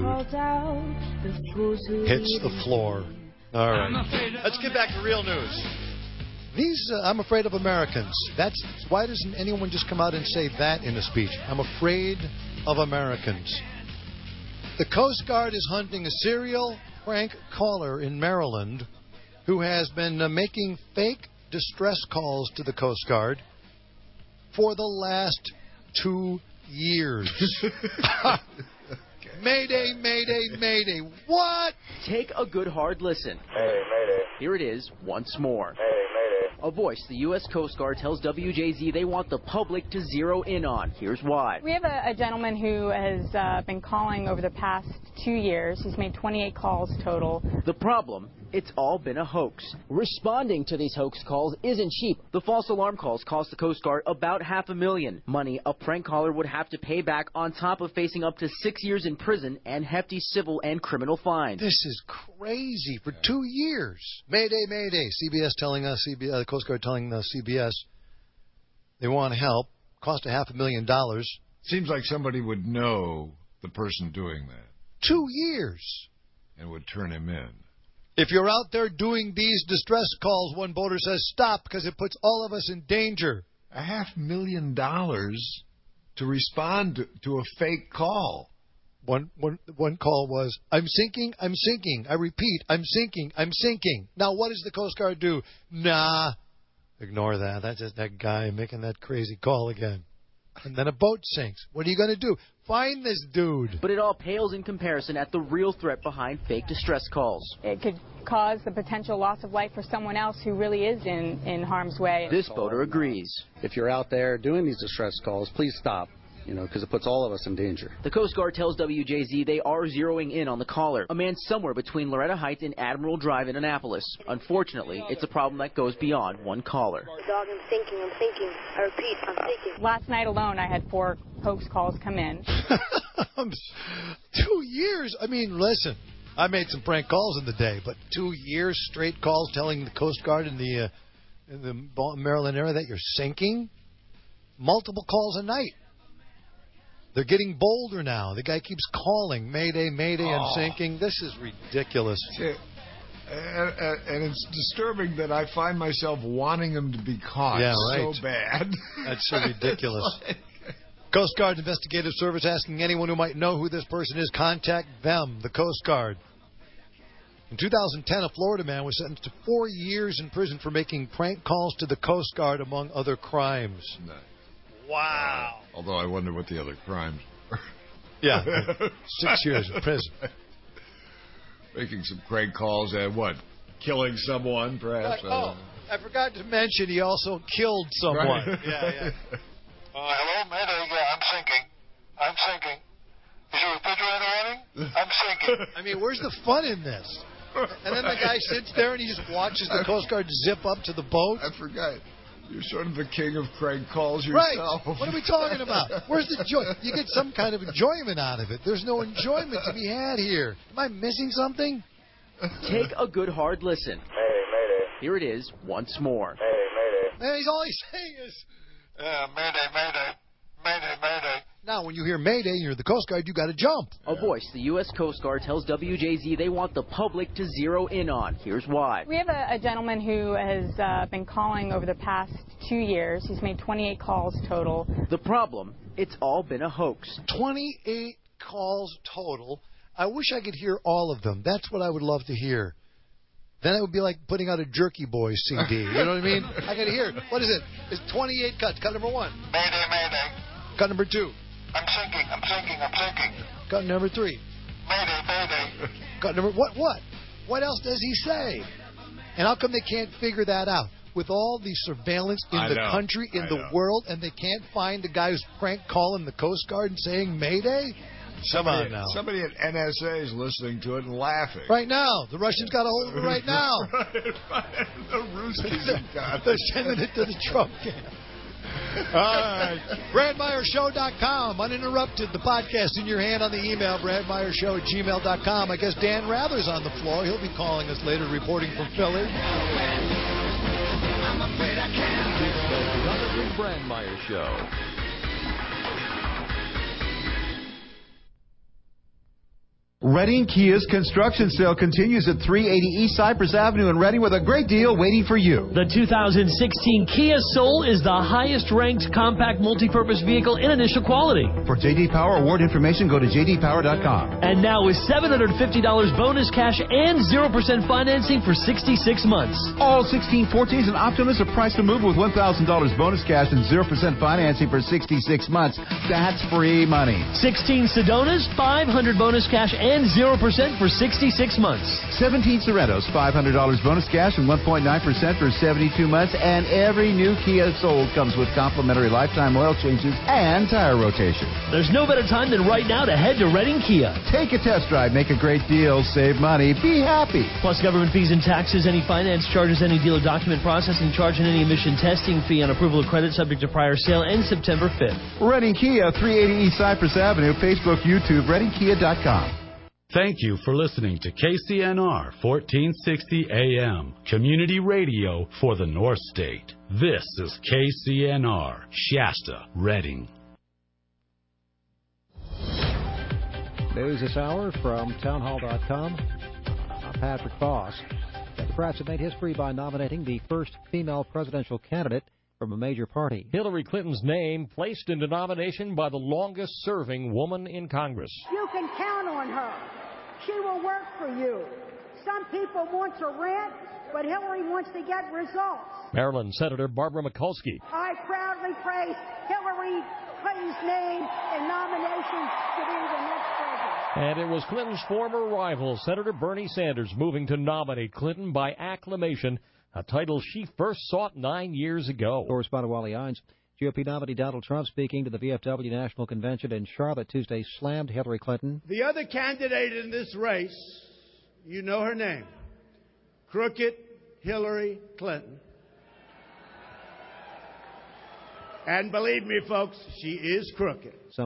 hits the floor. All right. Let's get back to real news. These, uh, I'm afraid of Americans. That's why doesn't anyone just come out and say that in a speech? I'm afraid of Americans. The Coast Guard is hunting a serial prank caller in Maryland who has been uh, making fake distress calls to the Coast Guard for the last two years. Mayday, mayday, mayday. What? Take a good hard listen. Mayday, mayday. Here it is once more. Mayday, mayday. A voice the U S Coast Guard tells W J Z they want the public to zero in on. Here's why. We have a, a gentleman who has uh, been calling over the past two years. He's made twenty-eight calls total. The problem, it's all been a hoax. Responding to these hoax calls isn't cheap. The false alarm calls cost the Coast Guard about half a million. Money a prank caller would have to pay back on top of facing up to six years in prison and hefty civil and criminal fines. This is crazy. For two years. Mayday, Mayday. C B S telling us, C B S, the Coast Guard telling us, C B S, they want help. Cost a half a million dollars. Seems like somebody would know the person doing that. Two years. And would turn him in. If you're out there doing these distress calls, one voter says, stop, because it puts all of us in danger. A half million dollars to respond to, to a fake call. One, one, one call was, I'm sinking, I'm sinking. I repeat, I'm sinking, I'm sinking. Now, what does the Coast Guard do? Nah, ignore that. That's just that guy making that crazy call again. And then a boat sinks. What are you going to do? Find this dude. But it all pales in comparison at the real threat behind fake distress calls. It could cause the potential loss of life for someone else who really is in, in harm's way. This voter agrees. If you're out there doing these distress calls, please stop. You know, because it puts all of us in danger. The Coast Guard tells W J Z they are zeroing in on the caller, a man somewhere between Loretta Heights and Admiral Drive in Annapolis. Unfortunately, it's a problem that goes beyond one caller. Dog, I'm thinking, I'm thinking. I repeat, I'm thinking. Last night alone, I had four hoax calls come in. Two years? I mean, listen, I made some prank calls in the day, but two years straight calls telling the Coast Guard in the, uh, in the Maryland area that you're sinking? Multiple calls a night. They're getting bolder now. The guy keeps calling, Mayday, Mayday, oh. I'm sinking. This is ridiculous. And, and it's disturbing that I find myself wanting him to be caught yeah, right. so bad. That's so ridiculous. Like... Coast Guard Investigative Service asking anyone who might know who this person is, contact them, the Coast Guard. In two thousand ten, a Florida man was sentenced to four years in prison for making prank calls to the Coast Guard, among other crimes. No. Wow. Uh, although I wonder what the other crimes were. Yeah. Six years in prison. Making some prank calls and what? Killing someone, perhaps? Like, oh, I forgot to mention he also killed someone. Right. Yeah, yeah. Uh, hello, Mayday. Yeah, I'm sinking. I'm sinking. Is your refrigerator running? I'm sinking. I mean, where's the fun in this? And then the guy sits there and he just watches the Coast Guard zip up to the boat. I forgot. You're sort of the king of prank calls yourself. Right. What are we talking about? Where's the joy? You get some kind of enjoyment out of it. There's no enjoyment to be had here. Am I missing something? Take a good hard listen. Mayday, Mayday. Here it is once more. Mayday, Mayday. Man, he's all he's saying is... Yeah, Mayday, Mayday. Mayday, Mayday. Now, when you hear Mayday and you're the Coast Guard, you got to jump. A voice the U S Coast Guard tells W J Z they want the public to zero in on. Here's why. We have a, a gentleman who has uh, been calling over the past two years. He's made twenty-eight calls total. The problem, it's all been a hoax. twenty-eight calls total. I wish I could hear all of them. That's what I would love to hear. Then it would be like putting out a Jerky Boys C D. You know what I mean? I got to hear. What is it? It's twenty-eight cuts. Cut number one. Mayday, Mayday. Cut number two. I'm sinking, I'm sinking, I'm sinking. Cut number three. Mayday, Mayday. Cut number... What, what? What else does he say? And how come they can't figure that out? With all the surveillance in I the know. country, in I the know. world, and they can't find the guy who's prank calling the Coast Guard and saying Mayday? Somebody, Come on now. Somebody at N S A is listening to it and laughing. Right now. The Russians got a hold of it right now. right, right. The Ruskies have got They're sending it to the Trump camp. All right. Brad Meyer Show dot com. Uninterrupted. The podcast in your hand on the email. Brad Meyer Show at gmail dot com. I guess Dan Rather's on the floor. He'll be calling us later, reporting from Philly. I'm afraid I can't. It's the Jonathan Brandmeier Show. Reading Kia's construction sale continues at three eighty East Cypress Avenue in Reading with a great deal waiting for you. The two thousand sixteen Kia Soul is the highest-ranked compact multi-purpose vehicle in initial quality. For J D Power award information, go to j d power dot com. And now with seven hundred fifty dollars bonus cash and zero percent financing for sixty-six months. All sixteen fourteens and Optimus are priced to move with one thousand dollars bonus cash and zero percent financing for sixty-six months. That's free money. sixteen Sedonas, five hundred dollars bonus cash and and zero percent for sixty-six months. seventeen Sorrentos, five hundred dollars bonus cash and one point nine percent for seventy-two months. And every new Kia sold comes with complimentary lifetime oil changes and tire rotation. There's no better time than right now to head to Reading Kia. Take a test drive, make a great deal, save money, be happy. Plus government fees and taxes, any finance charges, any dealer document processing charge, and any emission testing fee on approval of credit subject to prior sale ends September fifth. Reading Kia, three eighty East Cypress Avenue, Facebook, YouTube, reading kia dot com. Thank you for listening to K C N R fourteen sixty A M, community radio for the North State. This is K C N R, Shasta, Reading. News this hour from townhall dot com. I'm Patrick Foss. Democrats have made history by nominating the first female presidential candidate from a major party. Hillary Clinton's name placed into nomination by the longest-serving woman in Congress. You can count on her. She will work for you. Some people want to rent, but Hillary wants to get results. Maryland Senator Barbara Mikulski. I proudly place Hillary Clinton's name in nomination to be the next president. And it was Clinton's former rival, Senator Bernie Sanders, moving to nominate Clinton by acclamation, a title she first sought nine years ago. Correspondent Wally Hines. G O P nominee Donald Trump, speaking to the V F W National Convention in Charlotte Tuesday, slammed Hillary Clinton. The other candidate in this race, you know her name, Crooked Hillary Clinton. And believe me, folks, she is crooked.